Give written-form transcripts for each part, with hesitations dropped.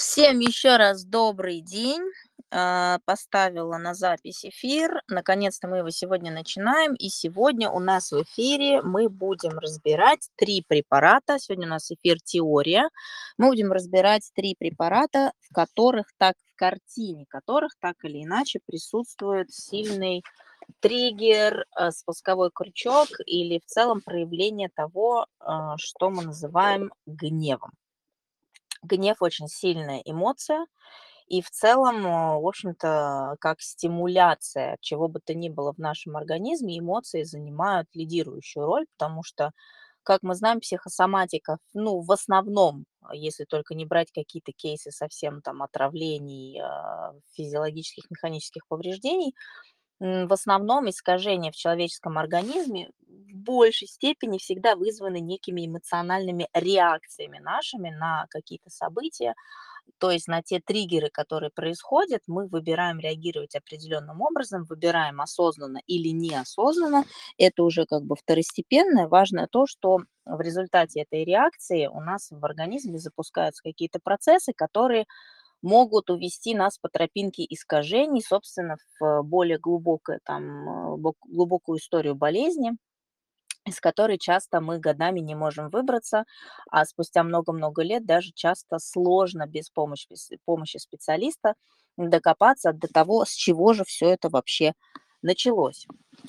Всем еще раз добрый день. Поставила на запись эфир. Наконец-то мы его сегодня начинаем. И сегодня у нас в эфире мы будем разбирать 3 препарата. Сегодня у нас эфир теория. Мы будем разбирать 3 препарата, в картине которых так или иначе присутствует сильный триггер, спусковой крючок или в целом проявление того, что мы называем гневом. Гнев очень сильная эмоция, и в целом, в общем-то, как стимуляция чего бы то ни было в нашем организме, эмоции занимают лидирующую роль, потому что, как мы знаем, психосоматика, ну, в основном, если только не брать какие-то кейсы совсем там отравлений, физиологических, механических повреждений, в основном искажения в человеческом организме в большей степени всегда вызваны некими эмоциональными реакциями нашими на какие-то события, то есть на те триггеры, которые происходят, мы выбираем реагировать определенным образом, выбираем осознанно или неосознанно. Это уже как бы второстепенное. Важно то, что в результате этой реакции у нас в организме запускаются какие-то процессы, которые могут увести нас по тропинке искажений, собственно, в более глубокое, там, глубокую историю болезни, из которой часто мы годами не можем выбраться, а спустя много-много лет даже часто сложно без помощи специалиста докопаться до того, с чего же все это вообще началось.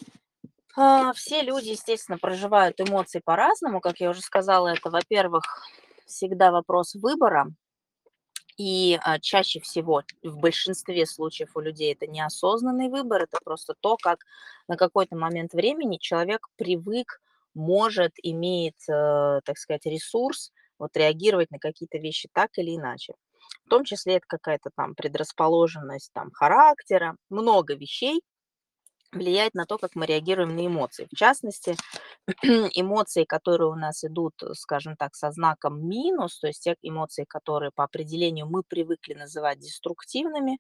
Все люди, естественно, проживают эмоции по-разному. Как я уже сказала, это, во-первых, всегда вопрос выбора, и чаще всего, в большинстве случаев у людей это неосознанный выбор, это просто то, как на какой-то момент времени человек привык, может, имеет, так сказать, ресурс вот реагировать на какие-то вещи так или иначе. В том числе это какая-то там предрасположенность там характера, много вещей влияет на то, как мы реагируем на эмоции. В частности, эмоции, которые у нас идут, скажем так, со знаком минус, то есть те эмоции, которые по определению мы привыкли называть деструктивными,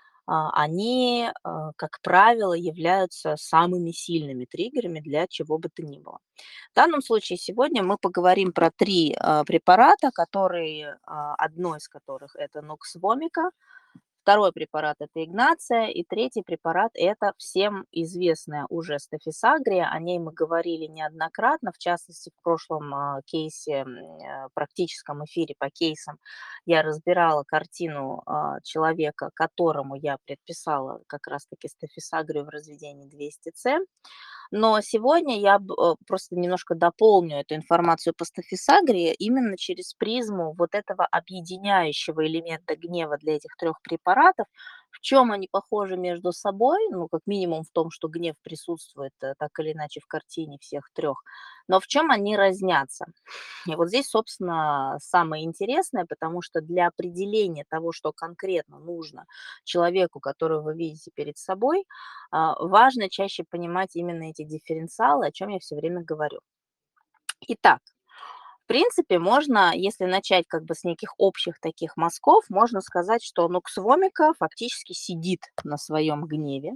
они, как правило, являются самыми сильными триггерами для чего бы то ни было. В данном случае сегодня мы поговорим про 3 препарата, которые, одно из которых это Нукс-Вомика, второй препарат — это Игнация, и третий препарат — это всем известная уже стафисагрия. О ней мы говорили неоднократно, в частности, в прошлом кейсе, практическом эфире по кейсам я разбирала картину человека, которому я предписала как раз-таки стафисагрию в разведении 200С. Но сегодня я просто немножко дополню эту информацию по стафисагрии именно через призму вот этого объединяющего элемента гнева для этих 3 препаратов. В чем они похожи между собой? Ну, как минимум в том, что гнев присутствует, так или иначе в картине всех 3. Но в чем они разнятся? И вот здесь, собственно, самое интересное, потому что для определения того, что конкретно нужно человеку, которого вы видите перед собой, важно чаще понимать именно эти дифференциалы, о чем я все время говорю. Итак, в принципе, можно, если начать как бы с неких общих таких мазков, можно сказать, что Нукс-Вомика фактически сидит на своем гневе,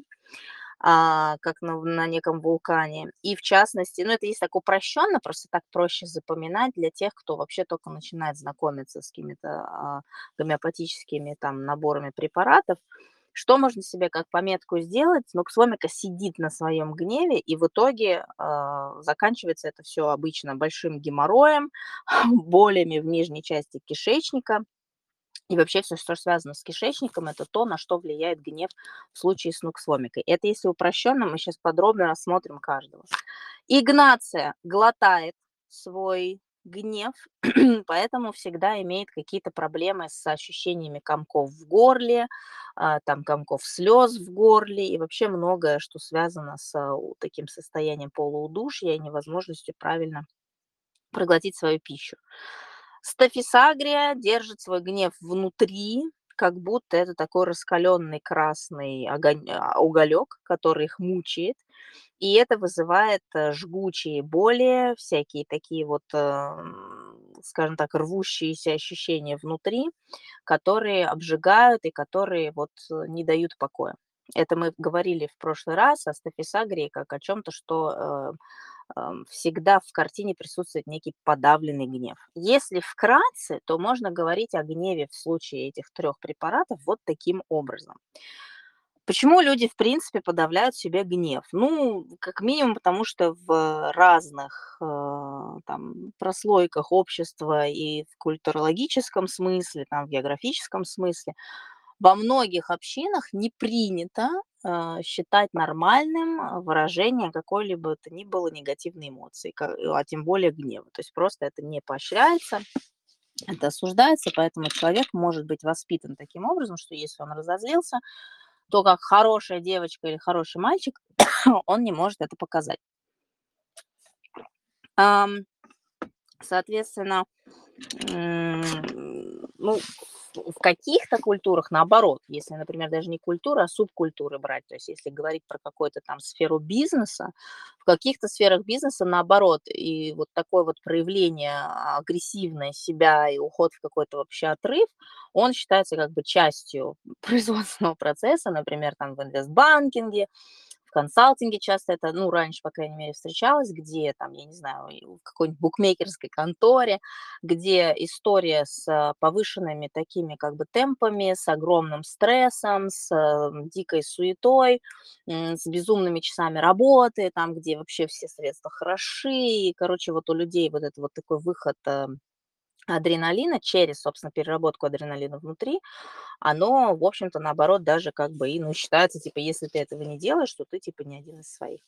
как на неком вулкане. И в частности, ну, это есть так упрощенно, просто так проще запоминать для тех, кто вообще только начинает знакомиться с какими-то гомеопатическими там наборами препаратов. Что можно себе как пометку сделать? Нукс-Вомика сидит на своем гневе, и в итоге заканчивается это все обычно большим геморроем, болями в нижней части кишечника, и вообще все, что связано с кишечником, это то, на что влияет гнев в случае с нуксвомикой. Это если упрощенно, мы сейчас подробно рассмотрим каждого. Игнация глотает свой гнев, поэтому всегда имеет какие-то проблемы с ощущениями комков в горле, там комков слез в горле и вообще многое, что связано с таким состоянием полуудушья и невозможностью правильно проглотить свою пищу. Стафисагрия держит свой гнев внутри, как будто это такой раскаленный красный уголек, который их мучает. И это вызывает жгучие боли, всякие такие вот, скажем так, рвущиеся ощущения внутри, которые обжигают и которые вот не дают покоя. Это мы говорили в прошлый раз о стафисагрии как о чем-то, что всегда в картине присутствует некий подавленный гнев. Если вкратце, то можно говорить о гневе в случае этих трех препаратов вот таким образом. Почему люди, в принципе, подавляют в себе гнев? Ну, как минимум, потому что в разных там, прослойках общества и в культурологическом смысле, там, в географическом смысле, во многих общинах не принято считать нормальным выражение какой-либо то ни было негативной эмоции, а тем более гнева. То есть просто это не поощряется, это осуждается, поэтому человек может быть воспитан таким образом, что если он разозлился, то как хорошая девочка или хороший мальчик, он не может это показать. Ам, Соответственно, ну, в каких-то культурах наоборот, если, например, даже не культура, а субкультуры брать, то есть если говорить про какую-то там сферу бизнеса, в каких-то сферах бизнеса наоборот, и вот такое вот проявление агрессивное себя и уход в какой-то вообще отрыв, он считается как бы частью производственного процесса, например, там в инвестбанкинге, в консалтинге часто это, ну, раньше, по крайней мере, встречалось, где там, я не знаю, и в какой-нибудь букмекерской конторе, где история с повышенными такими как бы темпами, с огромным стрессом, с дикой суетой, с безумными часами работы, там, где вообще все средства хороши. И, короче, вот у людей вот это вот такой выход адреналина через, собственно, переработку адреналина внутри, оно, в общем-то, наоборот, даже как бы и, ну, считается, типа, если ты этого не делаешь, то ты, типа, не один из своих.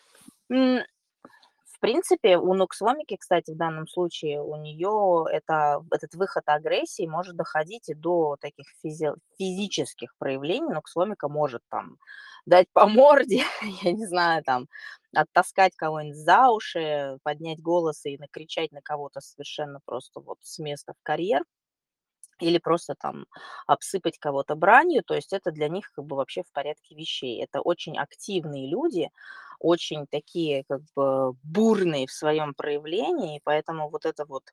М, В принципе, у нуксвомики, кстати, в данном случае, у нее этот выход агрессии может доходить и до таких физических проявлений. Нуксвомика может там дать по морде, я не знаю, там, оттаскать кого-нибудь за уши, поднять голос и накричать на кого-то совершенно просто вот с места в карьер. Или просто там обсыпать кого-то бранью, то есть это для них как бы вообще в порядке вещей. Это очень активные люди, очень такие как бы бурные в своем проявлении, и поэтому вот это вот,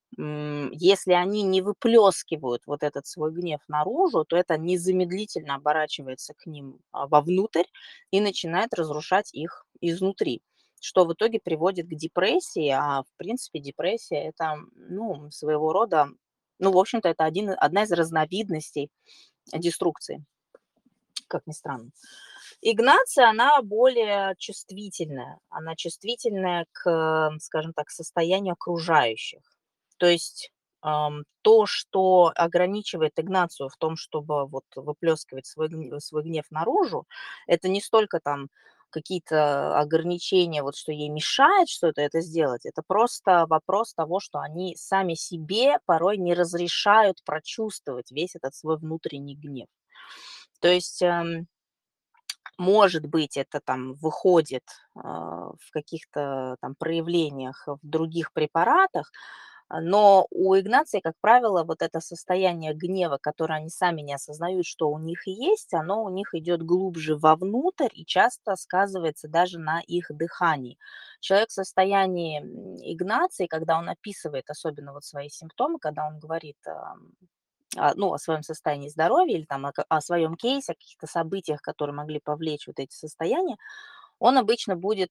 если они не выплескивают вот этот свой гнев наружу, то это незамедлительно оборачивается к ним вовнутрь и начинает разрушать их изнутри, что в итоге приводит к депрессии, а в принципе депрессия это, ну, своего рода, ну, в общем-то, это одна из разновидностей деструкции, как ни странно. Игнация, она более чувствительная. Она чувствительная к, скажем так, состоянию окружающих. То есть то, что ограничивает Игнацию в том, чтобы вот выплескивать свой гнев наружу, это не столько там какие-то ограничения, вот что ей мешает что-то это сделать, это просто вопрос того, что они сами себе порой не разрешают прочувствовать весь этот свой внутренний гнев. То есть может быть, это там выходит, в каких-то там проявлениях в других препаратах, но у Игнации, как правило, вот это состояние гнева, которое они сами не осознают, что у них есть, оно у них идет глубже вовнутрь и часто сказывается даже на их дыхании. Человек в состоянии Игнации, когда он описывает особенно вот свои симптомы, когда он говорит, ну, о своем состоянии здоровья или там о своем кейсе, о каких-то событиях, которые могли повлечь вот эти состояния, он обычно будет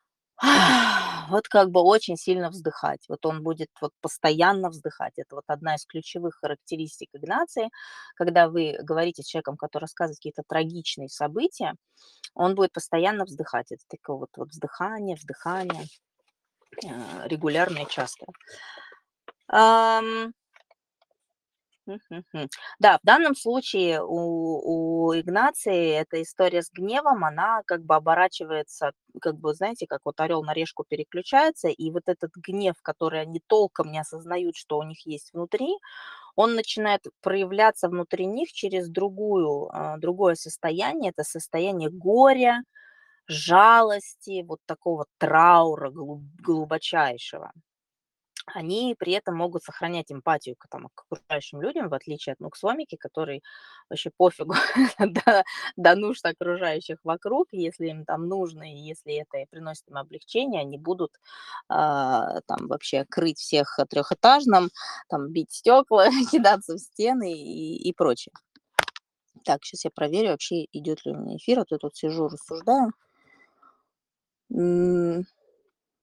вот как бы очень сильно вздыхать. Вот он будет вот постоянно вздыхать. Это вот одна из ключевых характеристик Игнации. Когда вы говорите с человеком, который рассказывает какие-то трагичные события, он будет постоянно вздыхать. Это такое вот вздыхание, вздыхание, регулярно и часто. Мгм. Да, в данном случае у Игнации эта история с гневом, она как бы оборачивается, как бы, знаете, как вот орел на решку переключается, и вот этот гнев, который они толком не осознают, что у них есть внутри, он начинает проявляться внутри них через другое состояние. Это состояние горя, жалости, вот такого траура глубочайшего. Они при этом могут сохранять эмпатию к окружающим людям, в отличие от нуксвомики, которой вообще пофигу до нужд окружающих вокруг. Если им там нужно, и если это и приносит им облегчение, они будут, там вообще крыть всех трехэтажным, там бить стекла, кидаться в стены и прочее. Так, сейчас я проверю, вообще идет ли у меня эфир, а то я тут сижу, рассуждаю.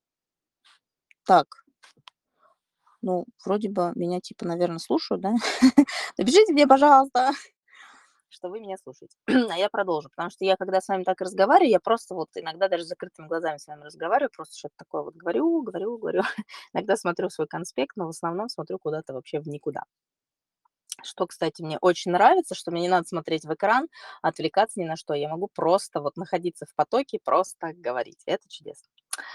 Так, ну, вроде бы меня, типа, наверно, слушают, да? Напишите мне, пожалуйста, что вы меня слушаете, а я продолжу. Потому что я, когда с вами так разговариваю, я просто вот иногда даже с закрытыми глазами с вами разговариваю, просто что-то такое вот говорю, говорю, говорю. Иногда смотрю свой конспект, но в основном смотрю куда-то вообще в никуда. Что, кстати, мне очень нравится, что мне не надо смотреть в экран, отвлекаться ни на что. Я могу просто вот находиться в потоке, просто говорить. Это чудесно.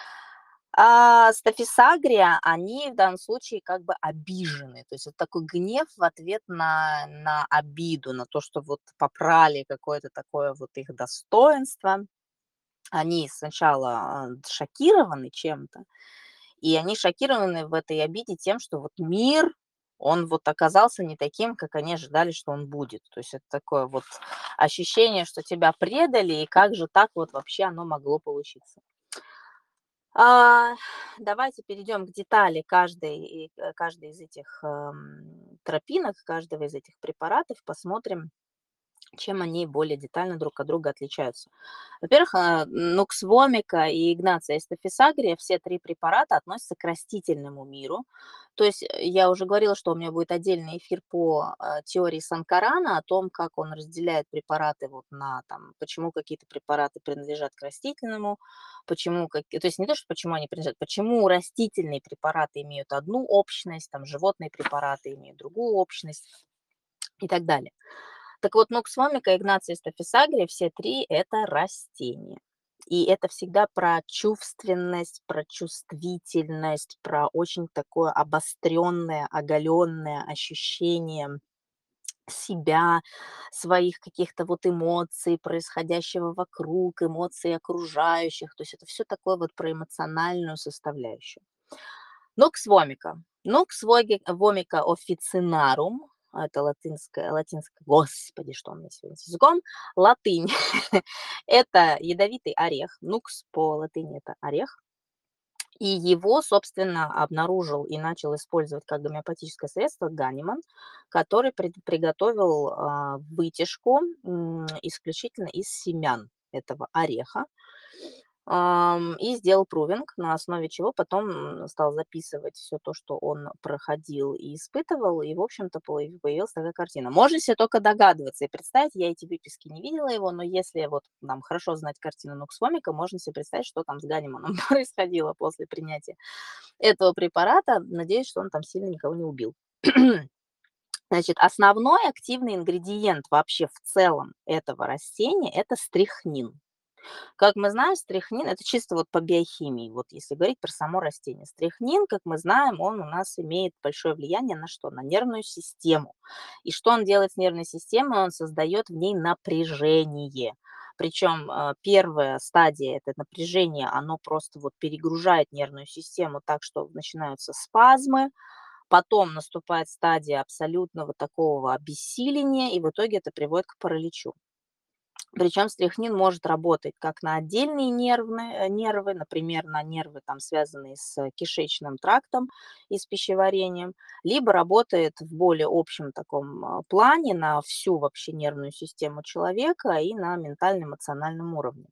Стафисагрия, они в данном случае как бы обижены. То есть это такой гнев в ответ на обиду, на то, что вот попрали какое-то такое вот их достоинство. Они сначала шокированы чем-то, и они шокированы в этой обиде тем, что вот мир, он вот оказался не таким, как они ожидали, что он будет. То есть это такое вот ощущение, что тебя предали, и как же так вот вообще оно могло получиться. А, Давайте перейдем к детали каждой из этих тропинок, каждого из этих препаратов, посмотрим, чем они более детально друг от друга отличаются. Во-первых, Нукс Вомика и Игнация Стафисагрия, все 3 препарата относятся к растительному миру. То есть, я уже говорила, что у меня будет отдельный эфир по, теории Санкарана, о том, как он разделяет препараты вот на там, почему какие-то препараты принадлежат к растительному, почему то есть не то, что почему они принадлежат, почему растительные препараты имеют одну общность, там животные препараты имеют другую общность и так далее. Так вот, Нукс Вомика, Игнация Стафисагрия, все 3 это растения. И это всегда про чувственность, про чувствительность, про очень такое обостренное, оголенное ощущение себя, своих каких-то вот эмоций, происходящего вокруг, эмоций окружающих. То есть это все такое вот про эмоциональную составляющую. Нукс вомика. Вомика officinarum. Это латинское, господи, что у меня сегодня с языком, латынь. Это ядовитый орех. Нукс по латыни это орех. И его, собственно, обнаружил и начал использовать как гомеопатическое средство Ганиман, который приготовил вытяжку исключительно из семян этого ореха. И сделал прувинг, на основе чего потом стал записывать все то, что он проходил и испытывал, и, в общем-то, появилась такая картина. Можно себе только догадываться и представить, я эти выписки не видела его, но если вот нам хорошо знать картину Нуксвомика, можно себе представить, что там с Ганиманом происходило после принятия этого препарата. Надеюсь, что он там сильно никого не убил. Значит, основной активный ингредиент вообще в целом этого растения – это стрихнин. Как мы знаем, стрихнин – это чисто вот по биохимии, вот если говорить про само растение. Стрихнин, как мы знаем, он у нас имеет большое влияние на что? На нервную систему. И что он делает с нервной системой? Он создает в ней напряжение. Причем первая стадия, это напряжение, оно просто вот перегружает нервную систему так, что начинаются спазмы, потом наступает стадия абсолютного такого обессиления, и в итоге это приводит к параличу. Причем стрихнин может работать как на отдельные нервы, например, на нервы, там, связанные с кишечным трактом и с пищеварением, либо работает в более общем таком плане на всю вообще нервную систему человека и на ментально-эмоциональном уровне.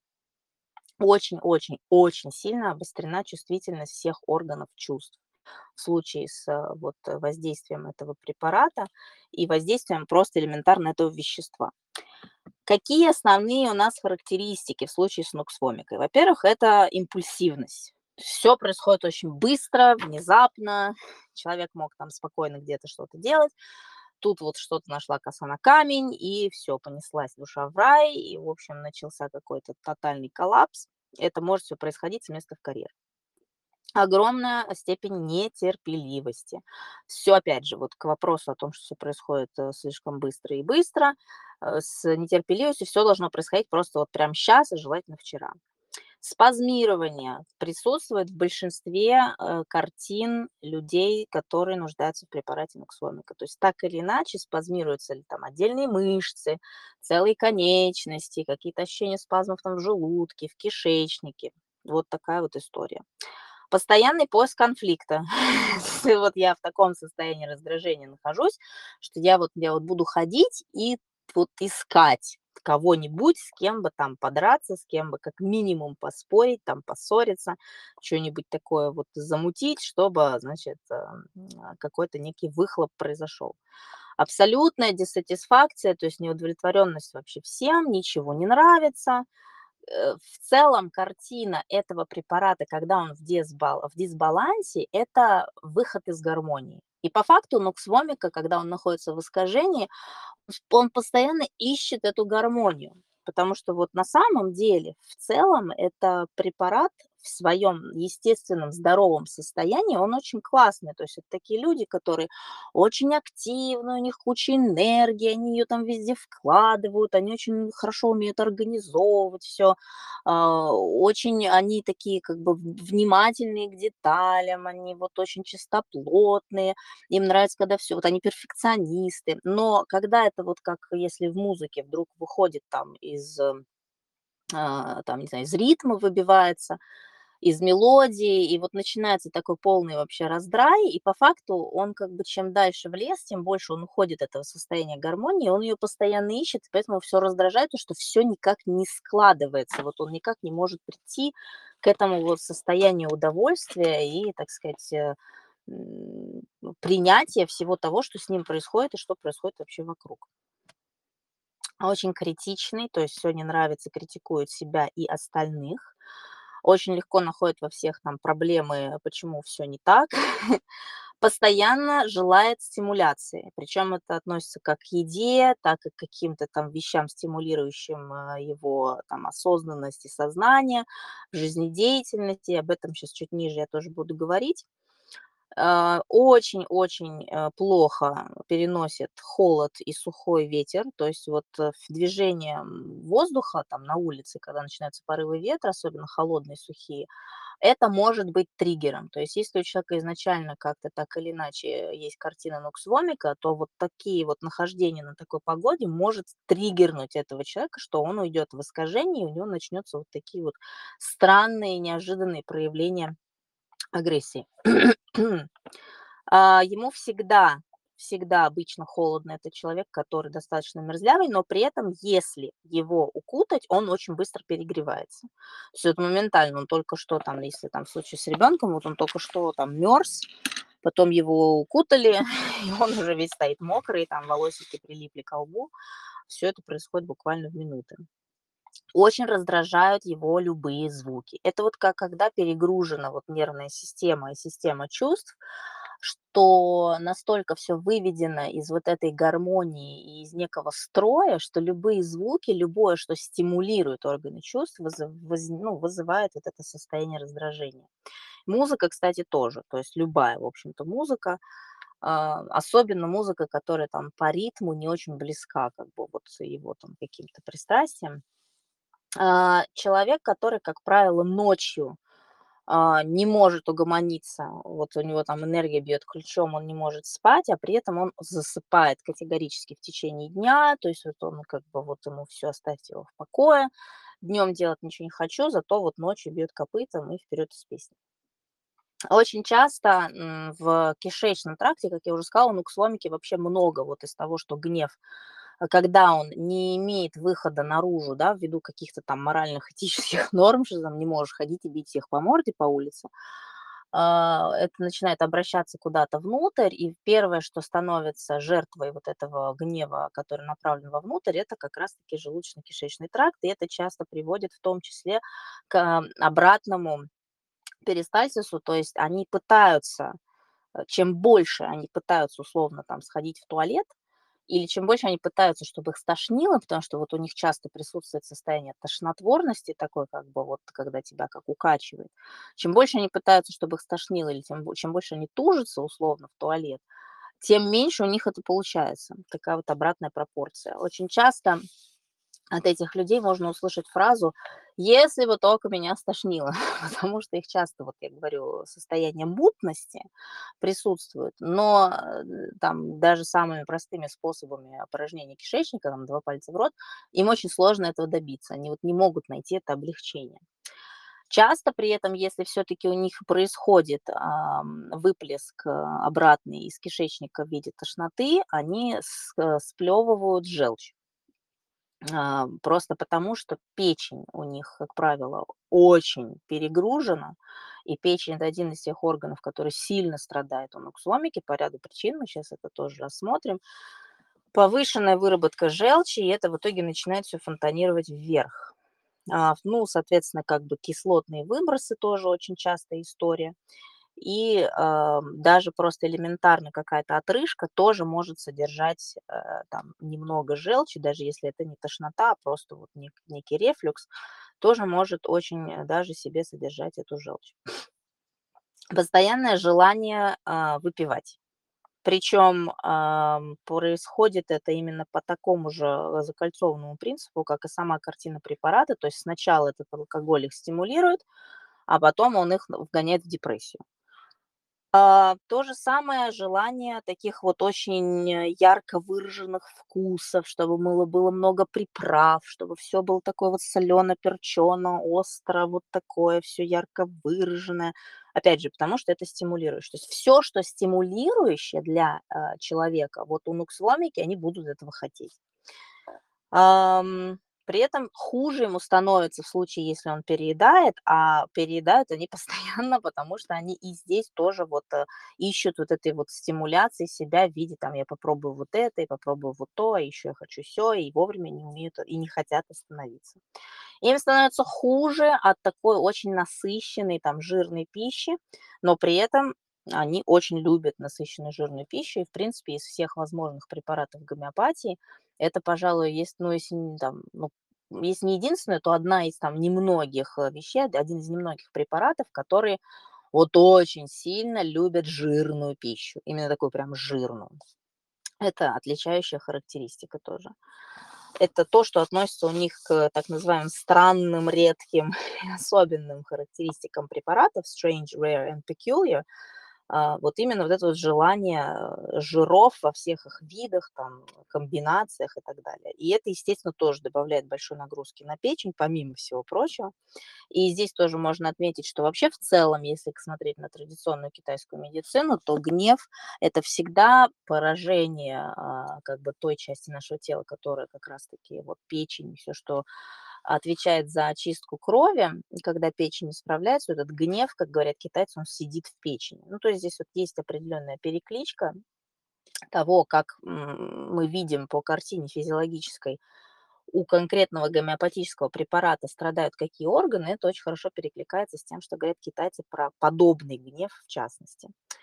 Очень-очень-очень сильно обострена чувствительность всех органов чувств в случае с воздействием этого препарата и воздействием просто элементарно этого вещества. Какие основные у нас характеристики в случае с ноксвомикой? Во-первых, это импульсивность. Все происходит очень быстро, внезапно. Человек мог там спокойно где-то что-то делать. Тут вот что-то нашла коса на камень, и все, понеслась душа в рай, и, в общем, начался какой-то тотальный коллапс. Это может все происходить с места в карьер. Огромная степень нетерпеливости. Все опять же, вот к вопросу о том, что все происходит, слишком быстро и быстро. С нетерпеливостью все должно происходить просто вот прямо сейчас и желательно вчера. Спазмирование присутствует в большинстве, картин людей, которые нуждаются в препарате Нуксвомика. То есть так или иначе спазмируются ли там отдельные мышцы, целые конечности, какие-то ощущения спазмов там в желудке, в кишечнике. Вот такая вот история. Постоянный поиск конфликта. Вот я в таком состоянии раздражения нахожусь, что я вот буду ходить и вот искать кого-нибудь, с кем бы там подраться, с кем бы как минимум поспорить, там поссориться, что-нибудь такое вот замутить, чтобы, значит, какой-то некий выхлоп произошел. Абсолютная диссатисфакция, то есть неудовлетворенность вообще всем, ничего не нравится. В целом картина этого препарата, когда он в дисбалансе, это выход из гармонии. И по факту нукс-вомика, когда он находится в искажении, он постоянно ищет эту гармонию, потому что вот на самом деле, в целом, это препарат в своем естественном здоровом состоянии, он очень классный. То есть это такие люди, которые очень активны, у них куча энергии, они ее там везде вкладывают, они очень хорошо умеют организовывать все, очень они такие как бы внимательные к деталям, они вот очень чистоплотные, им нравится, когда все вот они перфекционисты. Но когда это вот как если в музыке вдруг выходит там из, там, не знаю, из ритма выбивается, из мелодии, и вот начинается такой полный вообще раздрай, и по факту он как бы чем дальше в лес, тем больше он уходит от этого состояния гармонии, он ее постоянно ищет, и поэтому все раздражает, то что все никак не складывается. Вот он никак не может прийти к этому вот состоянию удовольствия и, так сказать, принятия всего того, что с ним происходит и что происходит вообще вокруг. Очень критичный, то есть всё не нравится, критикует себя и остальных. Очень легко находит во всех там проблемы, почему все не так. Постоянно желает стимуляции. Причем это относится как к еде, так и к каким-то там вещам, стимулирующим, его там осознанность и сознание, жизнедеятельности. Об этом сейчас чуть ниже я тоже буду говорить. Очень-очень, плохо переносит холод и сухой ветер. То есть вот, в движение, воздуха там на улице, когда начинаются порывы ветра, особенно холодные, сухие, это может быть триггером. То есть если у человека изначально как-то так или иначе есть картина нукс-вомика, то вот такие вот нахождения на такой погоде может триггернуть этого человека, что он уйдет в искажение, и у него начнется вот такие вот странные, неожиданные проявления агрессии. Ему всегда обычно холодно. Это человек, который достаточно мерзлявый, но при этом, если его укутать, он очень быстро перегревается. То есть это моментально. Он только что там, если там в случае с ребенком, вот он только что там мерз, потом его укутали, и он уже весь стоит мокрый, там волосики прилипли к лбу. Все это происходит буквально в минуты. Очень раздражают его любые звуки. Это вот как когда перегружена вот нервная система и система чувств, что настолько все выведено из вот этой гармонии и из некого строя, что любые звуки, любое, что стимулирует органы чувств, ну, вызывает вот это состояние раздражения. Музыка, кстати, тоже. То есть любая, в общем-то, музыка, особенно музыка, которая там по ритму не очень близка как бы вот его там каким-то пристрастиям. Человек, который, как правило, ночью, не может угомониться, вот у него там энергия бьет ключом, он не может спать, а при этом он засыпает категорически в течение дня, то есть вот он как бы вот ему все, оставьте его в покое, днем делать ничего не хочу, зато вот ночью бьет копытом и вперед из песни. Очень часто в кишечном тракте, как я уже сказала, ну, вообще много вот из того, что гнев, когда он не имеет выхода наружу, да, ввиду каких-то там моральных, этических норм, что там не можешь ходить и бить всех по морде по улице, это начинает обращаться куда-то внутрь, и первое, что становится жертвой вот этого гнева, который направлен вовнутрь, это как раз-таки желудочно-кишечный тракт, и это часто приводит в том числе к обратному перистальсису, то есть они пытаются, чем больше они пытаются условно там сходить в туалет, или чем больше они пытаются, чтобы их стошнило, потому что вот у них часто присутствует состояние тошнотворности, такое как бы вот, когда тебя как укачивает. Чем больше они пытаются, чтобы их стошнило, или чем больше они тужатся условно в туалет, тем меньше у них это получается. Такая вот обратная пропорция. Очень часто от этих людей можно услышать фразу: "Если бы только меня стошнило". Потому что их часто, вот я говорю, состояние мутности присутствует, но, там даже самыми простыми способами опорожнения кишечника, там 2 пальца в рот, им очень сложно этого добиться. Они вот не могут найти это облегчение. Часто при этом, если все таки у них происходит, выплеск, обратный из кишечника в виде тошноты, они сплёвывают желчь. Просто потому, что печень у них, как правило, очень перегружена, и печень — это один из тех органов, который сильно страдает у нуксомики по ряду причин. Мы сейчас это тоже рассмотрим. Повышенная выработка желчи, и это в итоге начинает все фонтанировать вверх. Ну, соответственно, как бы кислотные выбросы тоже очень частая история. И, даже просто элементарно какая-то отрыжка тоже может содержать, там немного желчи, даже если это не тошнота, а просто вот некий рефлюкс, тоже может очень, даже себе содержать эту желчь. Постоянное желание, выпивать. Причем, происходит это именно по такому же, закольцованному принципу, как и сама картина препарата. То есть сначала этот алкоголь их стимулирует, а потом он их вгоняет в депрессию. То же самое желание таких вот очень, ярко выраженных вкусов, чтобы было много приправ, чтобы все было такое вот солено, перчено, остро, вот такое все ярко выраженное. Опять же, потому что это стимулирующее. То есть все, что стимулирующее для, человека, вот у нуксвомики они будут этого хотеть. При этом хуже ему становится в случае, если он переедает, а переедают они постоянно, потому что они и здесь тоже вот, ищут вот этой вот стимуляции себя в виде там: "Я попробую вот это, и попробую вот то, а еще я хочу сё", и вовремя не умеют и не хотят остановиться. Им становится хуже от такой очень насыщенной, там, жирной пищи, но при этом они очень любят насыщенную жирную пищу. И, в принципе, из всех возможных препаратов гомеопатии это, пожалуй, есть, ну, если не там, ну, если не единственная, то одна из там немногих вещей, один из немногих препаратов, которые вот очень сильно любят жирную пищу, именно такую прям жирную. Это отличающая характеристика тоже. Это то, что относится у них к так называемым странным, редким и особенным характеристикам препаратов strange, rare and peculiar. Вот именно вот это вот желание, жиров во всех их видах, там, комбинациях и так далее. И это, естественно, тоже добавляет большой нагрузки на печень, помимо всего прочего. И здесь тоже можно отметить, что вообще в целом, если смотреть на традиционную китайскую медицину, то гнев — это всегда поражение, как бы той части нашего тела, которая как раз-таки вот печень, все, что отвечает за очистку крови. И когда печень не справляется, этот гнев, как говорят китайцы, он сидит в печени. Ну, то есть здесь вот есть определенная перекличка того, как мы видим по картине физиологической, у конкретного гомеопатического препарата страдают какие органы, это очень хорошо перекликается с тем, что говорят китайцы про подобный гнев в частности.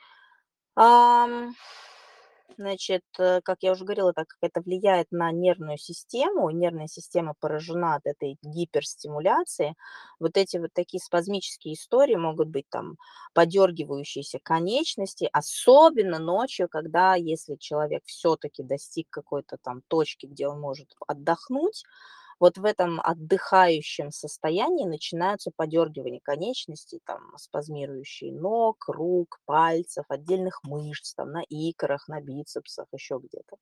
Ам, Значит, как я уже говорила, так как это влияет на нервную систему, и нервная система поражена от этой гиперстимуляции, вот эти вот такие спазмические истории могут быть там подергивающиеся конечности, особенно ночью, когда если человек все-таки достиг какой-то там точки, где он может отдохнуть, вот в этом отдыхающем состоянии начинаются подергивания конечностей, там, спазмирующие ног, рук, пальцев, отдельных мышц, там, на икрах, на бицепсах, еще где-то.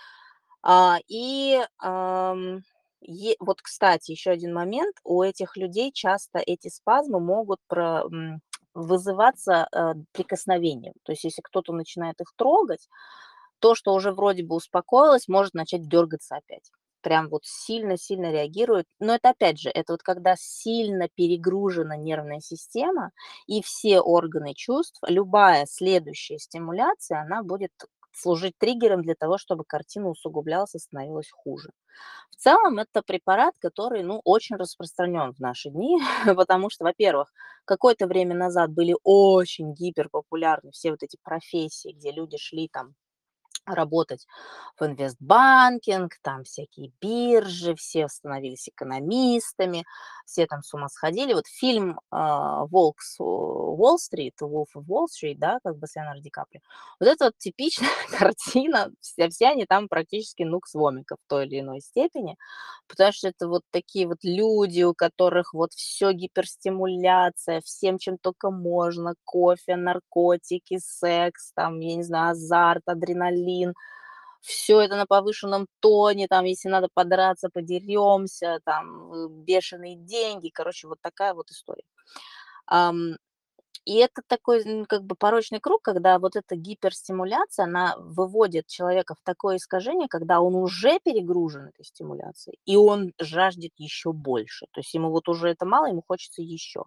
И вот, кстати, еще один момент. У этих людей часто эти спазмы могут вызываться прикосновением. То есть если кто-то начинает их трогать, то, что уже вроде бы успокоилось, может начать дергаться опять. Прям вот сильно-сильно реагирует. Но это опять же, это вот когда сильно перегружена нервная система и все органы чувств, любая следующая стимуляция, она будет служить триггером для того, чтобы картина усугублялась и становилась хуже. В целом это препарат, который, ну, очень распространен в наши дни, потому что, во-первых, какое-то время назад были очень гиперпопулярны все вот эти профессии, где люди шли там работать в инвестбанкинг, там всякие биржи, все становились экономистами, все там с ума сходили. Вот фильм «Волк с Уолл-стрит», «Wolf of Wall Street», да, как бы с Леонардо Ди Каприо. Вот это вот типичная картина, все они там практически нукс-вомика в той или иной степени, потому что это вот такие вот люди, у которых вот все гиперстимуляция, всем, чем только можно: кофе, наркотики, секс, там, я не знаю, азарт, адреналин. Все это на повышенном тоне, там, если надо подраться, подеремся, там, бешеные деньги. Короче, вот такая вот история. И это такой, как бы порочный круг, когда вот эта гиперстимуляция, она выводит человека в такое искажение, когда он уже перегружен этой стимуляцией, и он жаждет еще больше. То есть ему вот уже это мало, ему хочется еще.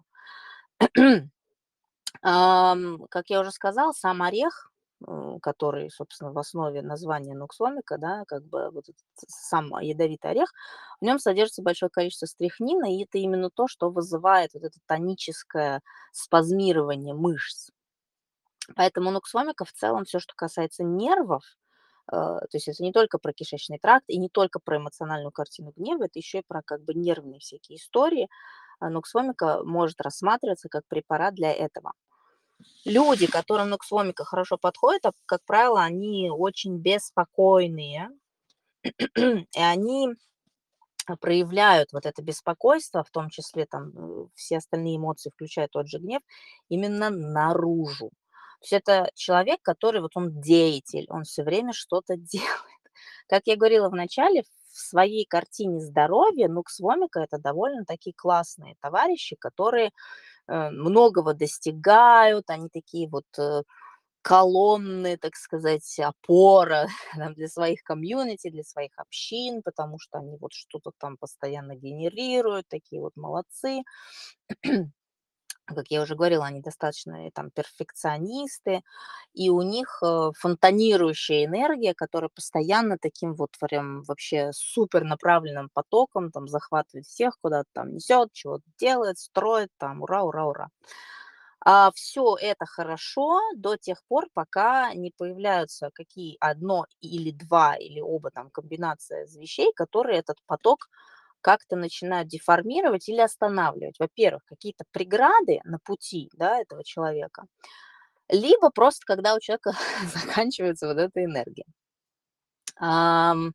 Как я уже сказала, сам орех, который, собственно, в основе названия нуксомика, да, как бы вот этот сам ядовитый орех, в нем содержится большое количество стрихнина, и это именно то, что вызывает вот это тоническое спазмирование мышц. Поэтому нуксомика в целом, все, что касается нервов, то есть это не только про кишечный тракт и не только про эмоциональную картину гнева, это еще и про как бы нервные всякие истории. Нуксомика может рассматриваться как препарат для этого. Люди, которым нуксвомика хорошо подходит, как правило, они очень беспокойные, и они проявляют вот это беспокойство, в том числе там все остальные эмоции, включая тот же гнев, именно наружу. То есть это человек, который вот он деятель, он все время что-то делает. Как я говорила в начале, в своей картине здоровья нуксвомика это довольно такие классные товарищи, которые многого достигают, они такие вот колонны, так сказать, опора там, для своих комьюнити, для своих общин, потому что они вот что-то там постоянно генерируют, такие вот молодцы. Как я уже говорила, они достаточно там перфекционисты, и у них фонтанирующая энергия, которая постоянно таким вот прям вообще супер направленным потоком там захватывает всех, куда-то там несет, чего-то делает, строит, там ура, ура, ура. Все это хорошо до тех пор, пока не появляются какие одно или 2 или оба там комбинация из вещей, которые этот поток как-то начинают деформировать или останавливать. Во-первых, какие-то преграды на пути, да, этого человека, либо просто когда у человека заканчивается вот эта энергия. Ам,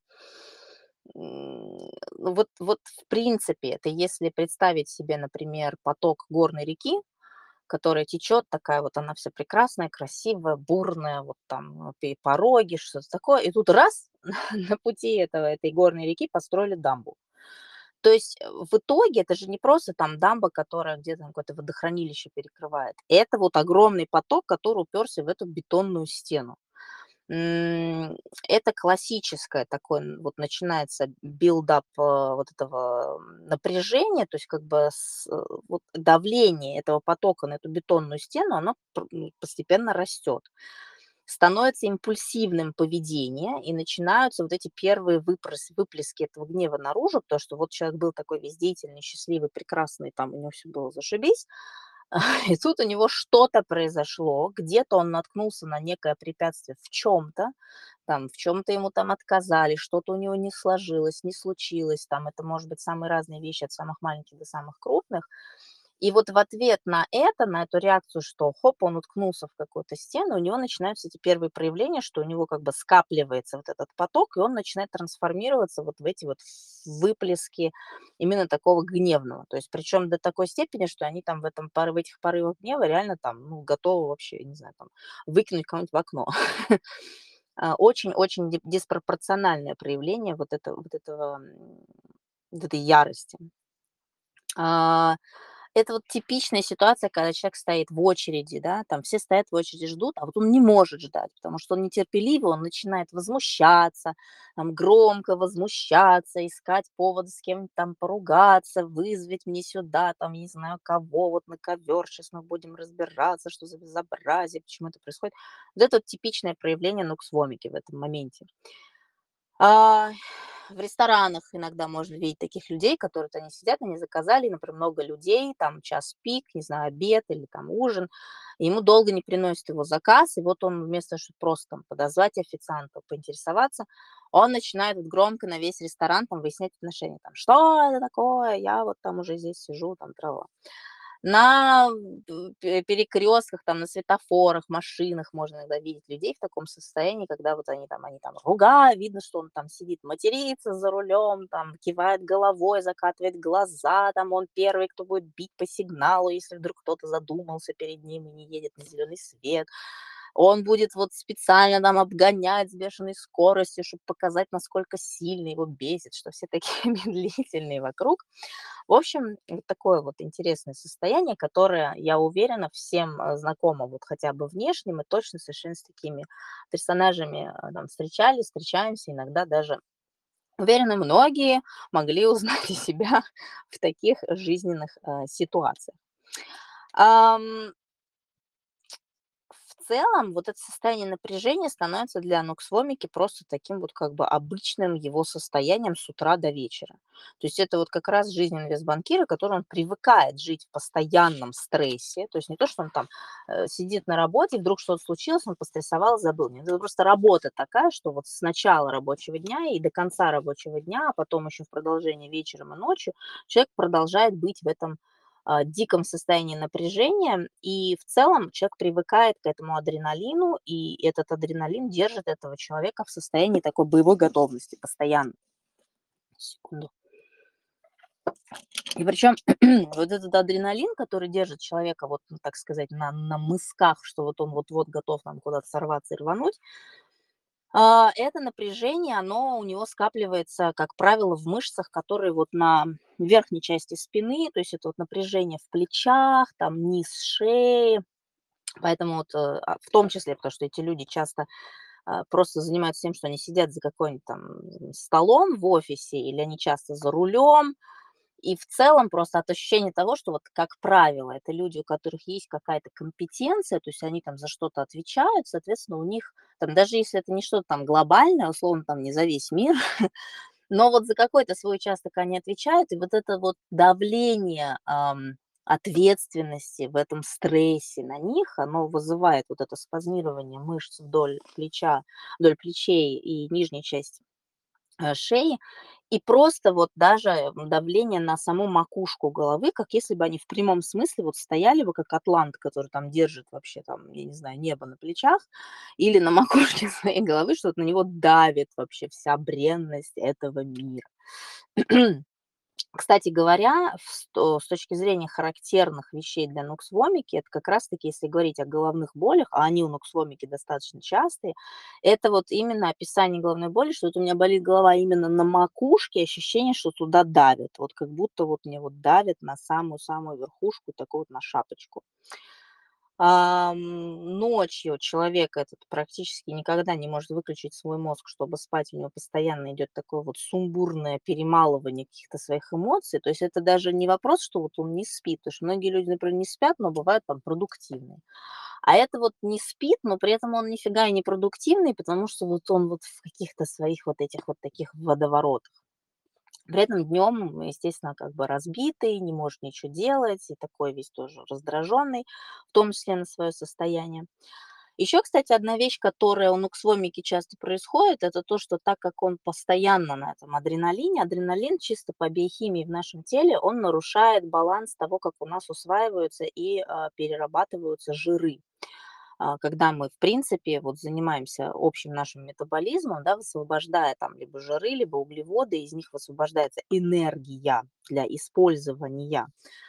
ну вот в принципе, это если представить себе, например, поток горной реки, которая течет, такая вот она вся прекрасная, красивая, бурная, вот там пороги, что-то такое. И тут раз на пути этой горной реки построили дамбу. То есть в итоге это же не просто там дамба, которая где-то какое-то водохранилище перекрывает. Это вот огромный поток, который уперся в эту бетонную стену. М, Это классическое такое, вот начинается билдап вот этого напряжения, то есть как бы вот давление этого потока на эту бетонную стену, оно постепенно растет. Становится импульсивным поведение, и начинаются вот эти первые выплески этого гнева наружу, потому что вот человек был такой весь деятельный, счастливый, прекрасный, там у него все было зашибись, и тут у него что-то произошло, где-то он наткнулся на некое препятствие в чем-то, там, в чем-то ему там отказали, что-то у него не сложилось, не случилось, там, это может быть самые разные вещи, от самых маленьких до самых крупных. И вот в ответ на это, на эту реакцию, что хоп, он уткнулся в какую-то стену, у него начинаются эти первые проявления, что у него как бы скапливается вот этот поток, и он начинает трансформироваться вот в эти вот выплески именно такого гневного. То есть причем до такой степени, что они там в этих порывах гнева реально там, ну, готовы вообще, не знаю, там, выкинуть кого-нибудь в окно. Очень диспропорциональное проявление вот этой ярости. А, Это вот типичная ситуация, когда человек стоит в очереди, да, там все стоят в очереди, ждут, а вот он не может ждать, потому что он нетерпеливый, он начинает возмущаться, там громко возмущаться, искать повод с кем-то там поругаться, вызвать мне сюда, там, не знаю кого, вот на ковер, сейчас мы будем разбираться, что за безобразие, почему это происходит. Вот это вот типичное проявление нуксвомики в этом моменте. А, в ресторанах иногда можно видеть таких людей, которые вот они сидят, они заказали, например, много людей, там час пик, не знаю, обед или там ужин, и ему долго не приносят его заказ, и вот он вместо того, чтобы просто там подозвать официанта, поинтересоваться, он начинает вот громко на весь ресторан там выяснять отношения, там, что это такое, я вот там уже здесь сижу, там, трава. На перекрестках, там, на светофорах, машинах можно иногда видеть людей в таком состоянии, когда вот они там ругают, видно, что он там сидит, матерится за рулем, там, кивает головой, закатывает глаза, там, он первый, кто будет бить по сигналу, если вдруг кто-то задумался перед ним и не едет на зеленый свет. Он будет вот специально там обгонять с бешеной скоростью, чтобы показать, насколько сильно его бесит, что все такие медлительные вокруг. В общем, вот такое вот интересное состояние, которое, я уверена, всем знакомо вот хотя бы внешне. Мы точно совершенно с такими персонажами там встречались, встречаемся, иногда даже, уверена, многие могли узнать себя в таких жизненных ситуациях. Ам, В целом, вот это состояние напряжения становится для ноксвомики просто таким вот как бы обычным его состоянием с утра до вечера. То есть это вот как раз жизненный вес банкира, который он привыкает жить в постоянном стрессе. То есть не то, что он там сидит на работе, вдруг что-то случилось, он пострессовал, забыл. Нет, это просто работа такая, что вот с начала рабочего дня и до конца рабочего дня, а потом еще в продолжении вечером и ночью человек продолжает быть в этом диком состоянии напряжения. И в целом человек привыкает к этому адреналину, и этот адреналин держит этого человека в состоянии такой боевой готовности постоянно. Секунду. И причем вот этот адреналин, который держит человека, вот, ну, так сказать, на мысках, что вот он вот-вот готов там куда-то сорваться и рвануть, это напряжение, оно у него скапливается, как правило, в мышцах, которые вот на верхней части спины, то есть это вот напряжение в плечах, там низ шеи. Поэтому вот, в том числе, потому что эти люди часто просто занимаются тем, что они сидят за какой-нибудь там столом в офисе, или они часто за рулем, и в целом просто от ощущения того, что вот, как правило, это люди, у которых есть какая-то компетенция, то есть они там за что-то отвечают, соответственно, у них там, даже если это не что-то там глобальное, условно, там не за весь мир, но вот за какой-то свой участок они отвечают, и вот это вот давление ответственности в этом стрессе на них, оно вызывает вот это спазмирование мышц вдоль плеча, вдоль плечей и нижней части шеи, и просто вот даже давление на саму макушку головы, как если бы они в прямом смысле вот стояли бы, как атлант, который там держит вообще там, я не знаю, небо на плечах или на макушке своей головы, что вот на него давит вообще вся бренность этого мира. Кстати говоря, с точки зрения характерных вещей для нуксвомики, это как раз-таки, если говорить о головных болях, а они у нуксвомики достаточно частые, это вот именно описание головной боли, что вот у меня болит голова именно на макушке, ощущение, что туда давят, вот как будто вот мне вот давят на самую-самую верхушку, такую вот на шапочку. Ночью человек этот практически никогда не может выключить свой мозг, чтобы спать. У него постоянно идет такое вот сумбурное перемалывание каких-то своих эмоций. То есть это даже не вопрос, что вот он не спит. Потому что многие люди, например, не спят, но бывают там продуктивные. А это вот не спит, но при этом он нифига и не продуктивный, потому что вот он вот в каких-то своих вот этих вот таких водоворотах. При этом днем, естественно, как бы разбитый, не может ничего делать, и такой весь тоже раздраженный, в том числе на свое состояние. Еще, кстати, одна вещь, которая у нуксвомики часто происходит, это то, что так как он постоянно на этом адреналине, адреналин чисто по биохимии в нашем теле, он нарушает баланс того, как у нас усваиваются и перерабатываются жиры. Когда мы, в принципе, вот занимаемся общим нашим метаболизмом, да, высвобождая там либо жиры, либо углеводы, из них высвобождается энергия для использования.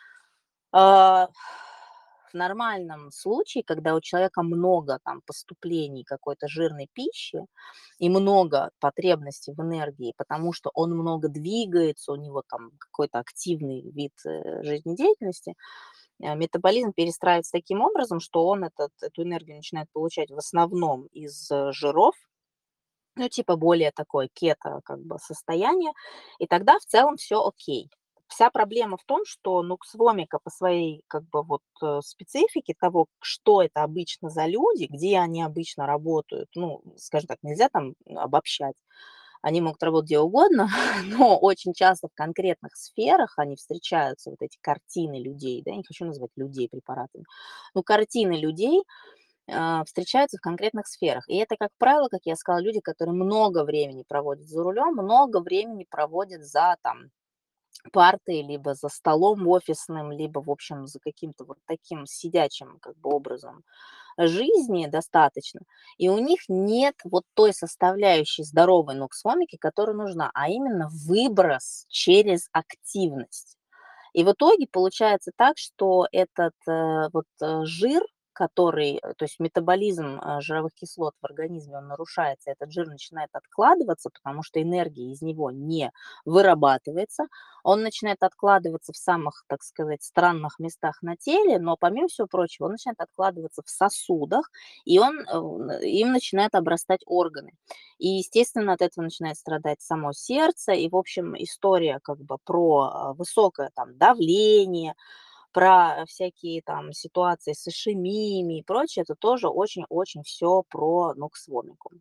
А, В нормальном случае, когда у человека много там поступлений какой-то жирной пищи и много потребностей в энергии, потому что он много двигается, у него там какой-то активный вид жизнедеятельности, метаболизм перестраивается таким образом, что он эту энергию начинает получать в основном из жиров, ну, типа более такое кето как бы состояние, и тогда в целом все окей. Вся проблема в том, что нуксвомика по своей как бы вот специфике того, что это обычно за люди, где они обычно работают, ну, скажем так, нельзя там обобщать. Они могут работать где угодно, но очень часто в конкретных сферах они встречаются, вот эти картины людей, да, я не хочу называть людей препаратами, но картины людей встречаются в конкретных сферах. И это, как правило, как я сказала, люди, которые много времени проводят за рулем, много времени проводят за там партой, либо за столом офисным, либо, в общем, за каким-то вот таким сидячим как бы образом жизни достаточно, и у них нет вот той составляющей здоровой ноксвомики, которая нужна, а именно выброс через активность. И в итоге получается так, что этот жир, то есть метаболизм жировых кислот в организме, он нарушается, этот жир начинает откладываться, потому что энергия из него не вырабатывается, он начинает откладываться в самых, так сказать, странных местах на теле, но помимо всего прочего, он начинает откладываться в сосудах, и им начинают обрастать органы. И, естественно, от этого начинает страдать само сердце. И, в общем, история как бы про высокое там давление, про всякие там ситуации с ишемией и прочее, это тоже очень-очень все про ноксвомику.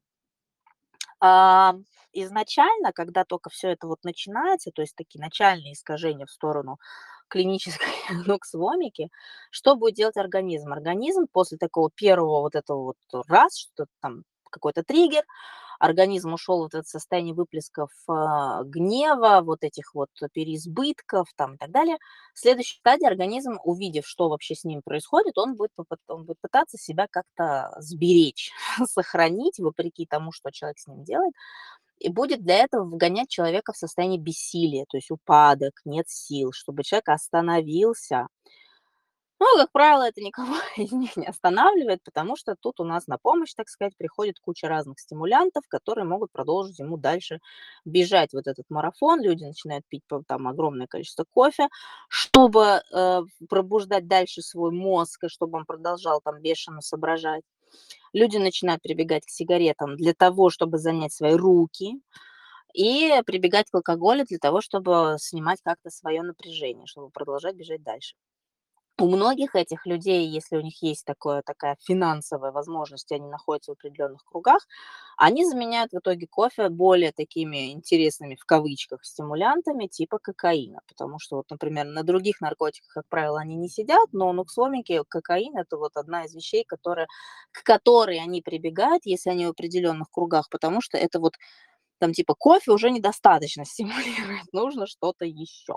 А, Изначально, когда только все это вот начинается, то есть такие начальные искажения в сторону клинической ноксвомики, что будет делать организм? Организм после такого первого вот этого вот раз, что там какой-то триггер, организм ушел вот в это состояние выплесков, гнева, вот этих вот переизбытков там и так далее. В следующей стадии организм, увидев, что вообще с ним происходит, он будет пытаться себя как-то сберечь, сохранить, вопреки тому, что человек с ним делает, и будет для этого вгонять человека в состояние бессилия, то есть упадок, нет сил, чтобы человек остановился. Ну, как правило, это никого из них не останавливает, потому что тут у нас на помощь, так сказать, приходит куча разных стимулянтов, которые могут продолжить ему дальше бежать вот этот марафон. Люди начинают пить там огромное количество кофе, чтобы пробуждать дальше свой мозг, и чтобы он продолжал там бешено соображать. Люди начинают прибегать к сигаретам для того, чтобы занять свои руки, и прибегать к алкоголю для того, чтобы снимать как-то свое напряжение, чтобы продолжать бежать дальше. У многих этих людей, если у них есть такая финансовая возможность, и они находятся в определенных кругах, они заменяют в итоге кофе более такими интересными, в кавычках, стимулянтами типа кокаина. Потому что, вот, например, на других наркотиках, как правило, они не сидят, но на ксомике кокаин – это вот одна из вещей, к которой они прибегают, если они в определенных кругах, потому что это вот там типа кофе уже недостаточно стимулирует, нужно что-то еще.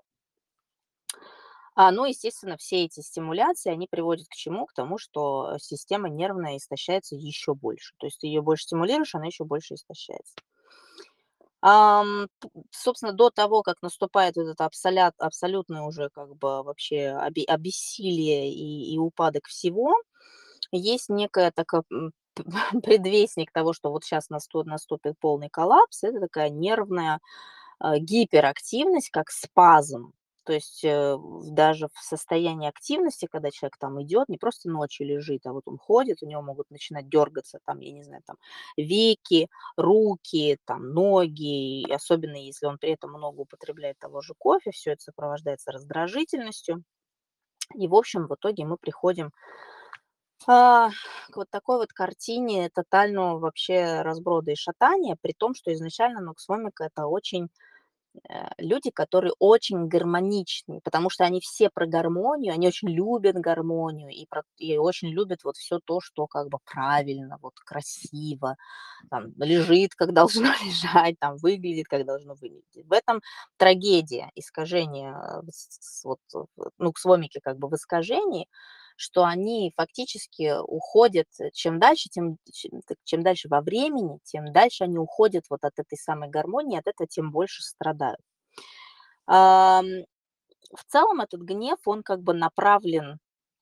Ну, естественно, все эти стимуляции, они приводят к чему? К тому, что система нервная истощается еще больше. То есть ты ее больше стимулируешь, она еще больше истощается. Собственно, до того, как наступает вот это абсолютное уже как бы вообще обессилие и упадок всего, есть некая такая предвестник того, что вот сейчас наступит полный коллапс. Это такая нервная гиперактивность, как спазм. То есть, даже в состоянии активности, когда человек там идет, не просто ночью лежит, а вот он ходит, у него могут начинать дергаться там, я не знаю, там веки, руки, там ноги, и особенно если он при этом много употребляет того же кофе, все это сопровождается раздражительностью. И, в общем, в итоге мы приходим, а, к вот такой вот картине тотального вообще разброда и шатания, при том, что изначально ноксвомика – это очень люди, которые очень гармоничны, потому что они все про гармонию, они очень любят гармонию и очень любят вот все то, что как бы правильно, вот красиво, там лежит, как должно лежать, там выглядит, как должно выглядеть. В этом трагедия искажения, ну, ксвомики как бы в искажении, что они фактически уходят, чем дальше во времени, тем дальше они уходят вот от этой самой гармонии, от этого тем больше страдают. Ам, в целом этот гнев, он как бы направлен,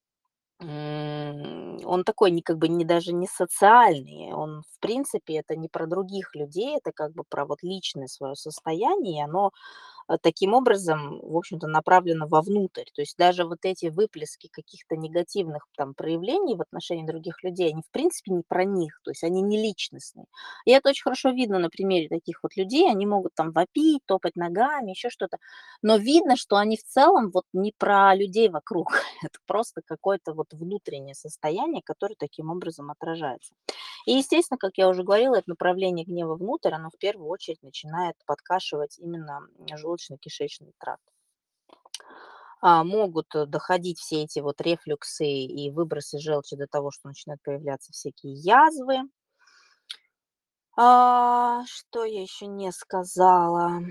он такой не как бы не даже не социальный, он в принципе это не про других людей, это как бы про вот личное свое состояние, и оно таким образом, в общем-то, направлено вовнутрь. То есть даже вот эти выплески каких-то негативных там проявлений в отношении других людей, они в принципе не про них, то есть они не личностные. И это очень хорошо видно на примере таких вот людей. Они могут там вопить, топать ногами, еще что-то, но видно, что они в целом вот не про людей вокруг. Это просто какое-то вот внутреннее состояние, которое таким образом отражается. И, естественно, как я уже говорила, это направление гнева внутрь, оно в первую очередь начинает подкашивать именно желудочно-кишечный тракт. Могут доходить все эти вот рефлюксы и выбросы желчи до того, что начинают появляться всякие язвы. Что я еще не сказала?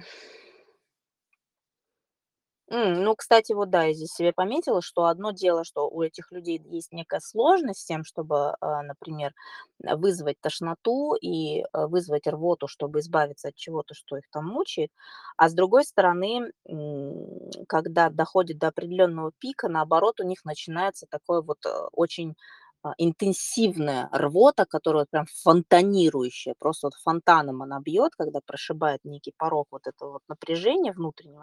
Ну, кстати, вот да, я здесь себе пометила, что одно дело, что у этих людей есть некая сложность с тем, чтобы, например, вызвать тошноту и вызвать рвоту, чтобы избавиться от чего-то, что их там мучает. А с другой стороны, когда доходит до определенного пика, наоборот, у них начинается такое вот очень интенсивная рвота, которая вот прям фонтанирующая, просто вот фонтаном она бьет, когда прошибает некий порог вот этого вот напряжения внутреннего.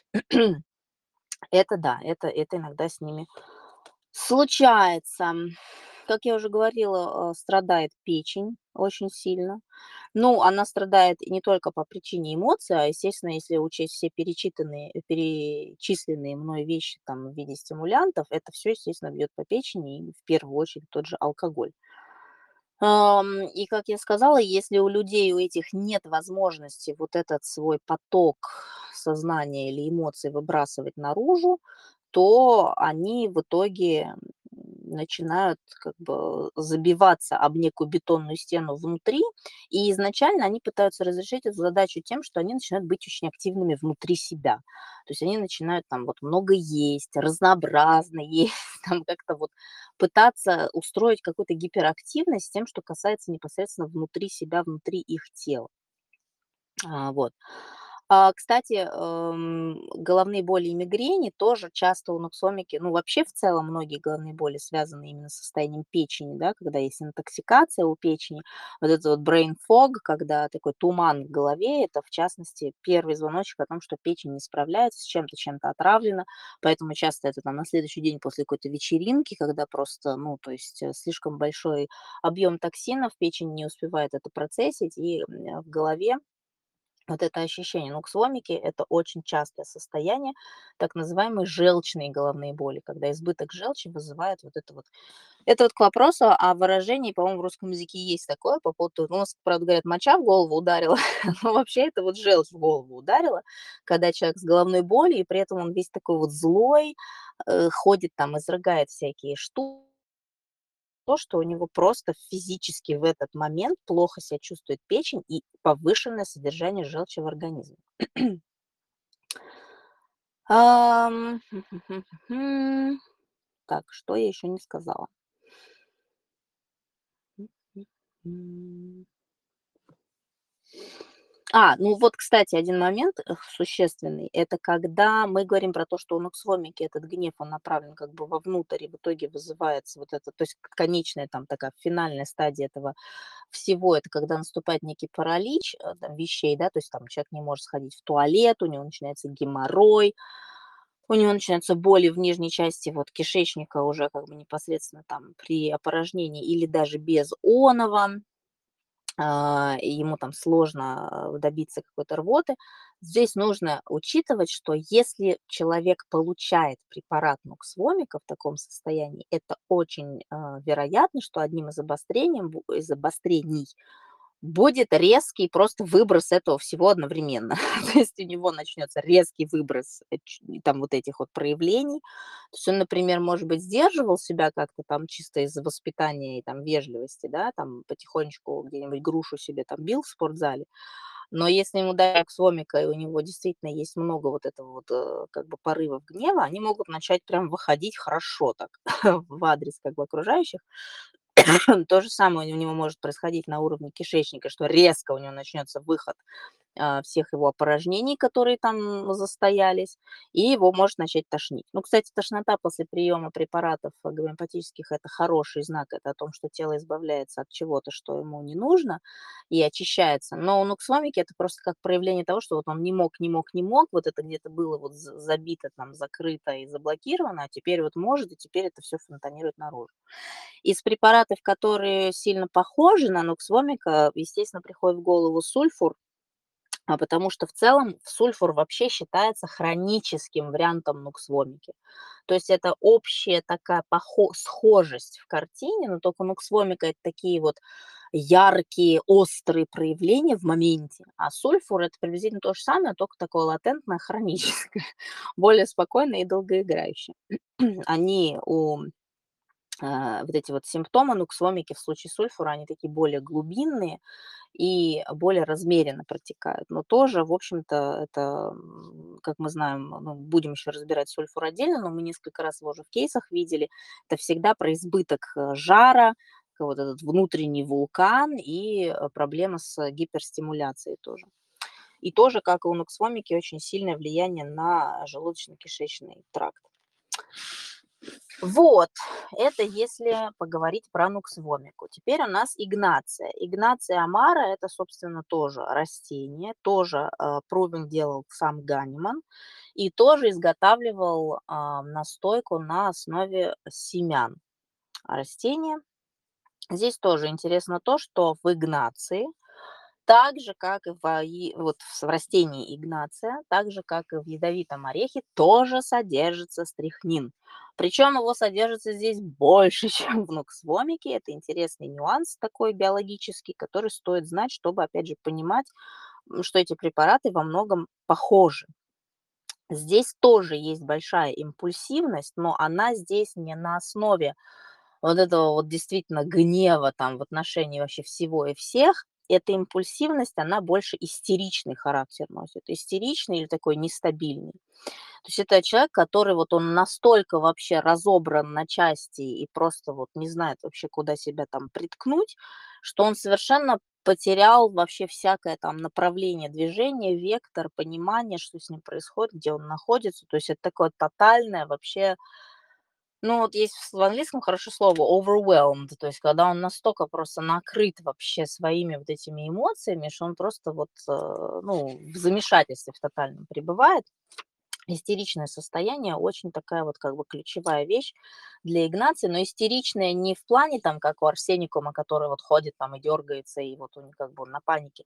Это да, это иногда с ними случается. Как я уже говорила, страдает печень очень сильно. Ну, она страдает не только по причине эмоций, а, естественно, если учесть все перечисленные мной вещи там в виде стимулянтов, это все, естественно, бьет по печени и в первую очередь тот же алкоголь. И, как я сказала, если у людей, у этих нет возможности вот этот свой поток сознания или эмоций выбрасывать наружу, то они в итоге начинают как бы забиваться об некую бетонную стену внутри. И изначально они пытаются разрешить эту задачу тем, что они начинают быть очень активными внутри себя. То есть они начинают там вот много есть, разнообразно есть, там как-то вот пытаться устроить какую-то гиперактивность тем, что касается непосредственно внутри себя, внутри их тела. Вот. Кстати, головные боли и мигрени тоже часто у ноксомики, ну, вообще в целом многие головные боли связаны именно с состоянием печени, да, когда есть интоксикация у печени, вот это вот brain fog, когда такой туман в голове, это, в частности, первый звоночек о том, что печень не справляется с чем-то, чем-то отравлена, поэтому часто это там на следующий день после какой-то вечеринки, когда просто, ну, то есть слишком большой объем токсинов, печень не успевает это процессить, и в голове вот это ощущение нуксвомики — это очень частое состояние, так называемые желчные головные боли, когда избыток желчи вызывает вот это вот. Это вот к вопросу о выражении, по-моему, в русском языке есть такое по поводу, ну, у нас, правда, говорят, моча в голову ударила, но вообще это вот желчь в голову ударила, когда человек с головной болью, и при этом он весь такой вот злой, ходит там, изрыгает всякие штуки, то, что у него просто физически в этот момент плохо себя чувствует печень и повышенное содержание желчи в организме. Так, что я еще не сказала? М. Ну вот, кстати, один момент, существенный. Это когда мы говорим про то, что у ноксвомики этот гнев, он направлен как бы вовнутрь, и в итоге вызывается вот это, то есть конечная там такая финальная стадия этого всего — это когда наступает некий паралич, там вещей, да, то есть там человек не может сходить в туалет, у него начинается геморрой, у него начинаются боли в нижней части вот кишечника уже как бы непосредственно там при опорожнении или даже без оного, и ему там сложно, добиться какой-то рвоты. Здесь нужно учитывать, что если человек получает препарат нуксвомика в таком состоянии, это очень, вероятно, что одним из обострений будет резкий просто выброс этого всего одновременно. То есть у него начнется резкий выброс, там вот этих вот проявлений. То есть он, например, может быть, сдерживал себя как-то там чисто из-за воспитания и там вежливости, да, там потихонечку где-нибудь грушу себе там бил в спортзале. Но если ему дать аксомика, и у него действительно есть много вот этого вот, как бы порывов гнева, они могут начать прям выходить хорошо так в адрес как бы окружающих. То же самое у него может происходить на уровне кишечника, что резко у него начнется выход всех его опорожнений, которые там застоялись, и его может начать тошнить. Ну, кстати, тошнота после приема препаратов гомеопатических — это хороший знак, это о том, что тело избавляется от чего-то, что ему не нужно, и очищается. Но у нуксвомики это просто как проявление того, что вот он не мог, не мог, не мог, вот это где-то было вот забито, там, закрыто и заблокировано, а теперь вот может, и теперь это все фонтанирует наружу. Из препаратов, которые сильно похожи на нуксвомика, естественно, приходит в голову сульфур, потому что в целом сульфур вообще считается хроническим вариантом нуксвомики. То есть это общая такая схожесть в картине, но только нуксвомика — это такие вот яркие, острые проявления в моменте, а сульфур — это приблизительно то же самое, только такое латентное, хроническое, более спокойное и долгоиграющее. Они вот эти вот симптомы нуксвомики в случае сульфура, они такие более глубинные и более размеренно протекают. Но тоже, в общем-то, это, как мы знаем, ну, будем еще разбирать сульфур отдельно, но мы несколько раз его уже в кейсах видели. Это всегда про избыток жара, вот этот внутренний вулкан и проблема с гиперстимуляцией тоже. И тоже, как и у нуксвомики, очень сильное влияние на желудочно-кишечный тракт. Вот, это если поговорить про нуксвомику. Теперь у нас игнация. Игнация амара — это, собственно, тоже растение, тоже провинг делал сам Ганиман и тоже изготавливал настойку на основе семян растения. Здесь тоже интересно то, что в игнации так же, как и вот в растении игнация, так же, как и в ядовитом орехе, тоже содержится стрихнин. Причем его содержится здесь больше, чем в нуксвомике. Это интересный нюанс такой биологический, который стоит знать, чтобы, опять же, понимать, что эти препараты во многом похожи. Здесь тоже есть большая импульсивность, но она здесь не на основе вот этого вот действительно гнева там в отношении вообще всего и всех. Эта импульсивность, она больше истеричный характер носит. Истеричный или такой нестабильный. То есть это человек, который вот он настолько вообще разобран на части и просто вот не знает вообще, куда себя там приткнуть, что он совершенно потерял вообще всякое там направление движения, вектор, понимание, что с ним происходит, где он находится. То есть это такое тотальное вообще, ну, вот есть в английском хорошее слово overwhelmed, то есть когда он настолько просто накрыт вообще своими вот этими эмоциями, что он просто вот, ну, в замешательстве в тотальном пребывает. Истеричное состояние очень такая вот как бы ключевая вещь для Игнации, но истеричная не в плане там, как у Арсеникума, который вот ходит там и дергается, и вот он как бы он на панике,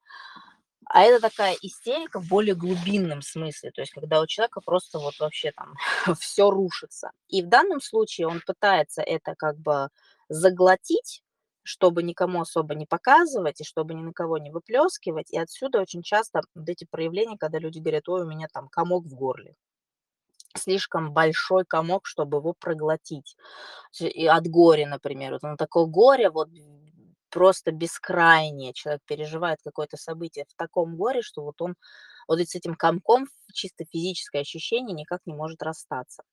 а это такая истерика в более глубинном смысле, то есть когда у человека просто вот вообще там все рушится. И в данном случае он пытается это как бы заглотить, чтобы никому особо не показывать и чтобы ни на кого не выплескивать. И отсюда очень часто вот эти проявления, когда люди говорят: ой, у меня там комок в горле. Слишком большой комок, чтобы его проглотить. И от горя, например. Вот оно такое горе вот просто бескрайнее. Человек переживает какое-то событие в таком горе, что вот он вот с этим комком чисто физическое ощущение никак не может расстаться.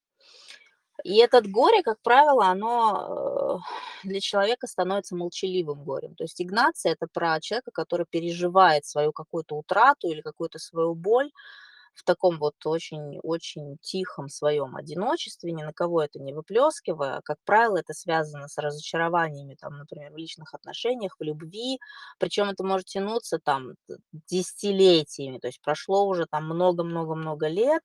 И этот горе, как правило, оно для человека становится молчаливым горем. То есть Игнация — это про человека, который переживает свою какую-то утрату или какую-то свою боль в таком вот очень-очень тихом своем одиночестве, ни на кого это не выплескивая. Как правило, это связано с разочарованиями, там, например, в личных отношениях, в любви. Причем это может тянуться там десятилетиями, то есть прошло уже там много-много-много лет,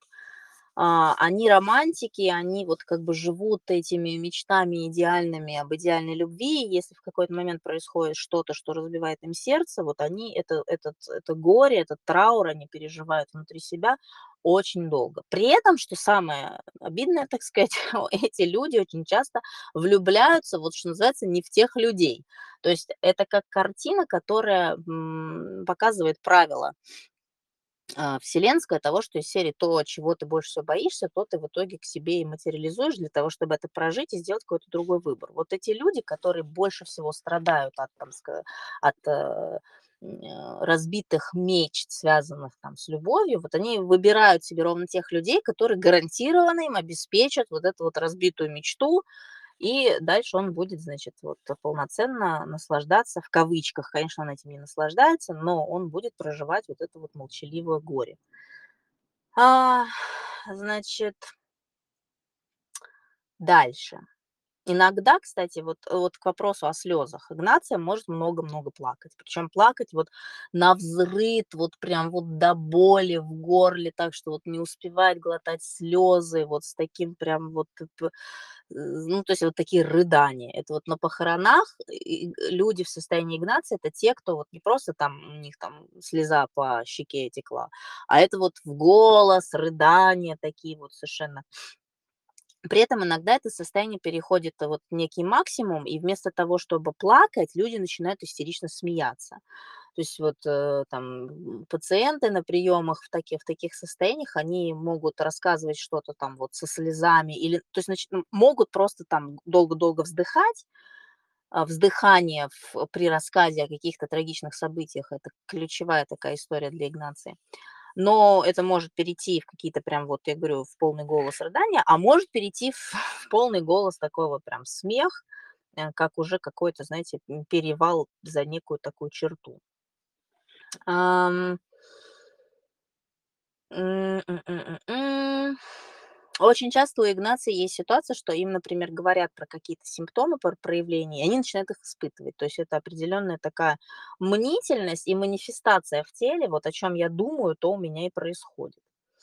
они романтики, они вот как бы живут этими мечтами идеальными об идеальной любви. И если в какой-то момент происходит что-то, что разбивает им сердце, вот они это горе, этот траур они переживают внутри себя очень долго. При этом, что самое обидное, так сказать, эти люди очень часто влюбляются, вот что называется, не в тех людей. То есть это как картина, которая показывает правила вселенское того, что из серии то, чего ты больше всего боишься, то ты в итоге к себе и материализуешь для того, чтобы это прожить и сделать какой-то другой выбор. Вот эти люди, которые больше всего страдают от, там, от разбитых мечт, связанных там с любовью, вот они выбирают себе ровно тех людей, которые гарантированно им обеспечат вот эту вот разбитую мечту, и дальше он будет, значит, вот полноценно наслаждаться, в кавычках, конечно, он этим не наслаждается, но он будет проживать вот это вот молчаливое горе. А, значит, дальше. Иногда, кстати, вот к вопросу о слезах. Игнация может много-много плакать. Причем плакать вот навзрыд, вот прям вот до боли в горле, так что вот не успевает глотать слезы, вот с таким прям вот, ну, то есть вот такие рыдания. Это вот на похоронах люди в состоянии Игнации — это те, кто вот не просто там у них там слеза по щеке текла, а это вот в голос, рыдания такие вот совершенно. При этом иногда это состояние переходит вот в некий максимум, и вместо того, чтобы плакать, люди начинают истерично смеяться. То есть вот там пациенты на приемах в таких состояниях, они могут рассказывать что-то там вот со слезами, или, то есть, могут просто там долго-долго вздыхать, вздыхание при рассказе о каких-то трагичных событиях — это ключевая такая история для Игнации. Но это может перейти в какие-то прям, вот я говорю, в полный голос рыдания, а может перейти в в полный голос такой вот прям смех, как уже какой-то, знаете, перевал за некую такую черту. Ам, м, м, м, м, м. Очень часто у Игнация есть ситуация, что им, например, говорят про какие-то симптомы, про проявления, и они начинают их испытывать. То есть это определенная такая мнительность и манифестация в теле, вот о чем я думаю, то у меня и происходит.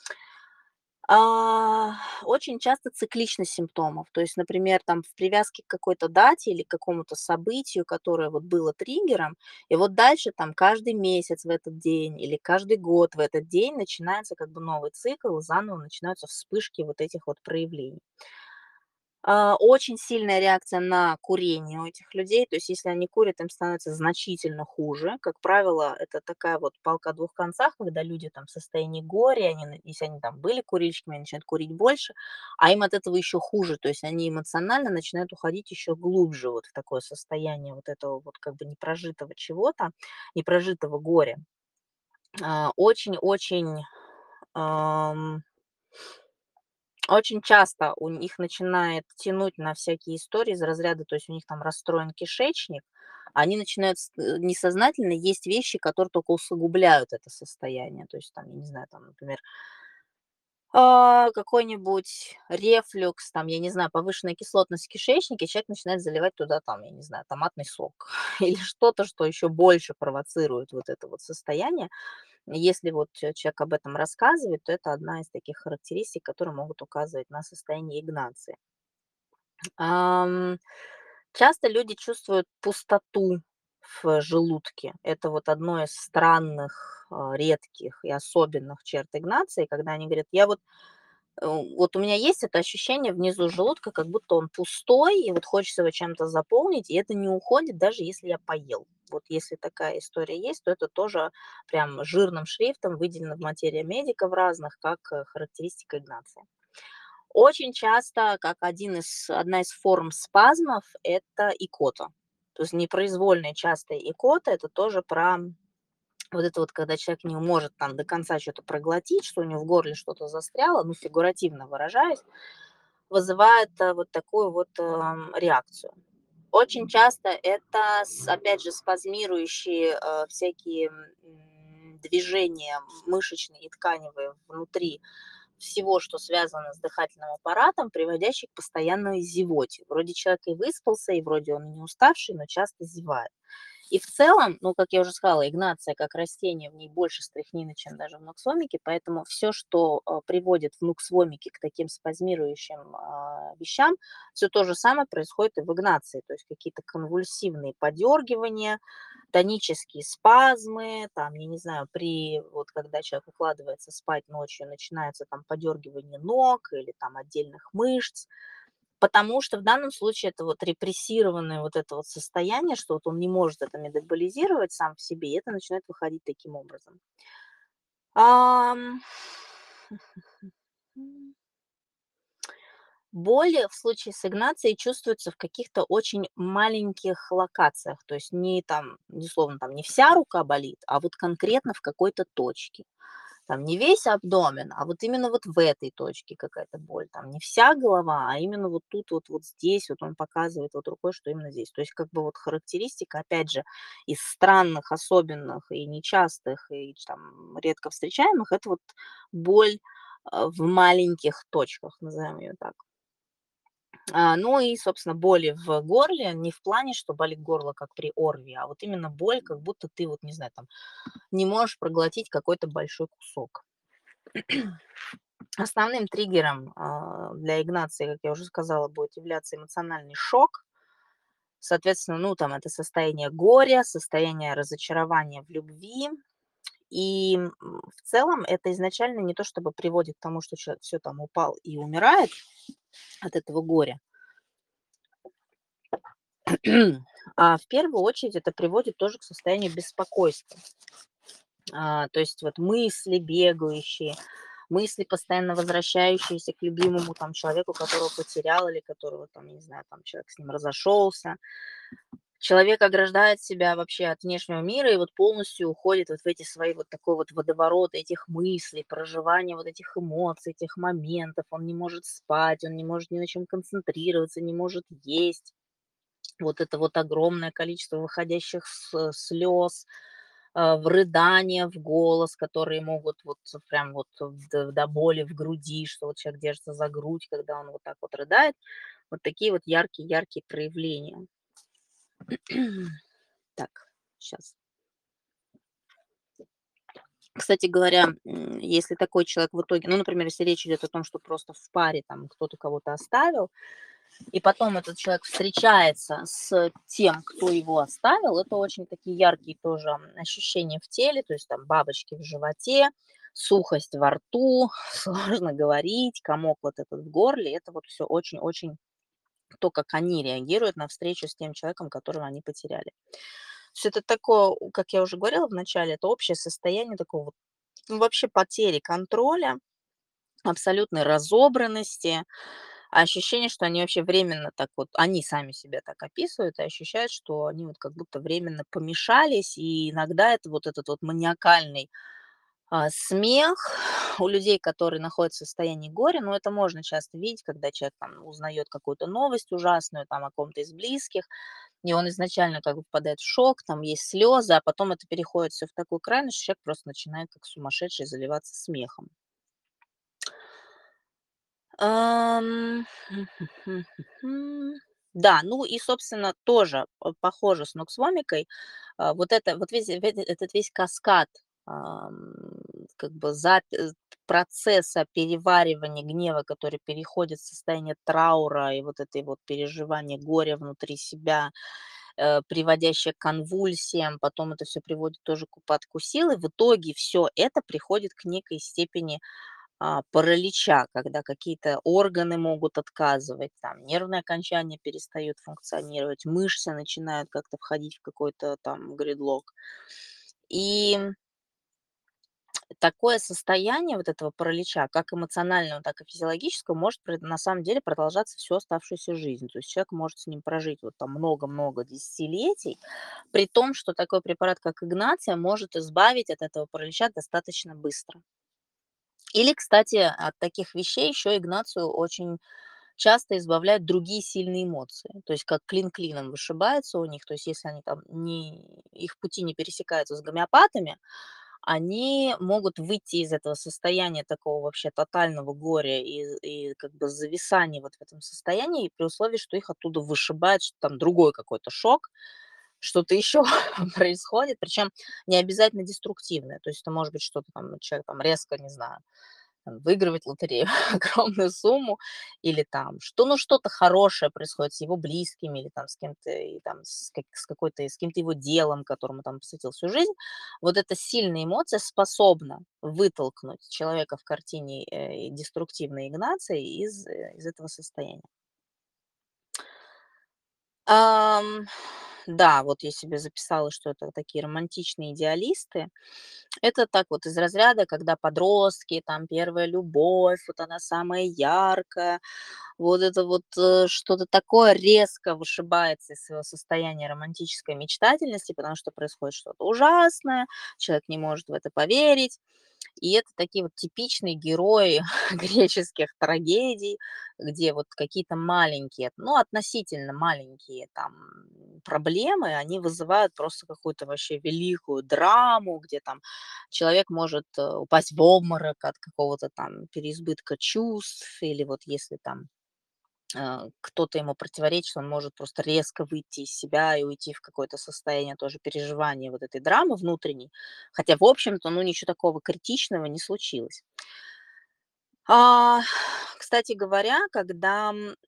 Очень часто цикличность симптомов. То есть, например, там в привязке к какой-то дате или к какому-то событию, которое вот было триггером, и вот дальше там каждый месяц в этот день или каждый год в этот день начинается как бы новый цикл, и заново начинаются вспышки вот этих вот проявлений. Очень сильная реакция на курение у этих людей. То есть если они курят, им становится значительно хуже. Как правило, это такая вот палка о двух концах, когда люди там в состоянии горя, если они там были курильщиками, они начинают курить больше, а им от этого еще хуже. То есть они эмоционально начинают уходить еще глубже вот в такое состояние вот этого вот как бы непрожитого чего-то, непрожитого горя. Очень-очень очень часто у них начинает тянуть на всякие истории из разряда, то есть у них там расстроен кишечник, они начинают несознательно есть вещи, которые только усугубляют это состояние. То есть там, я не знаю, там, например, какой-нибудь рефлюкс, там, я не знаю, повышенная кислотность в кишечнике, человек начинает заливать туда, там, я не знаю, томатный сок или что-то, что еще больше провоцирует вот это вот состояние. Если вот человек об этом рассказывает, то это одна из таких характеристик, которые могут указывать на состояние игнации. Ам, Часто люди чувствуют пустоту в желудке. Это вот одно из странных, редких и особенных черт игнации, когда они говорят: "Я вот у меня есть это ощущение внизу желудка, как будто он пустой, и вот хочется его чем-то заполнить, и это не уходит, даже если я поел". Вот если такая история есть, то это тоже прям жирным шрифтом выделено в материя медика в разных как характеристика игнации. Очень часто, как одна из форм спазмов, это икота. То есть непроизвольная частая икота — это тоже про вот это вот, когда человек не может там до конца что то проглотить, что у него в горле что-то застряло, ну, фигуративно выражаясь, вызывает, вот такую вот, реакцию. Очень часто это опять же, спазмирующие, всякие, движения мышечные и тканевые внутри всего, что связано с дыхательным аппаратом, приводящие к постоянной зевоте. Вроде человек и выспался, и вроде он и не уставший, но часто зевает. И в целом, ну, как я уже сказала, игнация как растение, в ней больше стрихнина, чем даже в нуксвомике, поэтому все, что приводит в нуксвомике к таким спазмирующим вещам, все то же самое происходит и в игнации, то есть какие-то конвульсивные подергивания, тонические спазмы, там, я не знаю, вот когда человек укладывается спать ночью, начинается там подергивание ног или там отдельных мышц, потому что в данном случае это вот репрессированное вот это вот состояние, что вот он не может это метаболизировать сам в себе, и это начинает выходить таким образом. Ам, Боли в случае с игнацией чувствуются в каких-то очень маленьких локациях, то есть не там, условно, там не вся рука болит, а вот конкретно в какой-то точке. Там не весь абдомен, а вот именно вот в этой точке какая-то боль. Там не вся голова, а именно вот тут вот здесь вот он показывает вот рукой, что именно здесь. То есть как бы вот характеристика, опять же, из странных, особенных и нечастых, и там редко встречаемых, это вот боль в маленьких точках, назовем ее так. Ну и, собственно, боли в горле не в плане, что болит горло, как при ОРВИ, а вот именно боль, как будто ты вот, не знаю, там не можешь проглотить какой-то большой кусок. Основным триггером для игнации, как я уже сказала, будет являться эмоциональный шок. Соответственно, ну, там это состояние горя, состояние разочарования в любви. И в целом это изначально не то чтобы приводит к тому, что человек все там упал и умирает от этого горя, а в первую очередь это приводит тоже к состоянию беспокойства. То есть вот мысли бегающие, мысли, постоянно возвращающиеся к любимому там человеку, которого потерял или которого там, я не знаю, там человек с ним разошелся. Человек ограждает себя вообще от внешнего мира и вот полностью уходит вот в эти свои вот такой вот водоворот этих мыслей, проживания вот этих эмоций, этих моментов. Он не может спать, он не может ни на чем концентрироваться, не может есть. Вот это вот огромное количество выходящих слез, в рыдания в голос, которые могут вот прям вот до боли в груди, что вот человек держится за грудь, когда он вот так вот рыдает. Вот такие вот яркие-яркие проявления. Так, сейчас. Кстати говоря, если такой человек в итоге, ну, например, если речь идет о том, что просто в паре там кто-то кого-то оставил, и потом этот человек встречается с тем, кто его оставил, это очень такие яркие тоже ощущения в теле, то есть там бабочки в животе, сухость во рту, сложно говорить, комок вот этот в горле. Это вот все очень-очень то, как они реагируют на встречу с тем человеком, которого они потеряли. То есть это такое, как я уже говорила в начале, это общее состояние такого вот, ну, вообще потери контроля, абсолютной разобранности, ощущение, что они вообще временно так вот, они сами себя так описывают и ощущают, что они вот как будто временно помешались, и иногда это вот этот вот маниакальный смех у людей, которые находятся в состоянии горя, но это можно часто видеть, когда человек там узнает какую-то новость ужасную там о ком-то из близких, и он изначально как бы впадает в шок, там есть слезы, а потом это переходит все в такую крайность, что человек просто начинает как сумасшедший заливаться смехом. Ам, Да, ну и, собственно, тоже похоже с Ноксвомикой. Вот это, вот весь этот весь каскад, ам, как бы процесса переваривания гнева, который переходит в состояние траура и вот этой вот переживания горя внутри себя, приводящее к конвульсиям, потом это все приводит тоже к упадку силы. В итоге все это приходит к некой степени паралича, когда какие-то органы могут отказывать, там нервные окончания перестают функционировать, мышцы начинают как-то входить в какой-то там гридлок. И такое состояние вот этого паралича, как эмоционального, так и физиологического, может на самом деле продолжаться всю оставшуюся жизнь. То есть человек может с ним прожить вот там много-много десятилетий, при том, что такой препарат, как игнация, может избавить от этого паралича достаточно быстро. Или, кстати, от таких вещей еще Игнацию очень часто избавляют другие сильные эмоции. То есть как клин клином вышибается у них. То есть если они там их пути не пересекаются с гомеопатами, они могут выйти из этого состояния такого вообще тотального горя и как бы зависания вот в этом состоянии, при условии, что их оттуда вышибает что там другой какой-то шок, что-то еще происходит, причем не обязательно деструктивное. То есть это может быть что-то там, человек там резко, не знаю, там, выигрывать в лотерею огромную сумму, или там, что, ну, что-то хорошее происходит с его близкими, или там с кем-то, и там с какой-то, с каким-то его делом, которому там посвятил всю жизнь. Вот эта сильная эмоция способна вытолкнуть человека в картине деструктивной игнации из этого состояния. Ам, да, вот я себе записала, что это такие романтичные идеалисты. Это так вот из разряда, когда подростки, там первая любовь, вот она самая яркая, вот это вот что-то такое резко вышибается из своего состояния романтической мечтательности, потому что происходит что-то ужасное, человек не может в это поверить. И это такие вот типичные герои греческих трагедий, где вот какие-то маленькие, ну, относительно маленькие там проблемы, они вызывают просто какую-то вообще великую драму, где там человек может упасть в обморок от какого-то там переизбытка чувств, или вот если там кто-то ему противоречит, он может просто резко выйти из себя и уйти в какое-то состояние тоже переживания вот этой драмы внутренней. Хотя, в общем-то, ну, ничего такого критичного не случилось. А, Кстати говоря, когда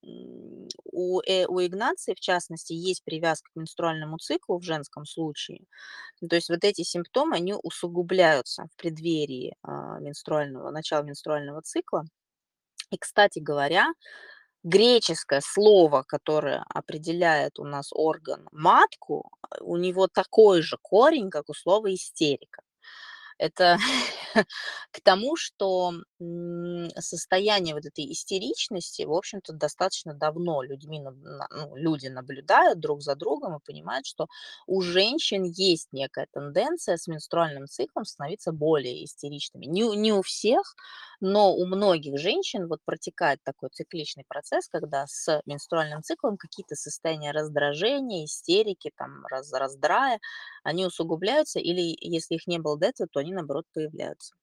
у Игнации, в частности, есть привязка к менструальному циклу в женском случае, то есть вот эти симптомы, они усугубляются в преддверии начала менструального цикла. И, кстати говоря, греческое слово, которое определяет у нас орган матку, у него такой же корень, как у слова истерика. Это к тому, что, состояние вот этой истеричности, в общем-то, достаточно давно люди наблюдают друг за другом и понимают, что у женщин есть некая тенденция с менструальным циклом становиться более истеричными. Не у всех, но у многих женщин вот протекает такой цикличный процесс, когда с менструальным циклом какие-то состояния раздражения, истерики, там, раздрая, они усугубляются или, если их не было до этого, то они, наоборот, появляются.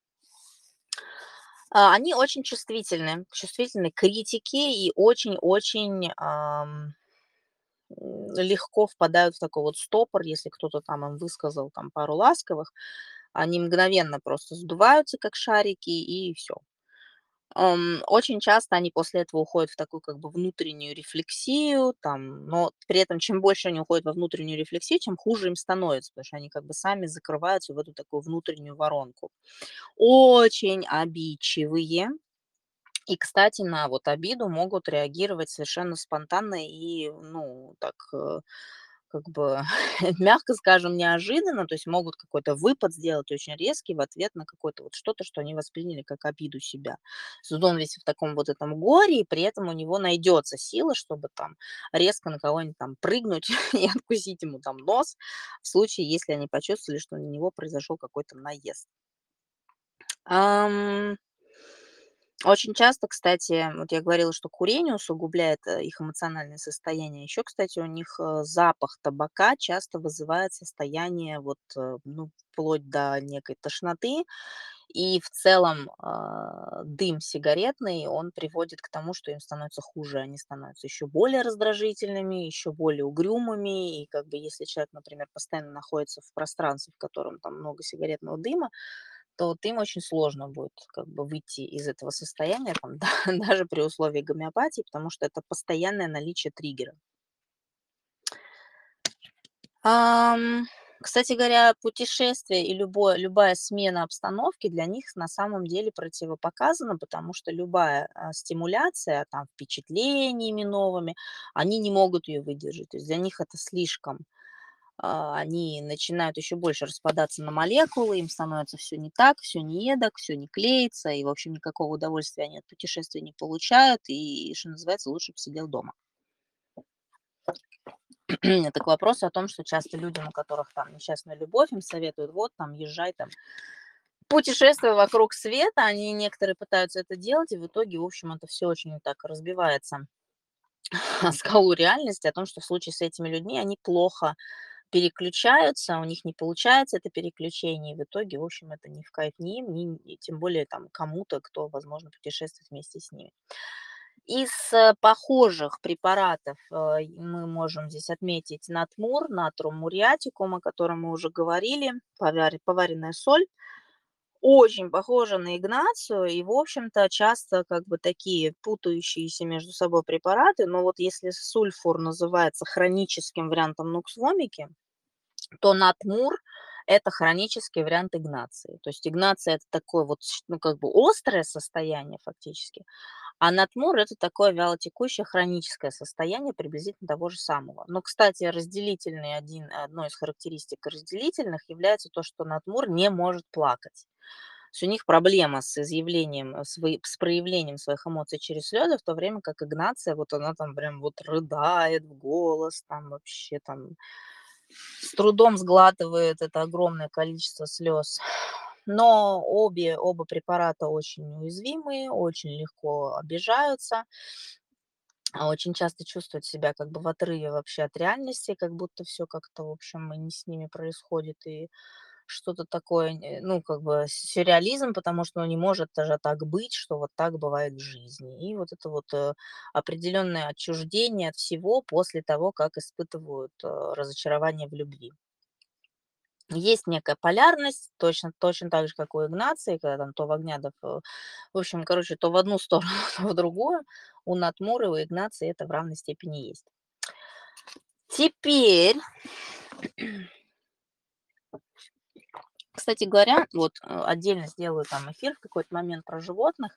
Они очень чувствительны к критике и очень-очень, легко впадают в такой вот стопор, если кто-то там им высказал там пару ласковых, они мгновенно просто сдуваются, как шарики, и все. Очень часто они после этого уходят в такую как бы внутреннюю рефлексию, там, но при этом чем больше они уходят во внутреннюю рефлексию, тем хуже им становится, потому что они как бы сами закрываются в эту такую внутреннюю воронку. Очень обидчивые. И, кстати, на вот обиду могут реагировать совершенно спонтанно и, ну, так, как бы, мягко скажем, неожиданно. То есть могут какой-то выпад сделать очень резкий в ответ на какое-то вот что-то, что они восприняли как обиду себя. То есть он весь в таком вот этом горе, и при этом у него найдется сила, чтобы там резко на кого-нибудь там прыгнуть и откусить ему там нос, в случае, если они почувствовали, что на него произошел какой-то наезд. Ам, Очень часто, кстати, вот я говорила, что курение усугубляет их эмоциональное состояние. Еще, кстати, у них запах табака часто вызывает состояние вот, ну, вплоть до некой тошноты. И в целом дым сигаретный, он приводит к тому, что им становится хуже. Они становятся еще более раздражительными, еще более угрюмыми. И как бы если человек, например, постоянно находится в пространстве, в котором там много сигаретного дыма, то вот им очень сложно будет как бы выйти из этого состояния, там, даже при условии гомеопатии, потому что это постоянное наличие триггера. Ам, Кстати говоря, путешествие и любая смена обстановки для них на самом деле противопоказана, потому что любая стимуляция там, впечатлениями новыми, они не могут ее выдержать. То есть для них это слишком. Они начинают еще больше распадаться на молекулы, им становится все не так, все не эдак, все не клеится, и, в общем, никакого удовольствия они от путешествия не получают, и, что называется, лучше бы сидел дома. Это к вопросу о том, что часто людям, у которых там несчастная любовь, им советуют, вот, там, езжай, там, путешествуй вокруг света, они некоторые пытаются это делать, и в итоге, в общем, это все очень так разбивается о скалу реальности, о том, что в случае с этими людьми они плохо переключаются, у них не получается это переключение, и в итоге, в общем, это ни в кайф ни им, ни и тем более там кому-то, кто, возможно, путешествует вместе с ними. Из похожих препаратов мы можем здесь отметить натмур, натрум муриатикум, о котором мы уже говорили, поваренная соль. Очень похожа на игнацию и, в общем-то, часто как бы такие путающиеся между собой препараты. Но вот если сульфур называется хроническим вариантом нукс-вомики, то натмур — это хронический вариант игнации. То есть игнация — это такое вот, ну, как бы острое состояние фактически, а натмур — это такое вялотекущее хроническое состояние приблизительно того же самого. Но, кстати, одной из характеристик разделительных является то, что натмур не может плакать. То есть у них проблема с изъявлением, с проявлением своих эмоций через слезы, в то время как игнация, вот она там прям вот рыдает в голос, там вообще там с трудом сглатывает это огромное количество слез. Но оба препарата очень уязвимые, очень легко обижаются, очень часто чувствуют себя как бы в отрыве вообще от реальности, как будто все как-то, в общем, и не с ними происходит, и что-то такое, ну, как бы сюрреализм, потому что, ну, не может даже так быть, что вот так бывает в жизни. И вот это вот определенное отчуждение от всего после того, как испытывают разочарование в любви. Есть некая полярность, точно так же, как у Игнации, когда там то в огня, в общем, короче, то в одну сторону, то в другую. У Натмура и у Игнации это в равной степени есть. Теперь, кстати говоря, вот отдельно сделаю там эфир в какой-то момент про животных.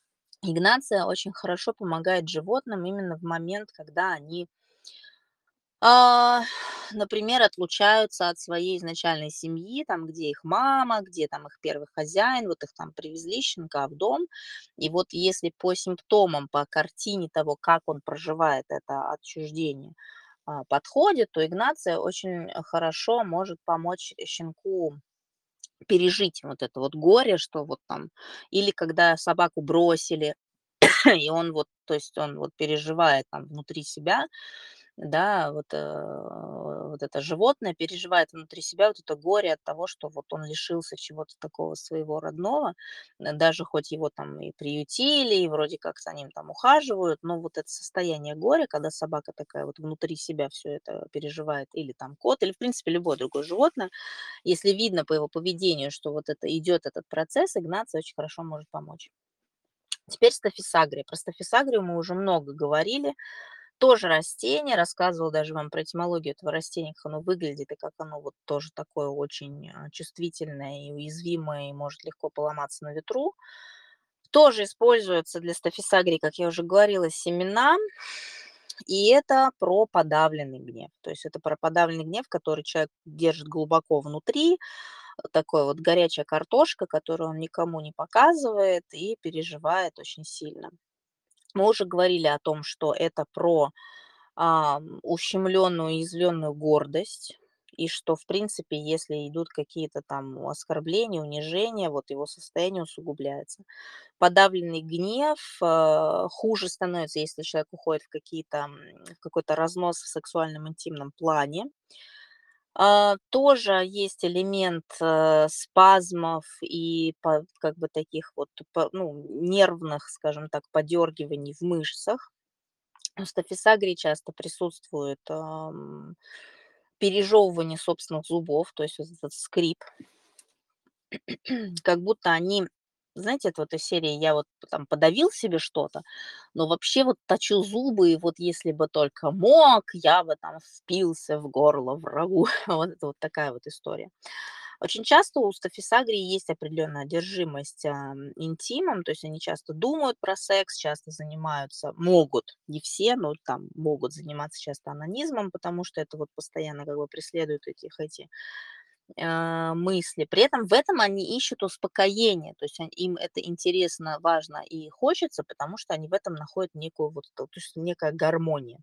Игнация очень хорошо помогает животным именно в момент, когда они А, Например, отлучаются от своей изначальной семьи, там, где их мама, где там их первый хозяин, вот их там привезли, щенка, в дом. И вот если по симптомам, по картине того, как он проживает это отчуждение, подходит, то Игнация очень хорошо может помочь щенку пережить вот это вот горе, что вот там, или когда собаку бросили, и он вот, то есть он вот переживает там внутри себя, да, вот это животное переживает внутри себя вот это горе от того, что вот он лишился чего-то такого своего родного, даже хоть его там и приютили, и вроде как за ним там ухаживают, но вот это состояние горя, когда собака такая вот внутри себя все это переживает, или там кот, или в принципе любое другое животное, если видно по его поведению, что вот это идет этот процесс, Игнация очень хорошо может помочь. Теперь стафисагрия. Про стафисагрию мы уже много говорили. Тоже растение, рассказывала даже вам про этимологию этого растения, как оно выглядит и как оно вот тоже такое очень чувствительное и уязвимое, и может легко поломаться на ветру. Тоже используется для стафисагрии, как я уже говорила, семена. И это про подавленный гнев. То есть это про подавленный гнев, который человек держит глубоко внутри, такой вот горячая картошка, которую он никому не показывает и переживает очень сильно. Мы уже говорили о том, что это про ущемленную, уязвленную гордость, и что, в принципе, если идут какие-то там оскорбления, унижения, вот его состояние усугубляется. Подавленный гнев хуже становится, если человек уходит в в какой-то разнос в сексуальном интимном плане. Тоже есть элемент спазмов и как бы таких вот ну, нервных, скажем так, подергиваний в мышцах. У стафисагрии часто присутствует пережевывание собственных зубов, то есть вот этот скрип, как будто они, знаете, это вот из серии «я вот там подавил себе что-то, но вообще вот точу зубы, и вот если бы только мог, я бы там впился в горло врагу». Вот это вот такая вот история. Очень часто у стафисагрии есть определенная одержимость интимом, то есть они часто думают про секс, часто занимаются, могут, не все, но там могут заниматься часто анонизмом, потому что это вот постоянно как бы преследуют эти мысли. При этом в этом они ищут успокоение, то есть им это интересно, важно и хочется, потому что они в этом находят некую вот, то есть некая гармония.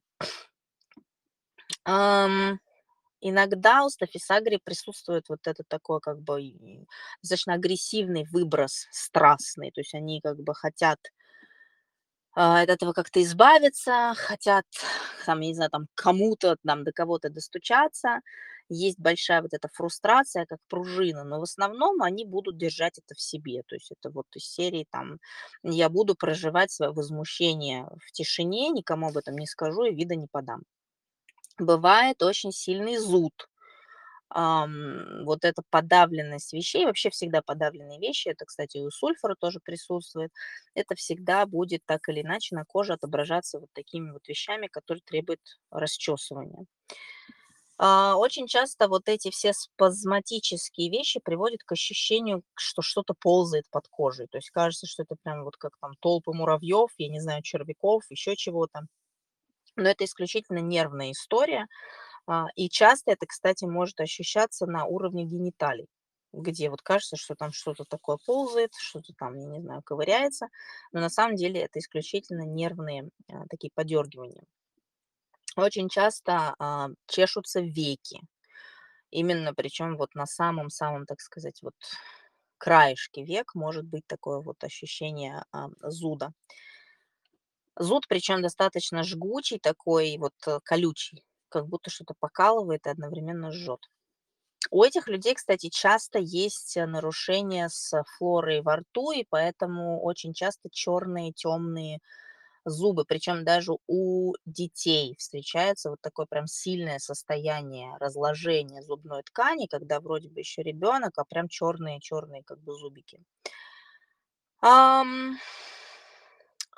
Ам, Иногда у стафисагрии присутствует вот это такой как бы достаточно агрессивный выброс, страстный, то есть они как бы хотят от этого как-то избавиться, хотят, там, я не знаю, там, кому-то, там, до кого-то достучаться. Есть большая вот эта фрустрация, как пружина, но в основном они будут держать это в себе. То есть это вот из серии, там, я буду проживать свое возмущение в тишине, никому об этом не скажу и вида не подам. Бывает очень сильный зуд, вот эта подавленность вещей, вообще всегда подавленные вещи, это, кстати, и у сульфура тоже присутствует, это всегда будет так или иначе на коже отображаться вот такими вот вещами, которые требуют расчесывания. Очень часто вот эти все спазматические вещи приводят к ощущению, что что-то ползает под кожей. То есть кажется, что это прям вот как там толпы муравьев, я не знаю, червяков, еще чего-то. Но это исключительно нервная история, и часто это, кстати, может ощущаться на уровне гениталий, где вот кажется, что там что-то такое ползает, что-то там, я не знаю, ковыряется, но на самом деле это исключительно нервные такие подергивания. Очень часто чешутся веки, именно причем вот на самом-самом, так сказать, вот краешке век может быть такое вот ощущение зуда. Зуд, причем достаточно жгучий такой, вот колючий, как будто что-то покалывает и одновременно жжет. У этих людей, кстати, часто есть нарушения с флорой во рту, и поэтому очень часто черные, темные зубы. Причем даже у детей встречается вот такое прям сильное состояние разложения зубной ткани, когда вроде бы еще ребенок, а прям черные-черные как бы зубики. Ам,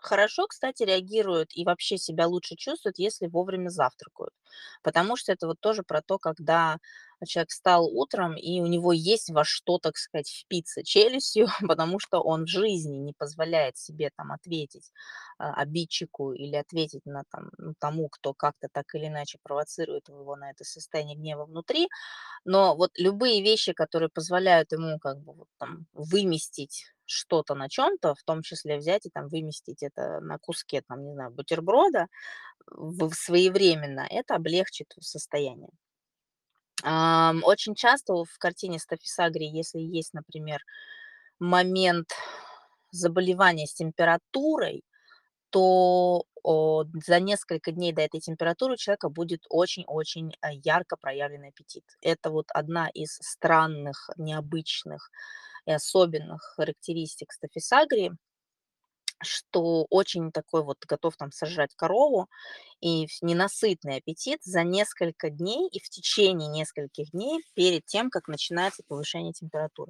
Хорошо, кстати, реагируют и вообще себя лучше чувствуют, если вовремя завтракают. Потому что это вот тоже про то, когда человек встал утром, и у него есть во что, так сказать, впиться челюстью, потому что он в жизни не позволяет себе там ответить обидчику или ответить на там, ну, тому, кто как-то так или иначе провоцирует его на это состояние гнева внутри. Но вот любые вещи, которые позволяют ему как бы вот там выместить что-то на чем то в том числе взять и там выместить это на куске, там, не знаю, бутерброда своевременно, это облегчит состояние. Очень часто в картине стафисагрии, если есть, например, момент заболевания с температурой, то за несколько дней до этой температуры у человека будет очень-очень ярко проявленный аппетит. Это вот одна из странных, необычных и особенных характеристик стафисагрии, что очень такой вот готов там сожрать корову и ненасытный аппетит за несколько дней и в течение нескольких дней перед тем, как начинается повышение температуры.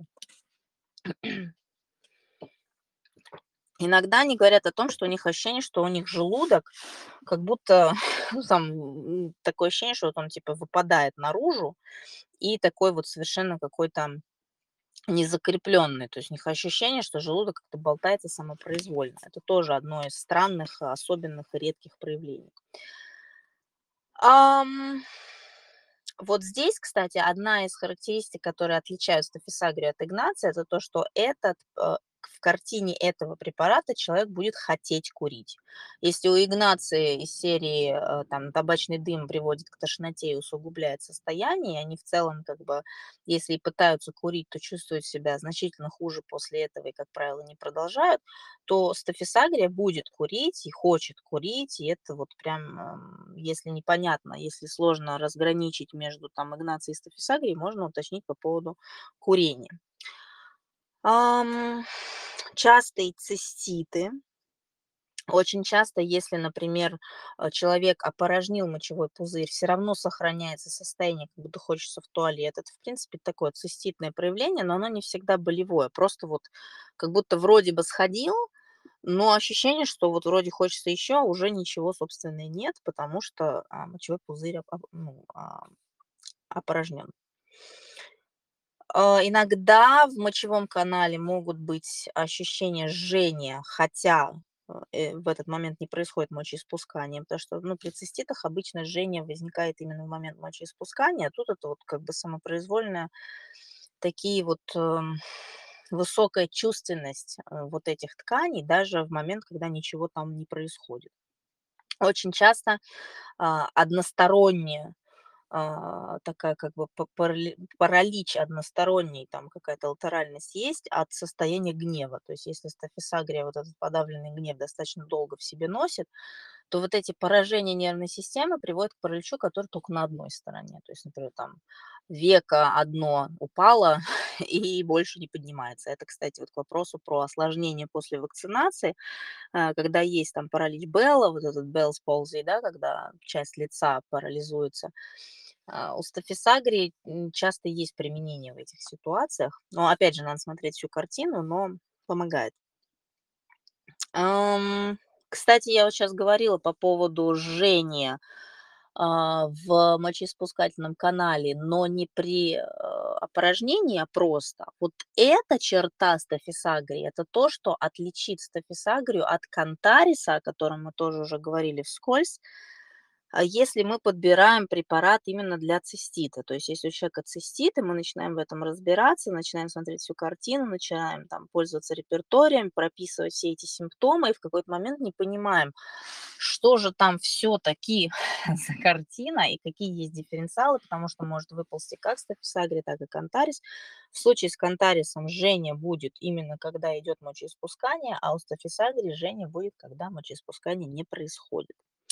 Иногда они говорят о том, что у них ощущение, что у них желудок как будто, ну, там, такое ощущение, что вот он типа выпадает наружу и такой вот совершенно какой-то незакрепленный. То есть у них ощущение, что желудок как-то болтается самопроизвольно. Это тоже одно из странных, особенных и редких проявлений. Ам, вот здесь, кстати, одна из характеристик, которые отличают стафисагрию от игнация, это то, что в картине этого препарата человек будет хотеть курить. Если у игнации из серии там табачный дым приводит к тошноте и усугубляет состояние, и они в целом как бы, если и пытаются курить, то чувствуют себя значительно хуже после этого и, как правило, не продолжают, то стафисагрия будет курить и хочет курить, и это вот прям, если непонятно, если сложно разграничить между там игнацией и стафисагрией, можно уточнить по поводу курения. Ам, Частые циститы. Очень часто, если, например, человек опорожнил мочевой пузырь, все равно сохраняется состояние, как будто хочется в туалет. Это, в принципе, такое циститное проявление, но оно не всегда болевое. Просто вот как будто вроде бы сходил, но ощущение, что вот вроде хочется еще, а уже ничего, собственно, и нет, потому что, мочевой пузырь опорожнен. Иногда в мочевом канале могут быть ощущения жжения, хотя, в этот момент не происходит мочеиспускание, потому что, ну, при циститах обычно жжение возникает именно в момент мочеиспускания, а тут это вот как бы самопроизвольно такие вот, высокая чувственность, вот этих тканей даже в момент, когда ничего там не происходит. Очень часто, одностороннее такая как бы паралич односторонний, там какая-то латеральность есть от состояния гнева. То есть если стафисагрия, вот этот подавленный гнев достаточно долго в себе носит, то вот эти поражения нервной системы приводят к параличу, который только на одной стороне. То есть, например, там веко одно упало и больше не поднимается. Это, кстати, вот к вопросу про осложнение после вакцинации, когда есть там паралич Белла, вот этот Bell's palsy, да, когда часть лица парализуется, у стафисагрии, часто есть применение в этих ситуациях. Но опять же, надо смотреть всю картину, но помогает. Ам, Кстати, я вот сейчас говорила по поводу жжения, в мочеиспускательном канале, но не при, опорожнении, а просто. Вот эта черта стафисагрии — это то, что отличит стафисагрию от кантариса, о котором мы тоже уже говорили вскользь. Если мы подбираем препарат именно для цистита. То есть если у человека цистит, и мы начинаем в этом разбираться, начинаем смотреть всю картину, начинаем там пользоваться реперторием, прописывать все эти симптомы, и в какой-то момент не понимаем, что же там все-таки за картина и какие есть дифференциалы, потому что может выползти как стафисагрия, так и кантарис. В случае с кантарисом жжение будет именно когда идет мочеиспускание, а у стафисагрии жжение будет, когда мочеиспускание не происходит.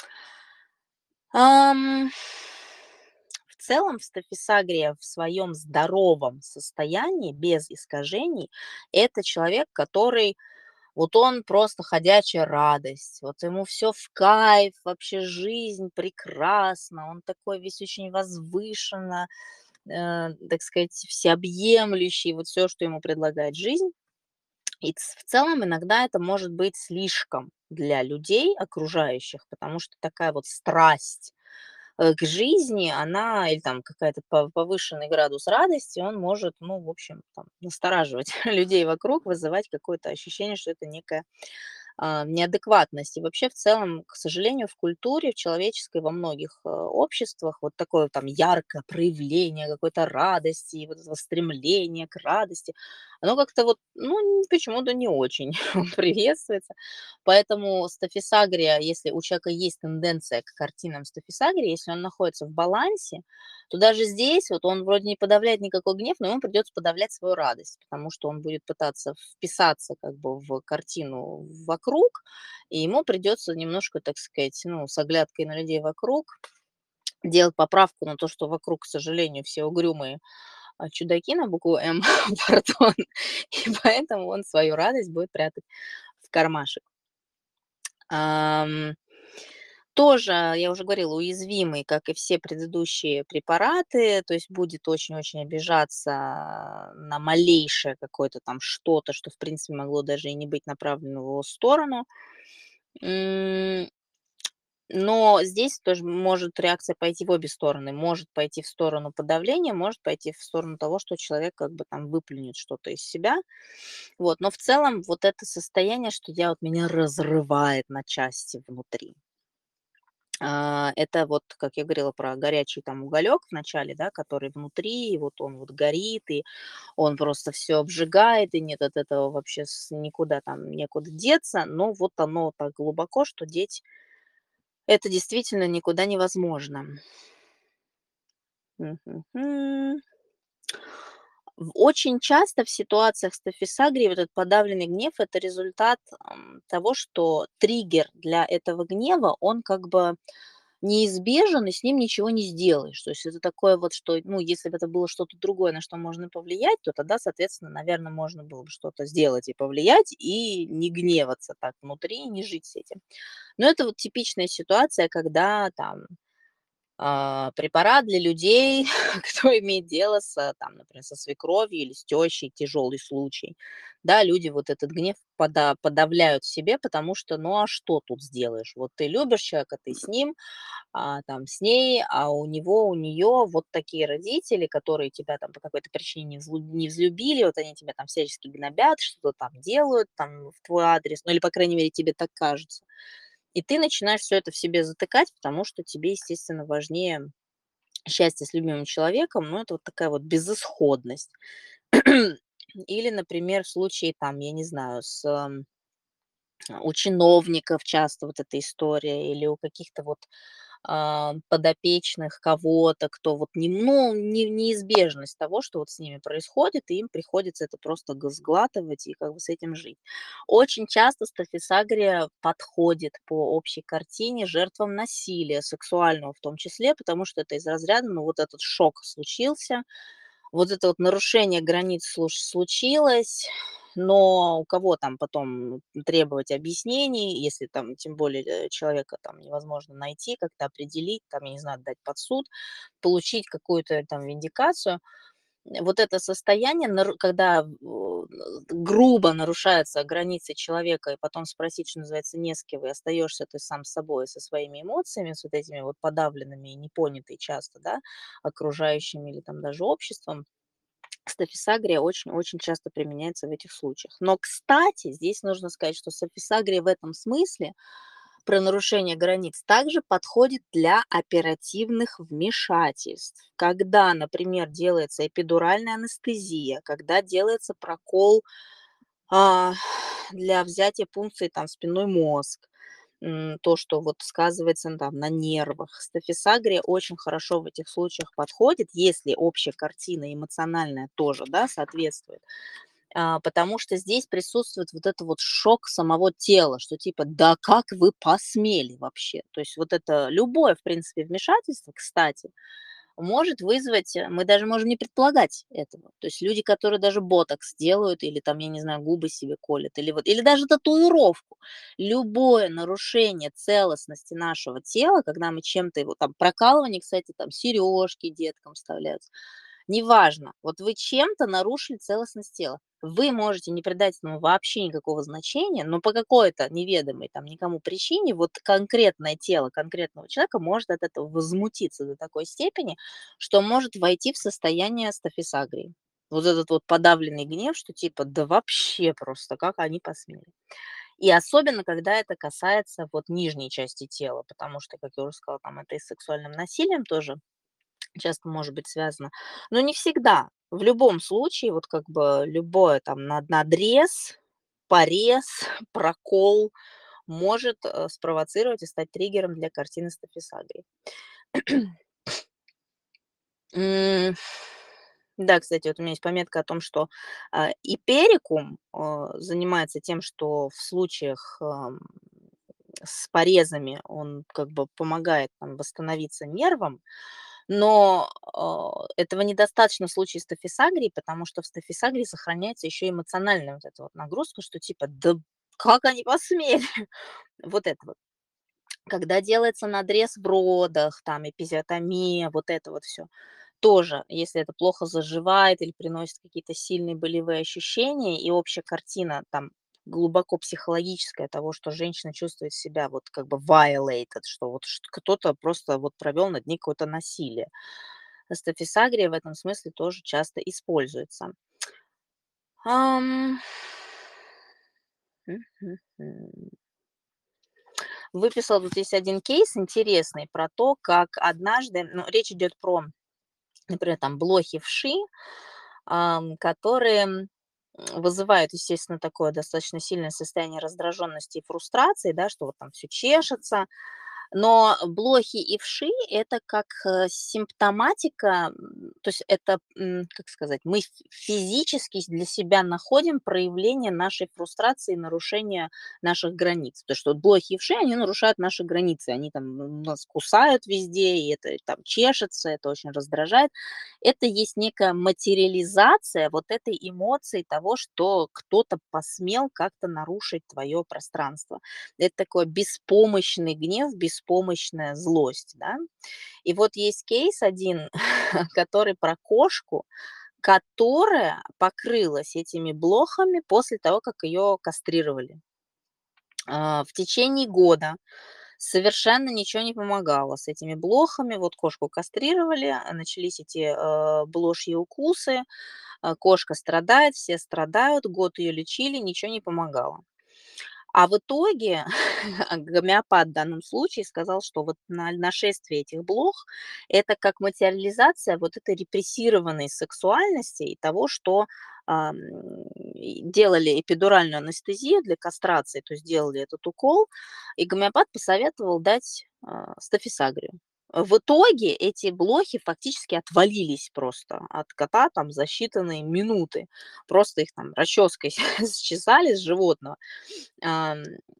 Ам, в целом стафисагрия в своем здоровом состоянии, без искажений, это человек, который вот он просто ходячая радость, вот ему все в кайф, вообще жизнь прекрасна, он такой весь очень возвышенно, так сказать, всеобъемлющий, вот все, что ему предлагает жизнь. И в целом иногда это может быть слишком для людей окружающих, потому что такая вот страсть к жизни, она или там какая-то повышенный градус радости, он может, ну, в общем, там, настораживать людей вокруг, вызывать какое-то ощущение, что это некая неадекватность. И вообще, в целом, к сожалению, в культуре, в человеческой, во многих обществах вот такое там яркое проявление какой-то радости, и вот этого стремления к радости, оно как-то вот, ну, почему-то не очень приветствуется. Поэтому стафисагрия, если у человека есть тенденция к картинам стафисагрии, если он находится в балансе, то даже здесь вот он вроде не подавляет никакой гнев, но ему придется подавлять свою радость, потому что он будет пытаться вписаться как бы в картину вокруг, и ему придется немножко, так сказать, ну, с оглядкой на людей вокруг делать поправку на то, что вокруг, к сожалению, все угрюмые чудаки на букву М, пардон, и поэтому он свою радость будет прятать в кармашек. Ам, Тоже, я уже говорила, уязвимый, как и все предыдущие препараты, то есть будет очень-очень обижаться на малейшее какое-то там что-то, что, в принципе, могло даже и не быть направлено в его сторону. М, Но здесь тоже может реакция пойти в обе стороны. Может пойти в сторону подавления, может пойти в сторону того, что человек как бы там выплюнет что-то из себя. Вот. Но в целом вот это состояние, что меня разрывает на части внутри. Это вот, как я говорила про горячий там уголек в начале, да, который внутри, и вот он вот горит, и он просто все обжигает, и нет от этого вообще никуда там некуда деться, но вот оно так глубоко, что деть это действительно никуда невозможно. Мгм. Очень часто в ситуациях стафисагрии вот этот подавленный гнев — это результат того, что триггер для этого гнева, он как бы неизбежен, и с ним ничего не сделаешь. То есть это такое вот, что, ну, если бы это было что-то другое, на что можно повлиять, то тогда, соответственно, наверное, можно было бы что-то сделать и повлиять, и не гневаться так внутри, и не жить с этим. Но это вот типичная ситуация, когда там препарат для людей, кто имеет дело там, например, со свекровью или с тещей, тяжелый случай. Да, люди вот этот гнев подавляют в себе, потому что, ну а что тут сделаешь? Вот ты любишь человека, ты с ним, там с ней, а у него, у нее вот такие родители, которые тебя там по какой-то причине не взлюбили, вот они тебя там всячески гнобят, что-то там делают там в твой адрес, ну или, по крайней мере, тебе так кажется. И ты начинаешь все это в себе затыкать, потому что тебе, естественно, важнее счастье с любимым человеком, но это вот такая вот безысходность. Или, например, в случае там, я не знаю, у чиновников часто вот эта история, или у каких-то вот подопечных кого-то, кто вот неизбежность того, что вот с ними происходит, и им приходится это просто сглатывать и как бы с этим жить. Очень часто стафисагрия подходит по общей картине жертвам насилия, сексуального в том числе, потому что это из разряда, ну вот этот шок случился, вот это вот нарушение границ случилось, но у кого там потом требовать объяснений, если там, тем более, человека там невозможно найти, как-то определить, там, я не знаю, дать под суд, получить какую-то там виндикацию. Вот это состояние, когда грубо нарушаются границы человека, и потом спросить, что называется, не с кем, и остаешься ты сам с собой, со своими эмоциями, с вот этими вот подавленными и непонятые часто, да, окружающими или там даже обществом, стафисагрия очень-очень часто применяется в этих случаях. Но, кстати, здесь нужно сказать, что стафисагрия в этом смысле про нарушение границ также подходит для оперативных вмешательств. Когда, например, делается эпидуральная анестезия, когда делается прокол а, для взятия пункции там в спинной мозг, то, что вот сказывается там на нервах. Стафисагрия очень хорошо в этих случаях подходит, если общая картина эмоциональная тоже, да, соответствует. Потому что здесь присутствует вот это вот шок самого тела, что типа: "Да как вы посмели вообще?" То есть вот это любое, в принципе, вмешательство, кстати, может вызвать, мы даже можем не предполагать этого. То есть люди, которые даже ботокс делают или там, я не знаю, губы себе колят, или вот, или даже татуировку. Любое нарушение целостности нашего тела, когда мы чем-то его там прокалывание, кстати, там сережки деткам вставляются. Неважно, вот вы чем-то нарушили целостность тела. Вы можете не придать этому вообще никакого значения, но по какой-то неведомой там никому причине вот конкретное тело конкретного человека может от этого возмутиться до такой степени, что может войти в состояние стафисагрии. Вот этот вот подавленный гнев, что типа да вообще просто как они посмели. И особенно, когда это касается вот нижней части тела, потому что, как я уже сказала, там это и с сексуальным насилием тоже часто может быть связано, но не всегда. В любом случае, вот как бы любое там надрез, порез, прокол может, спровоцировать и стать триггером для картины стафисагрии. М, да, кстати, вот у меня есть пометка о том, что, иперикум, занимается тем, что в случаях, с порезами он как бы помогает там восстановиться нервам, но, этого недостаточно в случае стафисагрии, потому что в стафисагрии сохраняется еще эмоциональная вот эта вот нагрузка, что типа: "Да как они посмели!" Вот это вот. Когда делается надрез в родах, там эпизиотомия, вот это вот все. Тоже, если это плохо заживает или приносит какие-то сильные болевые ощущения, и общая картина там глубоко психологическая того, что женщина чувствует себя вот как бы violated, что вот кто-то просто вот провел над ней какое-то насилие. Стафисагрия в этом смысле тоже часто используется. Ам, мгм. Выписала тут есть один кейс интересный про то, как однажды, ну, речь идет про, например, там блохи вши, которые, вызывают, естественно, такое достаточно сильное состояние раздраженности и фрустрации, да, что вот там все чешется. Но блохи и вши — это как, симптоматика, то есть это, как сказать, мы физически для себя находим проявление нашей фрустрации, нарушения наших границ. То, что вот блохи и вши, они нарушают наши границы, они там нас кусают везде, и это там чешется, это очень раздражает. Это есть некая материализация вот этой эмоции того, что кто-то посмел как-то нарушить твое пространство. Это такой беспомощный гнев, беспомощная злость, да. И вот есть кейс один, который про кошку, которая покрылась этими блохами после того, как ее кастрировали. В течение года совершенно ничего не помогало с этими блохами. Вот кошку кастрировали, начались эти, блошьи укусы, кошка страдает, все страдают, год ее лечили, ничего не помогало. А в итоге гомеопат в данном случае сказал, что вот нашествие этих блох — это как материализация вот этой репрессированной сексуальности и того, что, и делали эпидуральную анестезию для кастрации, то есть делали этот укол, и гомеопат посоветовал дать, стафисагрию. В итоге эти блохи фактически отвалились просто от кота там за считанные минуты. Просто их там расческой счесали с животного. Ам,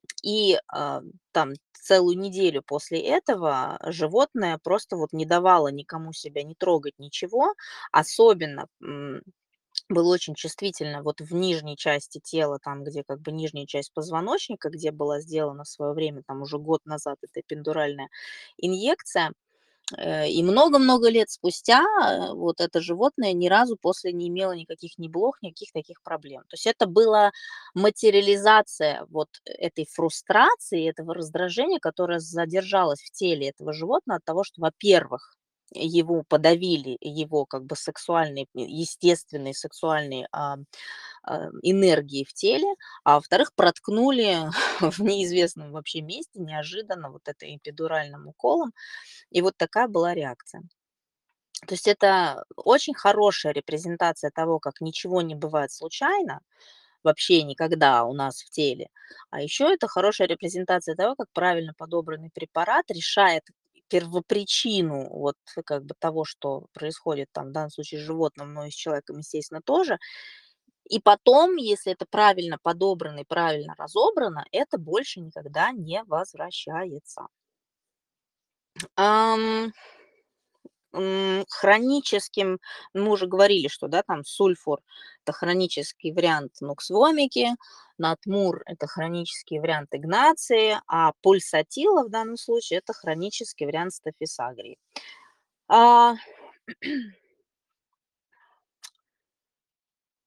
там целую неделю после этого животное просто вот не давало никому себя не трогать, ничего. Особенно, было очень чувствительно вот в нижней части тела, там, где как бы нижняя часть позвоночника, где была сделана в свое время, там уже год назад эта эпидуральная инъекция. И много-много лет спустя, вот это животное ни разу после не имело никаких ни блох, никаких таких проблем. То есть это была материализация вот этой фрустрации, этого раздражения, которое задержалось в теле этого животного от того, что, во-первых, его подавили, его как бы сексуальные, естественные сексуальные энергии в теле, а во-вторых, проткнули в неизвестном вообще месте неожиданно вот этой эпидуральным уколом, и вот такая была реакция. То есть это очень хорошая репрезентация того, как ничего не бывает случайно, вообще никогда у нас в теле. А еще это хорошая репрезентация того, как правильно подобранный препарат решает первопричину вот как бы того, что происходит там в данном случае с животным, но и с человеком, естественно, тоже. И потом, если это правильно подобрано и правильно разобрано, это больше никогда не возвращается. Ам, хроническим, мы уже говорили, что, да, там сульфур — это хронический вариант нукс-вомики, натмур — это хронический вариант игнации, а пульсатила в данном случае — это хронический вариант стафисагрии. А,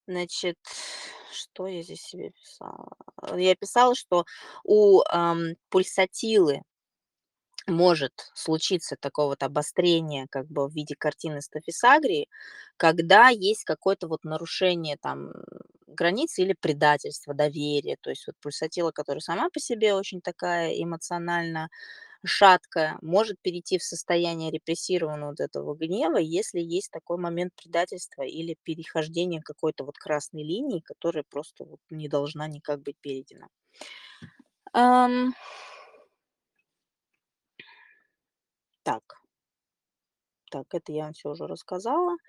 Значит, что я здесь себе писала? Я писала, что у, пульсатилы может случиться такое вот обострение как бы в виде картины стафисагрии, когда есть какое-то вот нарушение там границ или предательство, доверия. То есть вот пульсатила, которая сама по себе очень такая эмоционально шаткая, может перейти в состояние репрессированного вот этого гнева, если есть такой момент предательства или перехождения какой-то вот красной линии, которая просто вот не должна никак быть перейдена. Ам, так, так, это я вам все уже рассказала.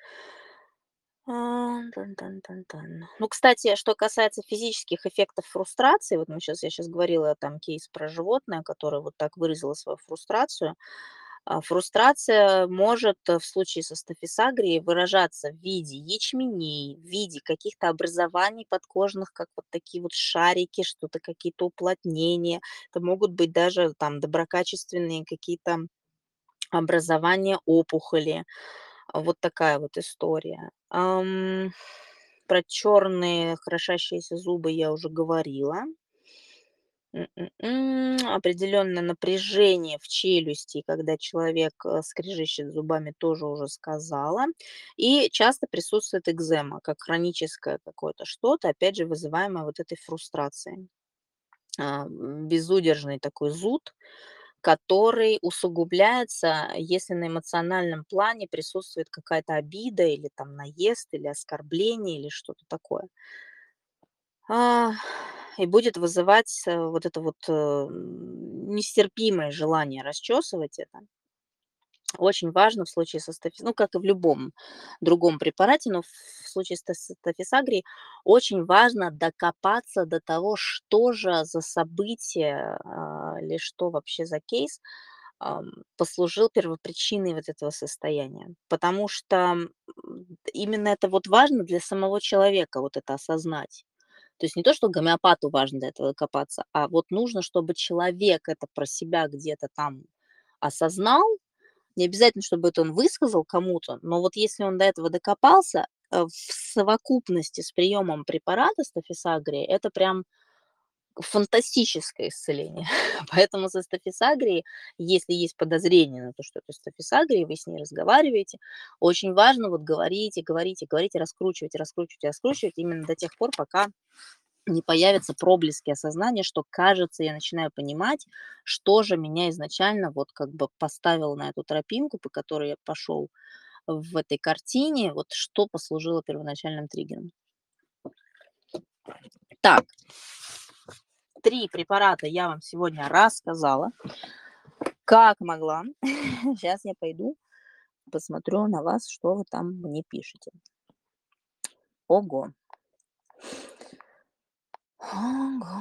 Тан-тан-тан-тан. Ну, кстати, что касается физических эффектов фрустрации, вот я сейчас говорила там кейс про животное, которое вот так выразило свою фрустрацию. Фрустрация может в случае со стафисагрией выражаться в виде ячменей, в виде каких-то образований подкожных, как вот такие вот шарики, что-то, какие-то уплотнения. Это могут быть даже там доброкачественные какие-то образования опухоли. Вот такая вот история. Про черные крошащиеся зубы я уже говорила. Определенное напряжение в челюсти, когда человек, скрежещет зубами, тоже уже сказала. И часто присутствует экзема, как хроническое какое-то что-то, опять же, вызываемое вот этой фрустрацией. Безудержный такой зуд, который усугубляется, если на эмоциональном плане присутствует какая-то обида или там наезд, или оскорбление, или что-то такое. А, и будет вызывать, вот это вот, нестерпимое желание расчесывать это. Очень важно в случае со ну, как и в любом другом препарате, но в случае с стафисагрией очень важно докопаться до того, что же за событие, или что вообще за кейс, послужил первопричиной вот этого состояния. Потому что, именно это вот важно для самого человека, вот это осознать. То есть не то, что гомеопату важно до этого докопаться, а вот нужно, чтобы человек это про себя где-то там осознал. Не обязательно, чтобы это он высказал кому-то, но вот если он до этого докопался, в совокупности с приемом препарата стафисагрии, это прям фантастическое исцеление. Поэтому со стафисагрией, если есть подозрение на то, что это стафисагрия, вы с ней разговариваете, очень важно вот говорить и говорить и говорить, и раскручивать, и раскручивать, и раскручивать именно до тех пор, пока не появятся проблески осознания, что, кажется, я начинаю понимать, что же меня изначально вот как бы поставило на эту тропинку, по которой я пошел в этой картине, вот что послужило первоначальным триггером. Так, 3 препарата я вам сегодня рассказала, как могла. Сейчас я пойду посмотрю на вас, что вы там мне пишете. Ого. Ого.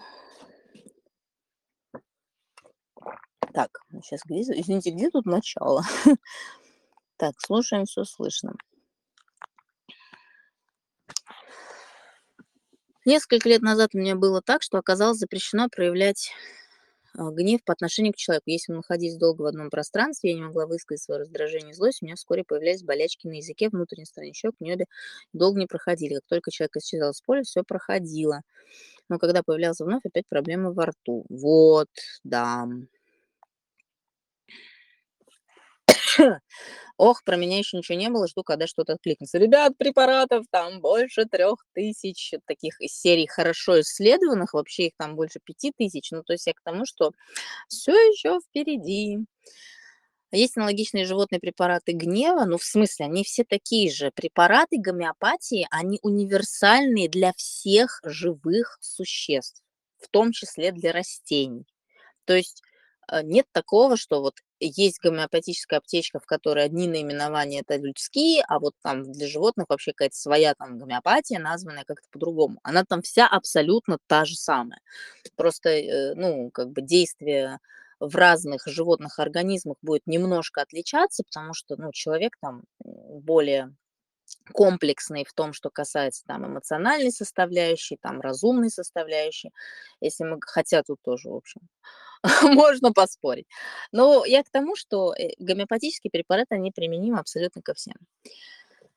Так, сейчас извините, где тут начало? Так, слушаем, все слышно. Несколько лет назад у меня было так, что оказалось запрещено проявлять гнев по отношению к человеку. Если мы находились долго в одном пространстве, я не могла высказать свое раздражение и злость, у меня вскоре появлялись болячки на языке, внутренней стороне щек, небе долго не проходили. Как только человек исчезал с поля, все проходило. Но когда появлялся вновь, опять проблемы во рту. Вот, да. Ох, про меня еще ничего не было, жду, когда что-то откликнется. Ребят, препаратов там больше 3000, таких из серий хорошо исследованных, вообще их там больше 5000. Ну, то есть я к тому, что все еще впереди. Есть аналогичные животные препараты гнева, ну, в смысле, они все такие же. Препараты гомеопатии, они универсальные для всех живых существ, в том числе для растений. То есть, нет такого, что вот есть гомеопатическая аптечка, в которой одни наименования- это людские, а вот там для животных вообще какая-то своя там гомеопатия, названная как-то по-другому. Она там вся абсолютно та же самая. Просто, ну, как бы действие в разных животных организмах будет немножко отличаться, потому что, ну, человек там, более комплексный в том, что касается там эмоциональной составляющей, там разумной составляющей. Если мы хотя тут тоже, в общем, можно поспорить. Но я к тому, что, гомеопатические препараты, они применимы абсолютно ко всем.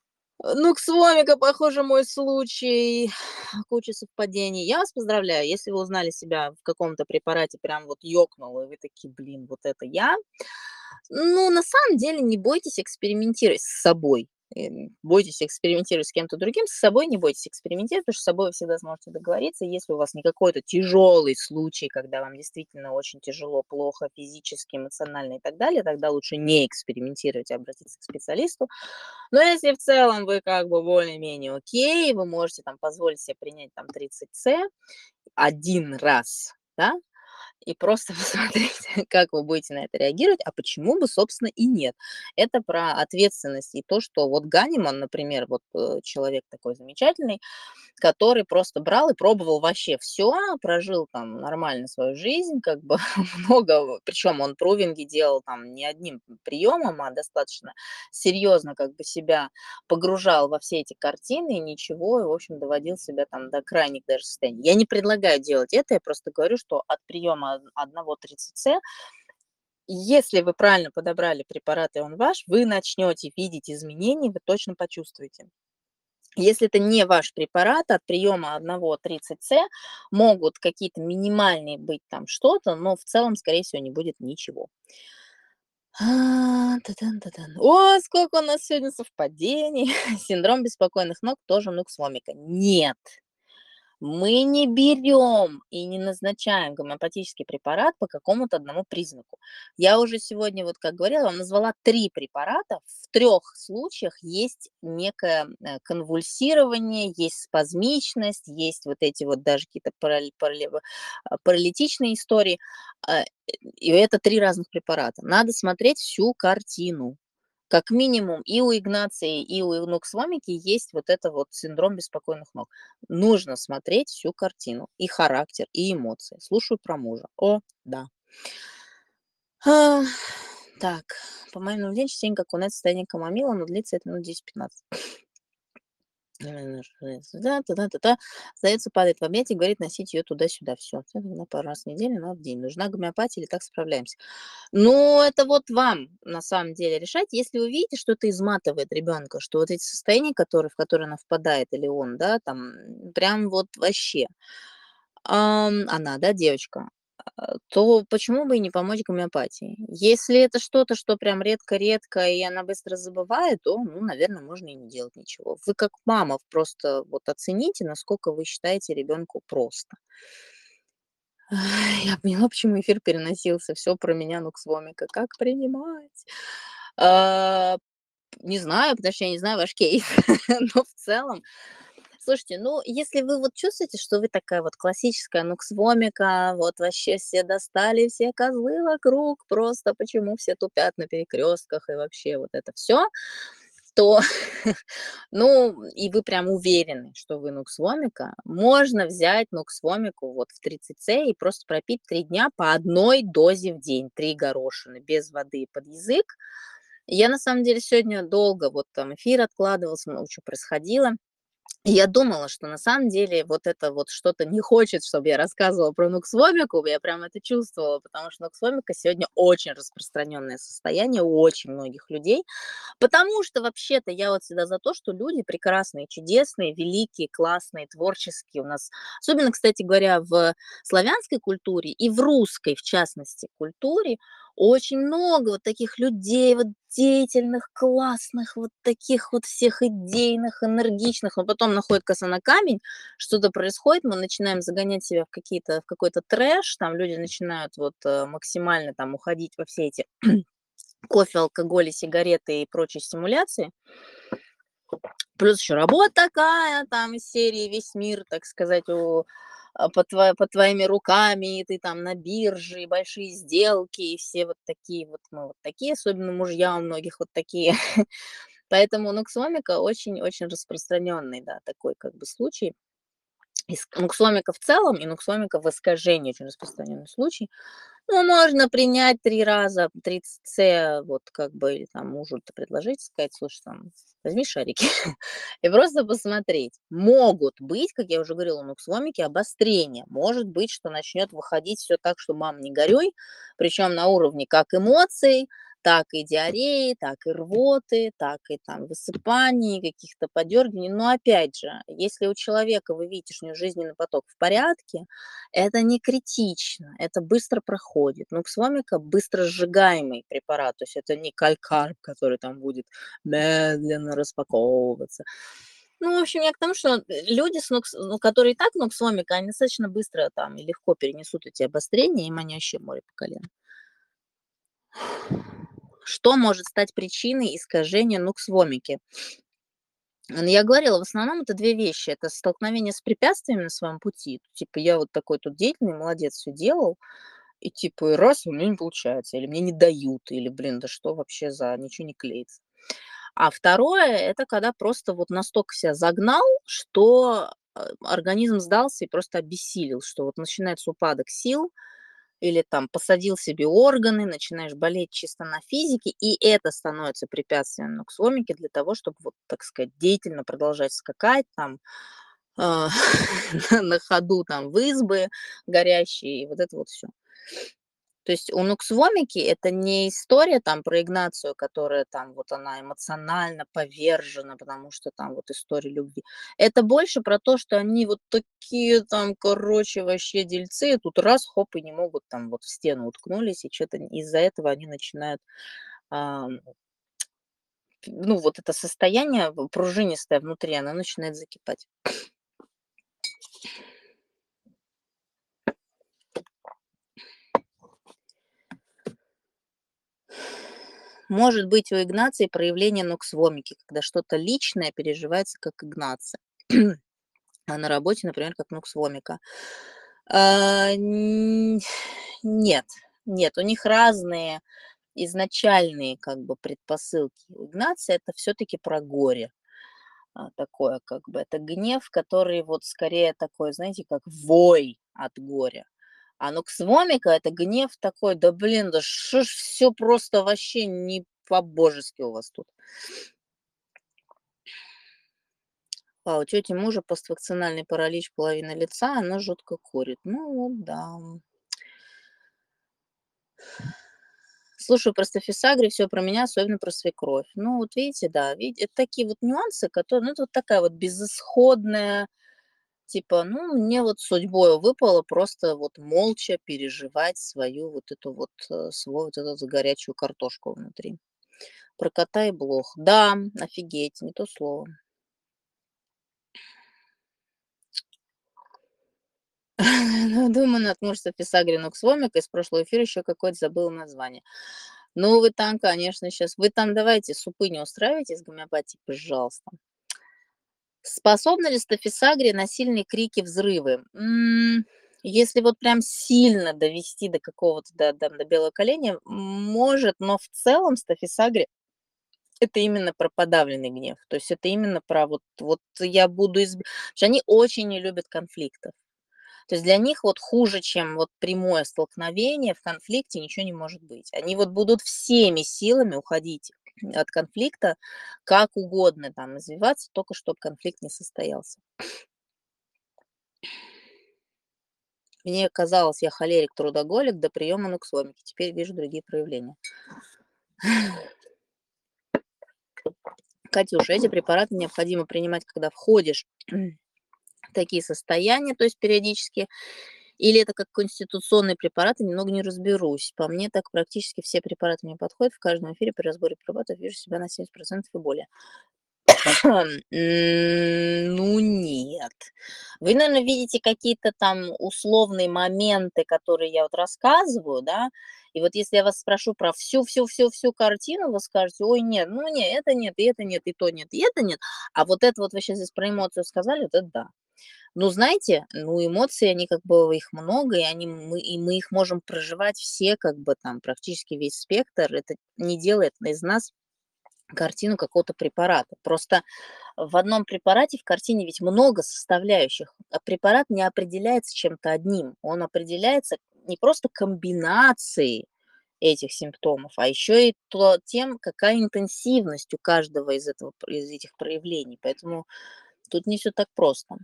Нуксвомика, похоже, мой случай. Куча совпадений. Я вас поздравляю, если вы узнали себя в каком-то препарате, прям вот ёкнуло, и вы такие: "Блин, вот это я". Ну, на самом деле, не бойтесь экспериментировать с собой. Бойтесь экспериментировать с кем-то другим, с собой не бойтесь экспериментировать, потому что с собой вы всегда сможете договориться. Если у вас не какой-то тяжелый случай, когда вам действительно очень тяжело, плохо физически, эмоционально и так далее, тогда лучше не экспериментировать, а обратиться к специалисту. Но если в целом вы как бы более-менее окей, вы можете там позволить себе принять там 30 один раз, да, и просто посмотреть, как вы будете на это реагировать, а почему бы, собственно, и нет. Это про ответственность и то, что вот Ганиман, например, вот человек такой замечательный, который просто брал и пробовал вообще все, прожил там нормально свою жизнь, как бы много, причем он прувинги делал там не одним приемом, а достаточно серьезно как бы себя погружал во все эти картины и ничего, и, в общем, доводил себя там до крайних даже состояний. Я не предлагаю делать это, я просто говорю, что от приема одного 30 если вы правильно подобрали препарат, и он ваш, вы начнете видеть изменения, вы точно почувствуете. Если это не ваш препарат, от приема одного 30 могут какие-то минимальные быть там что-то, но в целом, скорее всего, не будет ничего. Та-дан-та-дан. О, сколько у нас сегодня совпадений. Синдром беспокойных ног тоже нуксвомика. Нет, мы не берем и не назначаем гомеопатический препарат по какому-то одному признаку. Я уже сегодня, вот как говорила, вам назвала 3 препарата. В 3 случаях есть некое конвульсирование, есть спазмичность, есть вот эти вот даже какие-то паралитичные истории. И это 3 разных препарата. Надо смотреть всю картину. Как минимум и у Игнации, и у Нуксвомики есть вот это вот синдром беспокойных ног. Нужно смотреть всю картину, и характер, и эмоции. Слушаю про мужа. О, да. А, так, по моим наблюдениям, частенько окунается в состояние камомила, но длится это минут 10-15. Да-да-да-да. Сдается, падает в объятия, говорит носить ее туда-сюда. Все, на пару раз в неделю, но в день. Нужна гомеопатия или так справляемся? Ну, это вот вам на самом деле решать. Если вы видите, что это изматывает ребенка, что вот эти состояния, в которые она впадает, или он, да, там, прям вот вообще, она, да, девочка, то почему бы и не помочь гомеопатией? Если это что-то, что прям редко-редко, и она быстро забывает, то, ну, наверное, можно и не делать ничего. Вы как мама просто вот оцените, насколько вы считаете ребенку просто. Ай, я поняла, почему эфир переносился. Все про меня, Нуксвомика. Как принимать? А, не знаю, потому что я не знаю ваш кейс, но в целом слушайте, ну, если вы вот чувствуете, что вы такая вот классическая нуксвомика, вот вообще все достали, все козлы вокруг, просто почему все тупят на перекрестках и вообще вот это все, то, ну, и вы прям уверены, что вы нуксвомика, можно взять нуксвомику вот в 30 и просто пропить 3 дня по одной дозе в день, 3 горошины, без воды под язык. Я на самом деле сегодня долго вот там эфир откладывался, много чё происходило. И я думала, что на самом деле вот это вот что-то не хочет, чтобы я рассказывала про нуксвомику. Я прям это чувствовала, потому что нуксвомика сегодня очень распространенное состояние у очень многих людей. Потому что вообще-то я вот всегда за то, что люди прекрасные, чудесные, великие, классные, творческие у нас. Особенно, кстати говоря, в славянской культуре и в русской, в частности, культуре очень много вот таких людей, вот деятельных, классных, вот таких вот всех идейных, энергичных, но потом находят коса на камень, что-то происходит, мы начинаем загонять себя в какой-то трэш, там люди начинают вот максимально там уходить во все эти кофе, алкоголь, сигареты и прочие стимуляции. Плюс еще работа такая, там из серии «Весь мир», так сказать, под твоими руками, и ты там на бирже, и большие сделки, и все вот такие вот, мы вот такие, особенно мужья у многих вот такие. Поэтому нуксвомика очень-очень распространенный, да, такой как бы случай. Нуксвомика в целом и нуксвомика в искажении очень распространенный случай. Ну, можно принять 3 раза 30 вот как бы, или там мужу-то предложить, сказать: "Слушай, там, возьми шарики", и просто посмотреть. Могут быть, как я уже говорила, у нуксвомики обострения. Может быть, что начнет выходить все так, что: "Мам, не горюй", причем на уровне как эмоций, Так и диареи, так и рвоты, так и там высыпаний, каких-то подергиваний. Но опять же, если у человека вы видите, что у него жизненный поток в порядке, это не критично, это быстро проходит. Нукс-вомика — быстро сжигаемый препарат, то есть это не калькарб, который там будет медленно распаковываться. Ну, в общем, я к тому, что люди, ну, которые и так нукс-вомика, они достаточно быстро там и легко перенесут эти обострения, им они вообще море по колено. Что может стать причиной искажения нукс-вомики? Я говорила, в основном это 2 вещи. Это столкновение с препятствиями на своем пути. Типа я вот такой тут деятельный, молодец, все делал, и типа и раз у меня не получается, или мне не дают, или, блин, да что вообще за ничего не клеится. А второе — это когда просто вот настолько себя загнал, что, организм сдался и просто обессилел, что вот начинается упадок сил, или там посадил себе органы, начинаешь болеть чисто на физике, и это становится препятствием нуксвомики для того, чтобы, вот, так сказать, деятельно продолжать скакать там, а, на ходу там в избы горящие, и вот это вот все. То есть у нуксвомики это не история там про Игнацию, которая там вот она эмоционально повержена, потому что там вот история любви. Это больше про то, что они вот такие там, короче, вообще дельцы, и тут раз, хоп, и не могут там вот в стену уткнулись, и что-то из-за этого они начинают, ам, ну, вот это состояние пружинистое внутри, оно начинает закипать. Может быть у Игнации проявление нуксвомики, когда что-то личное переживается как Игнация. А на работе, например, как нукс-вомика. А, н Нет, нет, у них разные изначальные как бы предпосылки. У Игнация это все таки про горе, такое как бы. Это гнев, который вот скорее такой, знаете, как вой от горя. А нукс-вомика — это гнев такой: "Да блин, да что ж всё просто вообще не по-божески у вас тут". У тети мужа поствакцинальный паралич половины лица, она жутко курит. Ну вот да. Слушаю про стафисагри, все про меня, особенно про свекровь. Ну вот видите, да, это такие вот нюансы, которые, ну это вот такая вот безысходная, типа, ну мне вот судьбой выпало просто вот молча переживать свою вот эту вот, свой вот эту горячую картошку внутри. Про кота и блох. Да, офигеть, не то слово. Ну, думаю, наткнусь Фисагри Нукс-Вомик, из прошлого эфира еще какое-то забыла название. Ну, вы там, конечно, сейчас вы там давайте супы не устраивайте с гомеопатией, пожалуйста. Способна ли стафисагрия на сильные крики, взрывы? Если вот прям сильно довести до какого-то, до белого коленя, может, но в целом стафисагрия — это именно про подавленный гнев. То есть это именно про вот я буду они очень не любят конфликтов. То есть для них вот хуже, чем вот прямое столкновение в конфликте, ничего не может быть. Они вот будут всеми силами уходить от конфликта, как угодно там извиваться, только чтобы конфликт не состоялся. Мне казалось, я холерик, трудоголик до приема нуксвомики. Теперь вижу другие проявления. Катюша, эти препараты необходимо принимать, когда входишь в такие состояния, то есть периодически, или это как конституционные препараты, немного не разберусь. По мне, так практически все препараты мне подходят. В каждом эфире при разборе препаратов вижу себя на 70% и более. Ну нет. Вы, наверное, видите какие-то там условные моменты, которые я вот рассказываю, да. И вот если я вас спрошу про всю картину, вы скажете: "Ой, нет, ну не, это нет, и это нет, и то нет, и это нет". А вот это вот вы сейчас здесь про эмоцию сказали, вот это да. Ну, знаете, ну, эмоции, они как бы, их много, и мы их можем проживать все, как бы там практически весь спектр. Это не делает из нас картину какого-то препарата. Просто в одном препарате, в картине ведь много составляющих, а препарат не определяется чем-то одним. Он определяется не просто комбинацией этих симптомов, а еще и тем, какая интенсивность у каждого из этих проявлений. Поэтому тут не все так просто.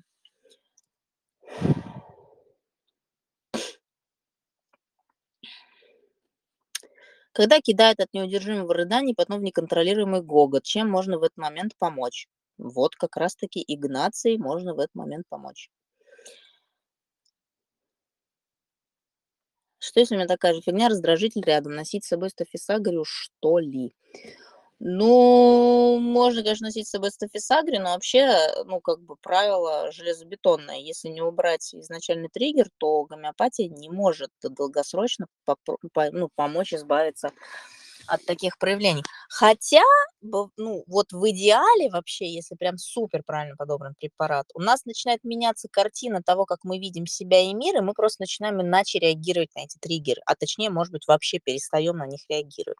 Когда кидает от неудержимого рыданий, потом в неконтролируемый гогот. Чем можно в этот момент помочь? Вот как раз-таки Игнации можно в этот момент помочь. Что если у меня такая же фигня, раздражитель рядом, носить с собой стафисагрию, что ли? Ну, можно, конечно, носить с собой стафисагрию, но вообще, ну, как бы правило железобетонное. Если не убрать изначальный триггер, то гомеопатия не может долгосрочно ну, помочь избавиться от таких проявлений. Хотя, ну, вот в идеале вообще, если прям супер правильно подобран препарат, у нас начинает меняться картина того, как мы видим себя и мир, и мы просто начинаем иначе реагировать на эти триггеры, а точнее, может быть, вообще перестаем на них реагировать.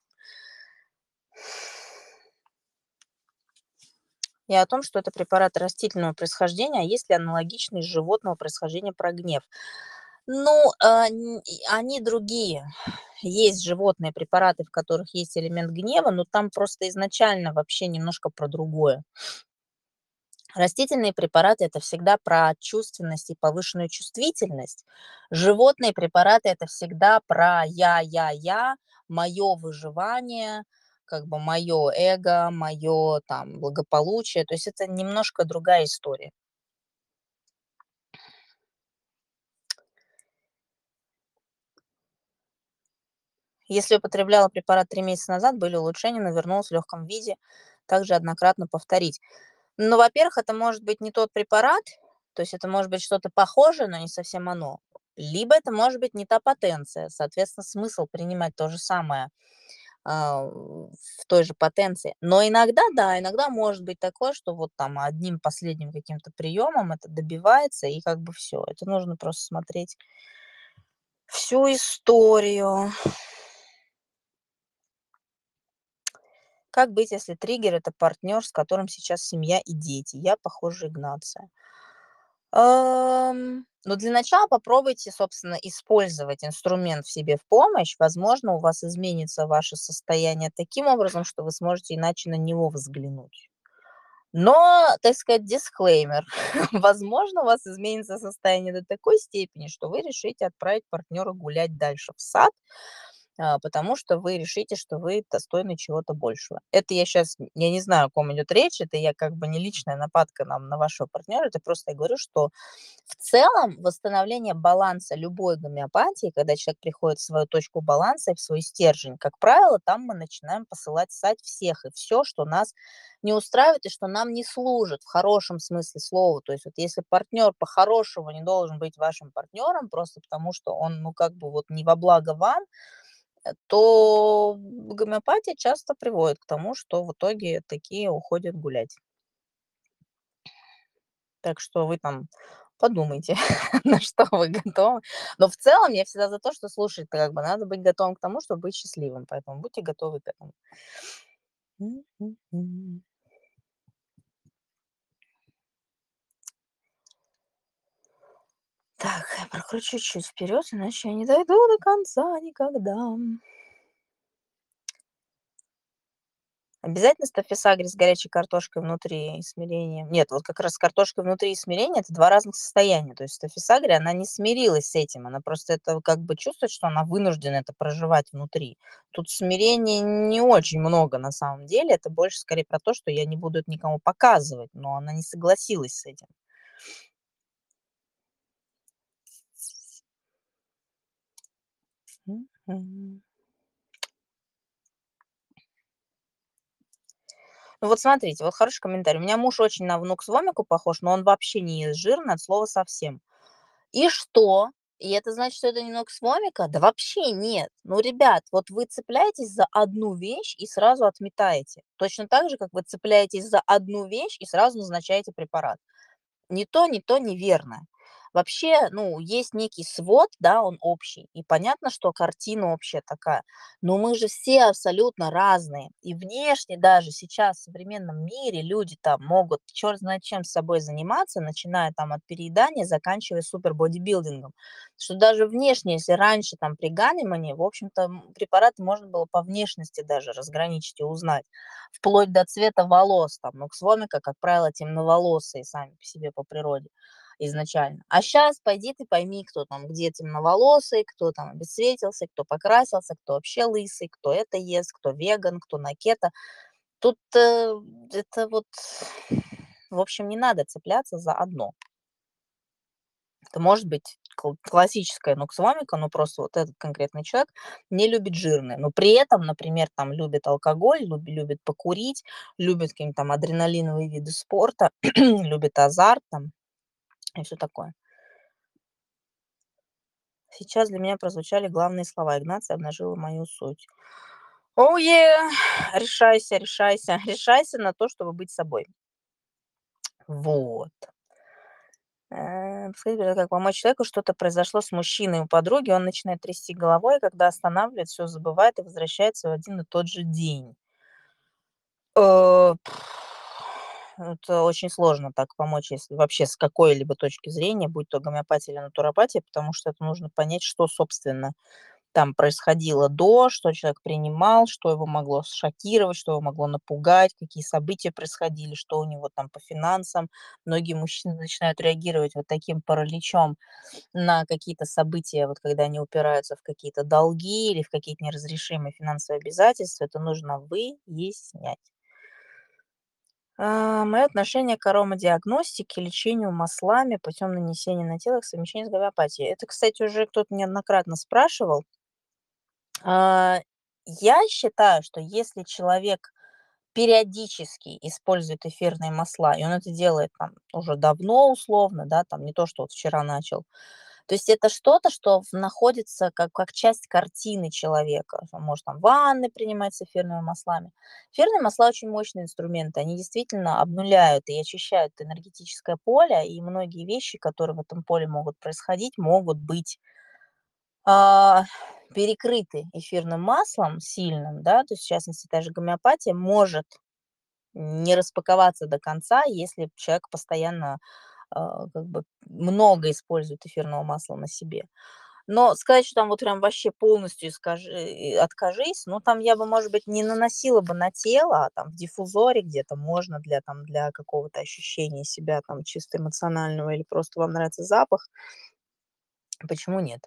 И о том, что это препараты растительного происхождения, а есть ли аналогичные животного происхождения про гнев. Ну, они другие. Есть животные препараты, в которых есть элемент гнева, но там просто изначально вообще немножко про другое. Растительные препараты это всегда про чувственность и повышенную чувствительность. Животные препараты это всегда про я, мое выживание, как бы мое эго, мое там благополучие. То есть это немножко другая история. Если употребляла препарат 3 месяца назад, были улучшения, но вернулась в легком виде. Также однократно повторить. Ну, во-первых, это может быть не тот препарат, то есть это может быть что-то похожее, но не совсем оно. Либо это может быть не та потенция, соответственно, смысл принимать то же самое в той же потенции. Но иногда, да, иногда может быть такое, что вот там одним последним каким-то приемом это добивается, и как бы все. Это нужно просто смотреть всю историю. Как быть, если триггер это партнер, с которым сейчас семья и дети? Я, похоже, Игнация. Ну, для начала попробуйте, собственно, использовать инструмент в себе в помощь. Возможно, у вас изменится ваше состояние таким образом, что вы сможете иначе на него взглянуть. Но, так сказать, дисклеймер. Возможно, у вас изменится состояние до такой степени, что вы решите отправить партнера гулять дальше в сад, потому что вы решите, что вы достойны чего-то большего. Это я не знаю, о ком идет речь, это я как бы не личная нападка на вашего партнера, это просто я говорю, что в целом восстановление баланса любой гомеопатии, когда человек приходит в свою точку баланса и в свой стержень, как правило, там мы начинаем посылать ссать всех и все, что нас не устраивает и что нам не служит в хорошем смысле слова. То есть вот если партнер по-хорошему не должен быть вашим партнером, просто потому что он, ну, как бы вот не во благо вам, то гомеопатия часто приводит к тому, что в итоге такие уходят гулять. Так что вы там подумайте, на что вы готовы. Но в целом я всегда за то, что слушать как бы надо быть готовым к тому, чтобы быть счастливым. Поэтому будьте готовы к этому. Мгм. Так, я прокручу чуть вперед, иначе я не дойду до конца никогда. Обязательно стафисагри с горячей картошкой внутри и смирением? Нет, вот как раз с картошкой внутри и смирение — это 2 разных состояния. То есть стафисагри, она не смирилась с этим, она просто это как бы чувствует, что она вынуждена это проживать внутри. Тут смирения не очень много на самом деле, это больше скорее про то, что я не буду это никому показывать, но она не согласилась с этим. Мгм. Ну вот смотрите, вот хороший комментарий. У меня муж очень на внук Сломику похож, но он вообще не ест жирное от слова совсем. И что? И это значит, что это не ноксвомика? Да вообще нет. Ну, ребят, вот вы цепляетесь за одну вещь и сразу отметаете. Точно так же, как вы цепляетесь за одну вещь и сразу назначаете препарат. Ни то неверно. Вообще, ну, есть некий свод, да, он общий, и понятно, что картина общая такая, но мы же все абсолютно разные. И внешне даже сейчас в современном мире люди там могут черт знает чем с собой заниматься, начиная там от переедания, заканчивая супер бодибилдингом. Что даже внешне, если раньше там при Ганемане, в общем-то, препараты можно было по внешности даже разграничить и узнать вплоть до цвета волос. Там, нуксвомика, как правило, темноволосые сами по себе по природе. изначально. А сейчас пойди ты пойми, кто там, где темноволосый, кто там обесцветился, кто покрасился, кто вообще лысый, кто это ест, кто веган, кто на кето. Тут, это вот, в общем, не надо цепляться за одно. Это может быть классическая нуксвомика, но просто вот этот конкретный человек не любит жирное, но при этом, например, там любит алкоголь, любит покурить, любит какие-нибудь там адреналиновые виды спорта, любит азарт там и все такое. Сейчас для меня прозвучали главные слова. Игнация обнажила мою суть. Оу решайся, решайся, решайся на то, чтобы быть собой. Вот. Подскажите, пожалуйста, как помочь человеку? Что-то произошло с мужчиной у подруги, он начинает трясти головой, и когда останавливает, все забывает и возвращается в один и тот же день. Э, Это очень сложно так помочь, если вообще с какой-либо точки зрения, будь то гомеопатия или натуропатия, потому что это нужно понять, что, собственно, там происходило до, что человек принимал, что его могло шокировать, что его могло напугать, какие события происходили, что у него там по финансам. Многие мужчины начинают реагировать вот таким параличом на какие-то события, вот когда они упираются в какие-то долги или в какие-то неразрешимые финансовые обязательства. Это нужно выяснять. Мое отношение к аромадиагностике, лечению маслами путем нанесения на тело в совмещении с гомеопатией. Это, кстати, уже кто-то неоднократно спрашивал. А, я считаю, что если человек периодически использует эфирные масла, и он это делает там уже давно условно, да, там не то, что вот вчера начал, то есть это что-то, что находится как часть картины человека. Он может там ванны принимать с эфирными маслами. Эфирные масла очень мощные инструменты. Они действительно обнуляют и очищают энергетическое поле, и многие вещи, которые в этом поле могут происходить, могут быть а, перекрыты эфирным маслом сильным, да, то есть, в частности, та же гомеопатия может не распаковаться до конца, если человек постоянно, как бы много использует эфирного масла на себе. Но сказать, что там вот прям вообще полностью откажись, ну, там я бы, может быть, не наносила бы на тело, а там в диффузоре где-то можно для какого-то ощущения себя там чисто эмоционального или просто вам нравится запах. Почему нет?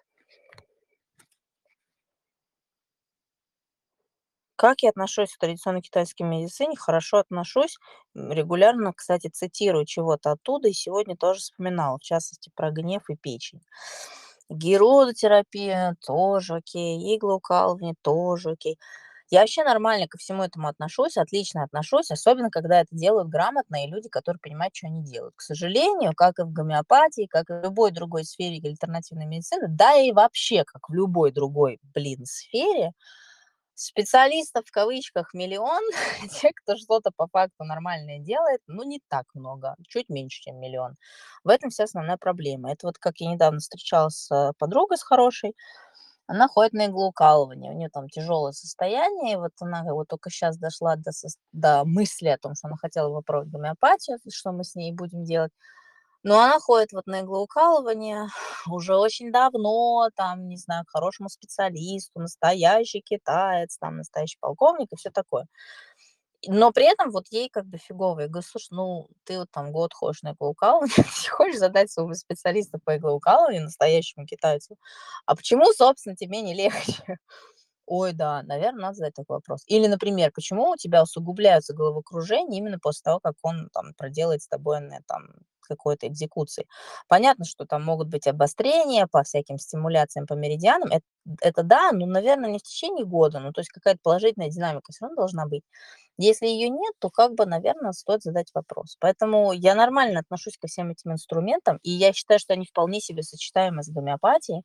Как я отношусь к традиционной китайской медицине? Хорошо отношусь. Регулярно, кстати, цитирую чего-то оттуда, и сегодня тоже вспоминала, в частности, про гнев и печень. Герудотерапия тоже окей, иглоукалывание тоже окей. Я вообще нормально ко всему этому отношусь, отлично отношусь, особенно когда это делают грамотно и люди, которые понимают, что они делают. К сожалению, как и в гомеопатии, как и в любой другой сфере альтернативной медицины, да и вообще, как в любой другой, сфере, специалистов в кавычках миллион, те, кто что-то по факту нормальное делает, ну, не так много, чуть меньше, чем миллион. В этом вся основная проблема. Это вот как я недавно встречалась с подругой с хорошей, она ходит на иглоукалывание, у нее там тяжелое состояние, и вот она вот только сейчас дошла до мысли о том, что она хотела попробовать гомеопатию, что мы с ней будем делать. Но она ходит вот на иглоукалывание уже очень давно, там, не знаю, к хорошему специалисту, настоящий китаец, там, настоящий полковник и все такое. Но при этом вот ей как бы фигово. Я говорю: "Слушай, ну, ты вот там год ходишь на иглоукалывание, ты хочешь задать своего специалиста по иглоукалыванию, настоящему китайцу, а почему, собственно, тебе не легче?" Ой, да, наверное, надо задать такой вопрос. Или, например, почему у тебя усугубляются головокружения именно после того, как он там проделает с тобой там какой-то экзекуции. Понятно, что там могут быть обострения по всяким стимуляциям, по меридианам. Это да, но, наверное, не в течение года. Ну, то есть какая-то положительная динамика все равно должна быть. Если ее нет, то как бы, наверное, стоит задать вопрос. Поэтому я нормально отношусь ко всем этим инструментам, и я считаю, что они вполне себе сочетаемы с гомеопатией.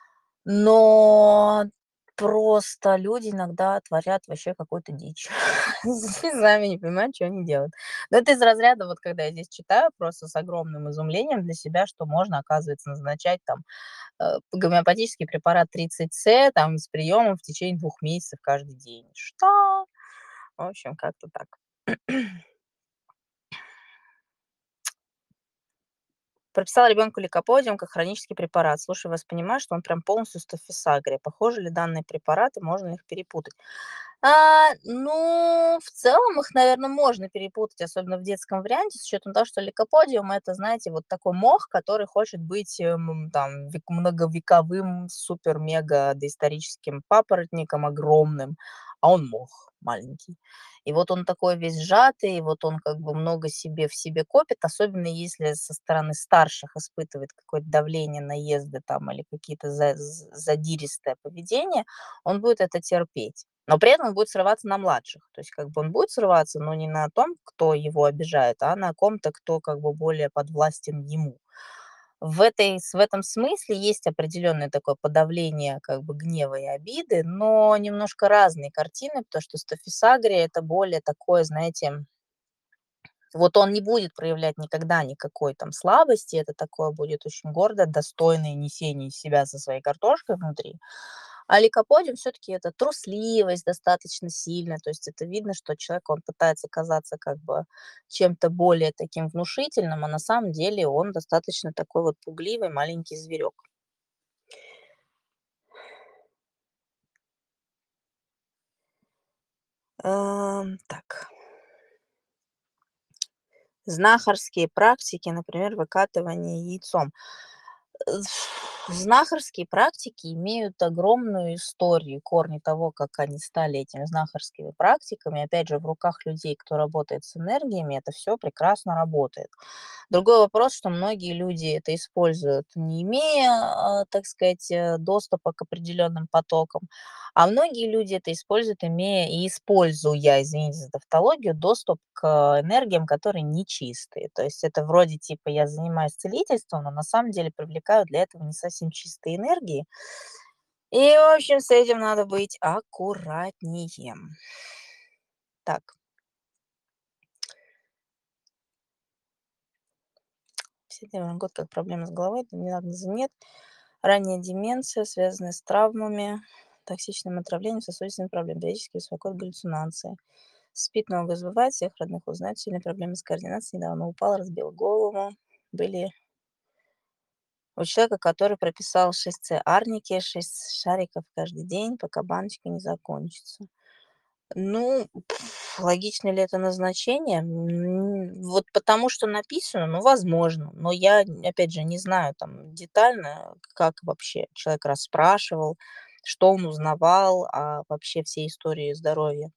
Но просто люди иногда творят вообще какую-то дичь. Сами не понимают, чё они делают. Но это из разряда, вот когда я здесь читаю, просто с огромным изумлением для себя, что можно, оказывается, назначать там, гомеопатический препарат 30С там с приемом в течение 2 месяцев каждый день. Что? В общем, как-то так. Прописала ребенку лейкоподиум как хронический препарат. Слушай вас, понимаю, что он прям полностью стофисагрия. Похожи ли данные препараты, можно ли их перепутать? Ну, в целом их, наверно, можно перепутать, особенно в детском варианте, с учетом того, что лейкоподиум — это, знаете, вот такой мох, который хочет быть, там, многовековым супер-мега доисторическим папоротником огромным, а он мох маленький. И вот он такой весь сжатый, и вот он как бы много себе в себе копит, особенно если со стороны старших испытывает какое-то давление, наезды там или какие-то задиристое поведение, он будет это терпеть. Но при этом он будет срываться на младших. То есть как бы он будет срываться, но не на том, кто его обижает, а на ком-то, кто как бы более подвластен ему. В этом смысле есть определенное такое подавление как бы гнева и обиды, но немножко разные картины, потому что стафисагрия — это более такое, знаете, вот он не будет проявлять никогда никакой там слабости, это такое будет очень гордое, достойное несение из себя со своей картошкой внутри. А лейкоподиум все-таки это трусливость достаточно сильная, то есть это видно, что человек, он пытается казаться как бы чем-то более таким внушительным, а на самом деле он достаточно такой вот пугливый маленький зверек. Так, знахарские практики, например, выкатывание яйцом. Э, Знахарские практики имеют огромную историю, корни того, как они стали этими знахарскими практиками. Опять же, в руках людей, кто работает с энергиями, это все прекрасно работает. Другой вопрос, что многие люди это используют, не имея, так сказать, доступа к определенным потокам, а многие люди это используют, имея и используя, извините за тавтологию, доступ к энергиям, которые нечистые. То есть это вроде типа я занимаюсь целительством, но на самом деле привлекаю для этого не совсем чистые энергии. И, в общем, с этим надо быть аккуратнее. Так, обседный год как проблема с головой, диагноза нет. Ранняя деменция, связанная с травмами, токсичным отравлением, сосудистыми проблемами, периодически беспокоят галлюцинации. Спит, много забывает, всех родных узнать, сильные проблемы с координацией, недавно упал, разбил голову. Были у человека, который прописал 6 арники, 6 шариков каждый день, пока баночка не закончится. Ну, логично ли это назначение? Вот потому что написано, ну, возможно. Но я, опять же, не знаю там детально, как вообще человек расспрашивал, что он узнавал о вообще всей истории здоровья.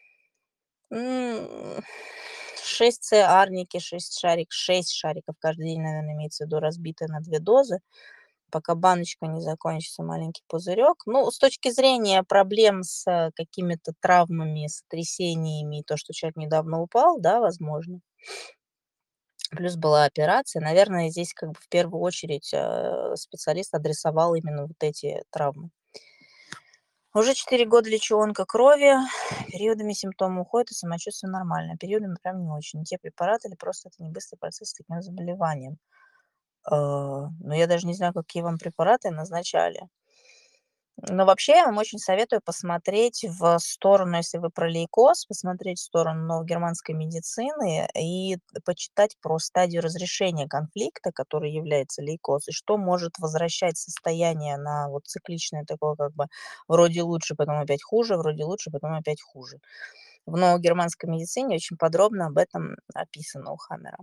6 арники, 6 шариков каждый день, наверное, имеется в виду, разбитые на 2 дозы, пока баночка не закончится, маленький пузырек. Ну, с точки зрения проблем с какими-то травмами, сотрясениями и то, что человек недавно упал, да, возможно. Плюс была операция. Наверное, здесь как бы в первую очередь специалист адресовал именно вот эти травмы. Уже 4 года лечу онкокрови, периодами симптомы уходят, и самочувствие нормальное, периодами прям не очень. Не те препараты или просто это не быстрый процесс с таким заболеванием. Но я даже не знаю, какие вам препараты назначали. Но вообще я вам очень советую посмотреть в сторону, если вы про лейкоз, посмотреть в сторону новогерманской медицины и почитать про стадию разрешения конфликта, который является лейкоз, и что может возвращать состояние на вот цикличное такое как бы вроде лучше, потом опять хуже, вроде лучше, потом опять хуже. В новогерманской медицине очень подробно об этом описано у Хаммера.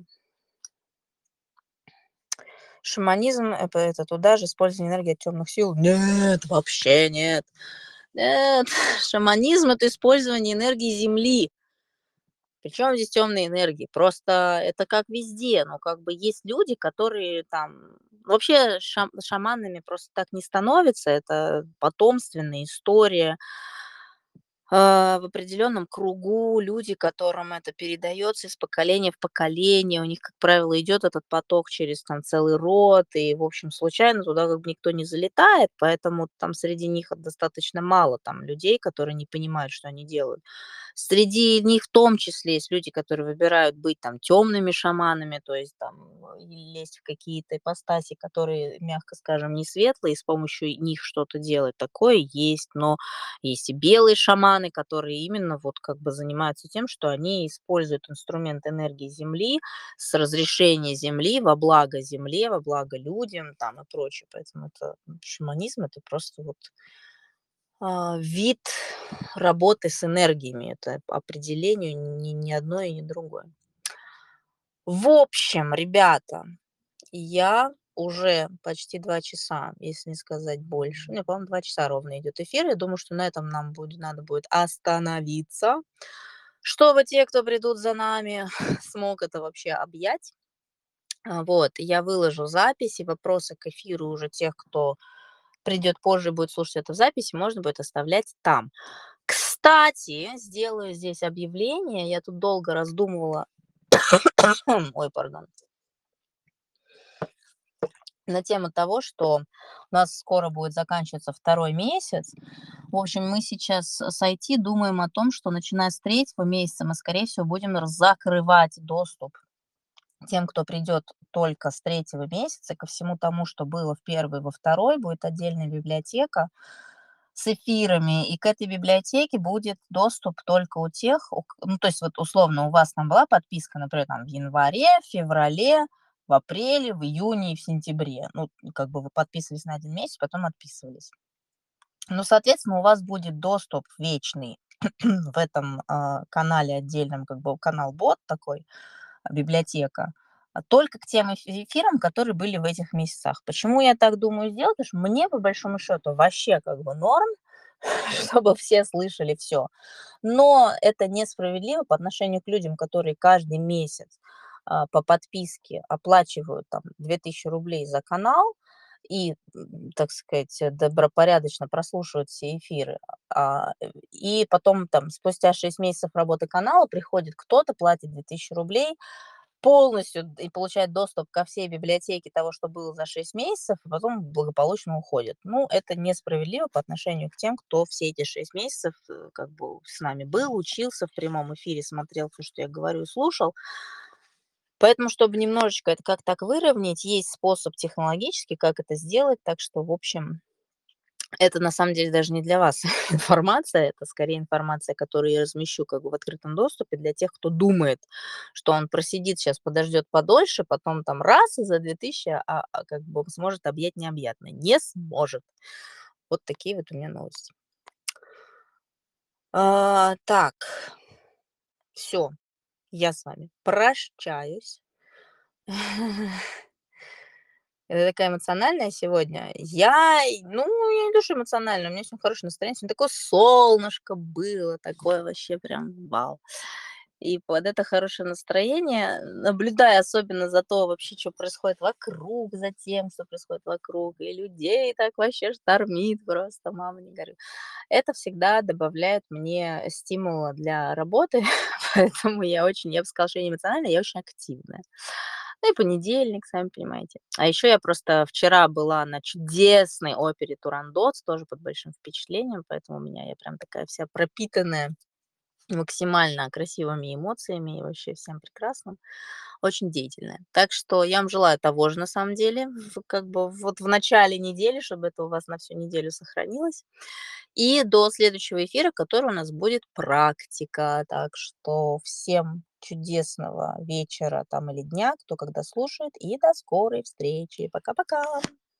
Шаманизм — это туда же использование энергии от темных сил. Нет, вообще нет. Нет, шаманизм — это использование энергии Земли. Причем здесь темные энергии? Просто это как везде. Ну, как бы есть люди, которые там вообще шаманами просто так не становятся. Это потомственная история. В определенном кругу люди, которым это передается из поколения в поколение. У них, как правило, идет этот поток через там целый род, и, в общем, случайно туда как бы никто не залетает, поэтому там среди них достаточно мало там людей, которые не понимают, что они делают. Среди них в том числе есть люди, которые выбирают быть там темными шаманами, то есть там и лезть в какие-то ипостаси, которые, мягко скажем, не светлые, и с помощью них что-то делать. Такое есть, но есть и белые шаманы, которые именно вот как бы занимаются тем, что они используют инструмент энергии Земли с разрешения Земли во благо Земле, во благо людям там и прочее. Поэтому это шаманизм, это просто вот Вид работы с энергиями. Это по определению ни одно и ни другое. В общем, ребята, я уже почти 2 часа, если не сказать больше, не, по-моему, 2 часа ровно идет эфир. Я думаю, что на этом нам надо будет остановиться, чтобы те, кто придут за нами, смог это вообще объять. Вот, я выложу записи, вопросы к эфиру уже тех, кто придет позже и будет слушать это в записи, можно будет оставлять там. Кстати, сделаю здесь объявление. Я тут долго раздумывала, ой, пардон, на тему того, что у нас скоро будет заканчиваться второй месяц. В общем, мы сейчас с IT думаем о том, что начиная с третьего месяца мы, скорее всего, будем закрывать доступ тем, кто придет только с третьего месяца, ко всему тому, что было в первый, во второй, будет отдельная библиотека с эфирами, и к этой библиотеке будет доступ только у тех, ну, то есть вот условно у вас там была подписка, например, там в январе, в феврале, в апреле, в июне и в сентябре. Ну, как бы вы подписывались на один месяц, потом отписывались. Ну, соответственно, у вас будет доступ вечный в этом канале отдельном, как бы канал-бот такой, библиотека, только к тем эфирам, которые были в этих месяцах. Почему я так думаю сделать? Потому что мне, по большому счету, вообще как бы норм, чтобы все слышали все. Но это несправедливо по отношению к людям, которые каждый месяц по подписке оплачивают там 2000 рублей за канал и, так сказать, добропорядочно прослушивают все эфиры. И потом там спустя 6 месяцев работы канала приходит кто-то, платит 2000 рублей, полностью и получает доступ ко всей библиотеке того, что было за 6 месяцев, и потом благополучно уходит. Ну, это несправедливо по отношению к тем, кто все эти 6 месяцев как бы с нами был, учился в прямом эфире, смотрел все, что я говорю, и слушал. Поэтому, чтобы немножечко это как так выровнять, есть способ технологический, как это сделать. Так что, в общем, это на самом деле даже не для вас информация, это скорее информация, которую я размещу как бы в открытом доступе для тех, кто думает, что он просидит сейчас, подождет подольше, потом там раз и за 2000, как бы сможет объять необъятное. Не сможет. Вот такие вот у меня новости. Так, все, я с вами прощаюсь. Это такая эмоциональная сегодня. Я не то что эмоциональная, у меня сегодня хорошее настроение. Сегодня такое солнышко было, такое вообще прям вау. И под это хорошее настроение, наблюдая особенно за то вообще, что происходит вокруг, за тем, что происходит вокруг, и людей так вообще штормит просто, мама не горю. Это всегда добавляет мне стимула для работы, поэтому я бы сказала, что я не эмоциональная, я очень активная. Ну и понедельник, сами понимаете. А еще я просто вчера была на чудесной опере «Турандот», тоже под большим впечатлением, поэтому я прям такая вся пропитанная максимально красивыми эмоциями и вообще всем прекрасным, очень деятельная. Так что я вам желаю того же на самом деле, как бы вот в начале недели, чтобы это у вас на всю неделю сохранилось. И до следующего эфира, который у нас будет практика. Так что всем чудесного вечера там или дня, кто когда слушает, и до скорой встречи. Пока-пока.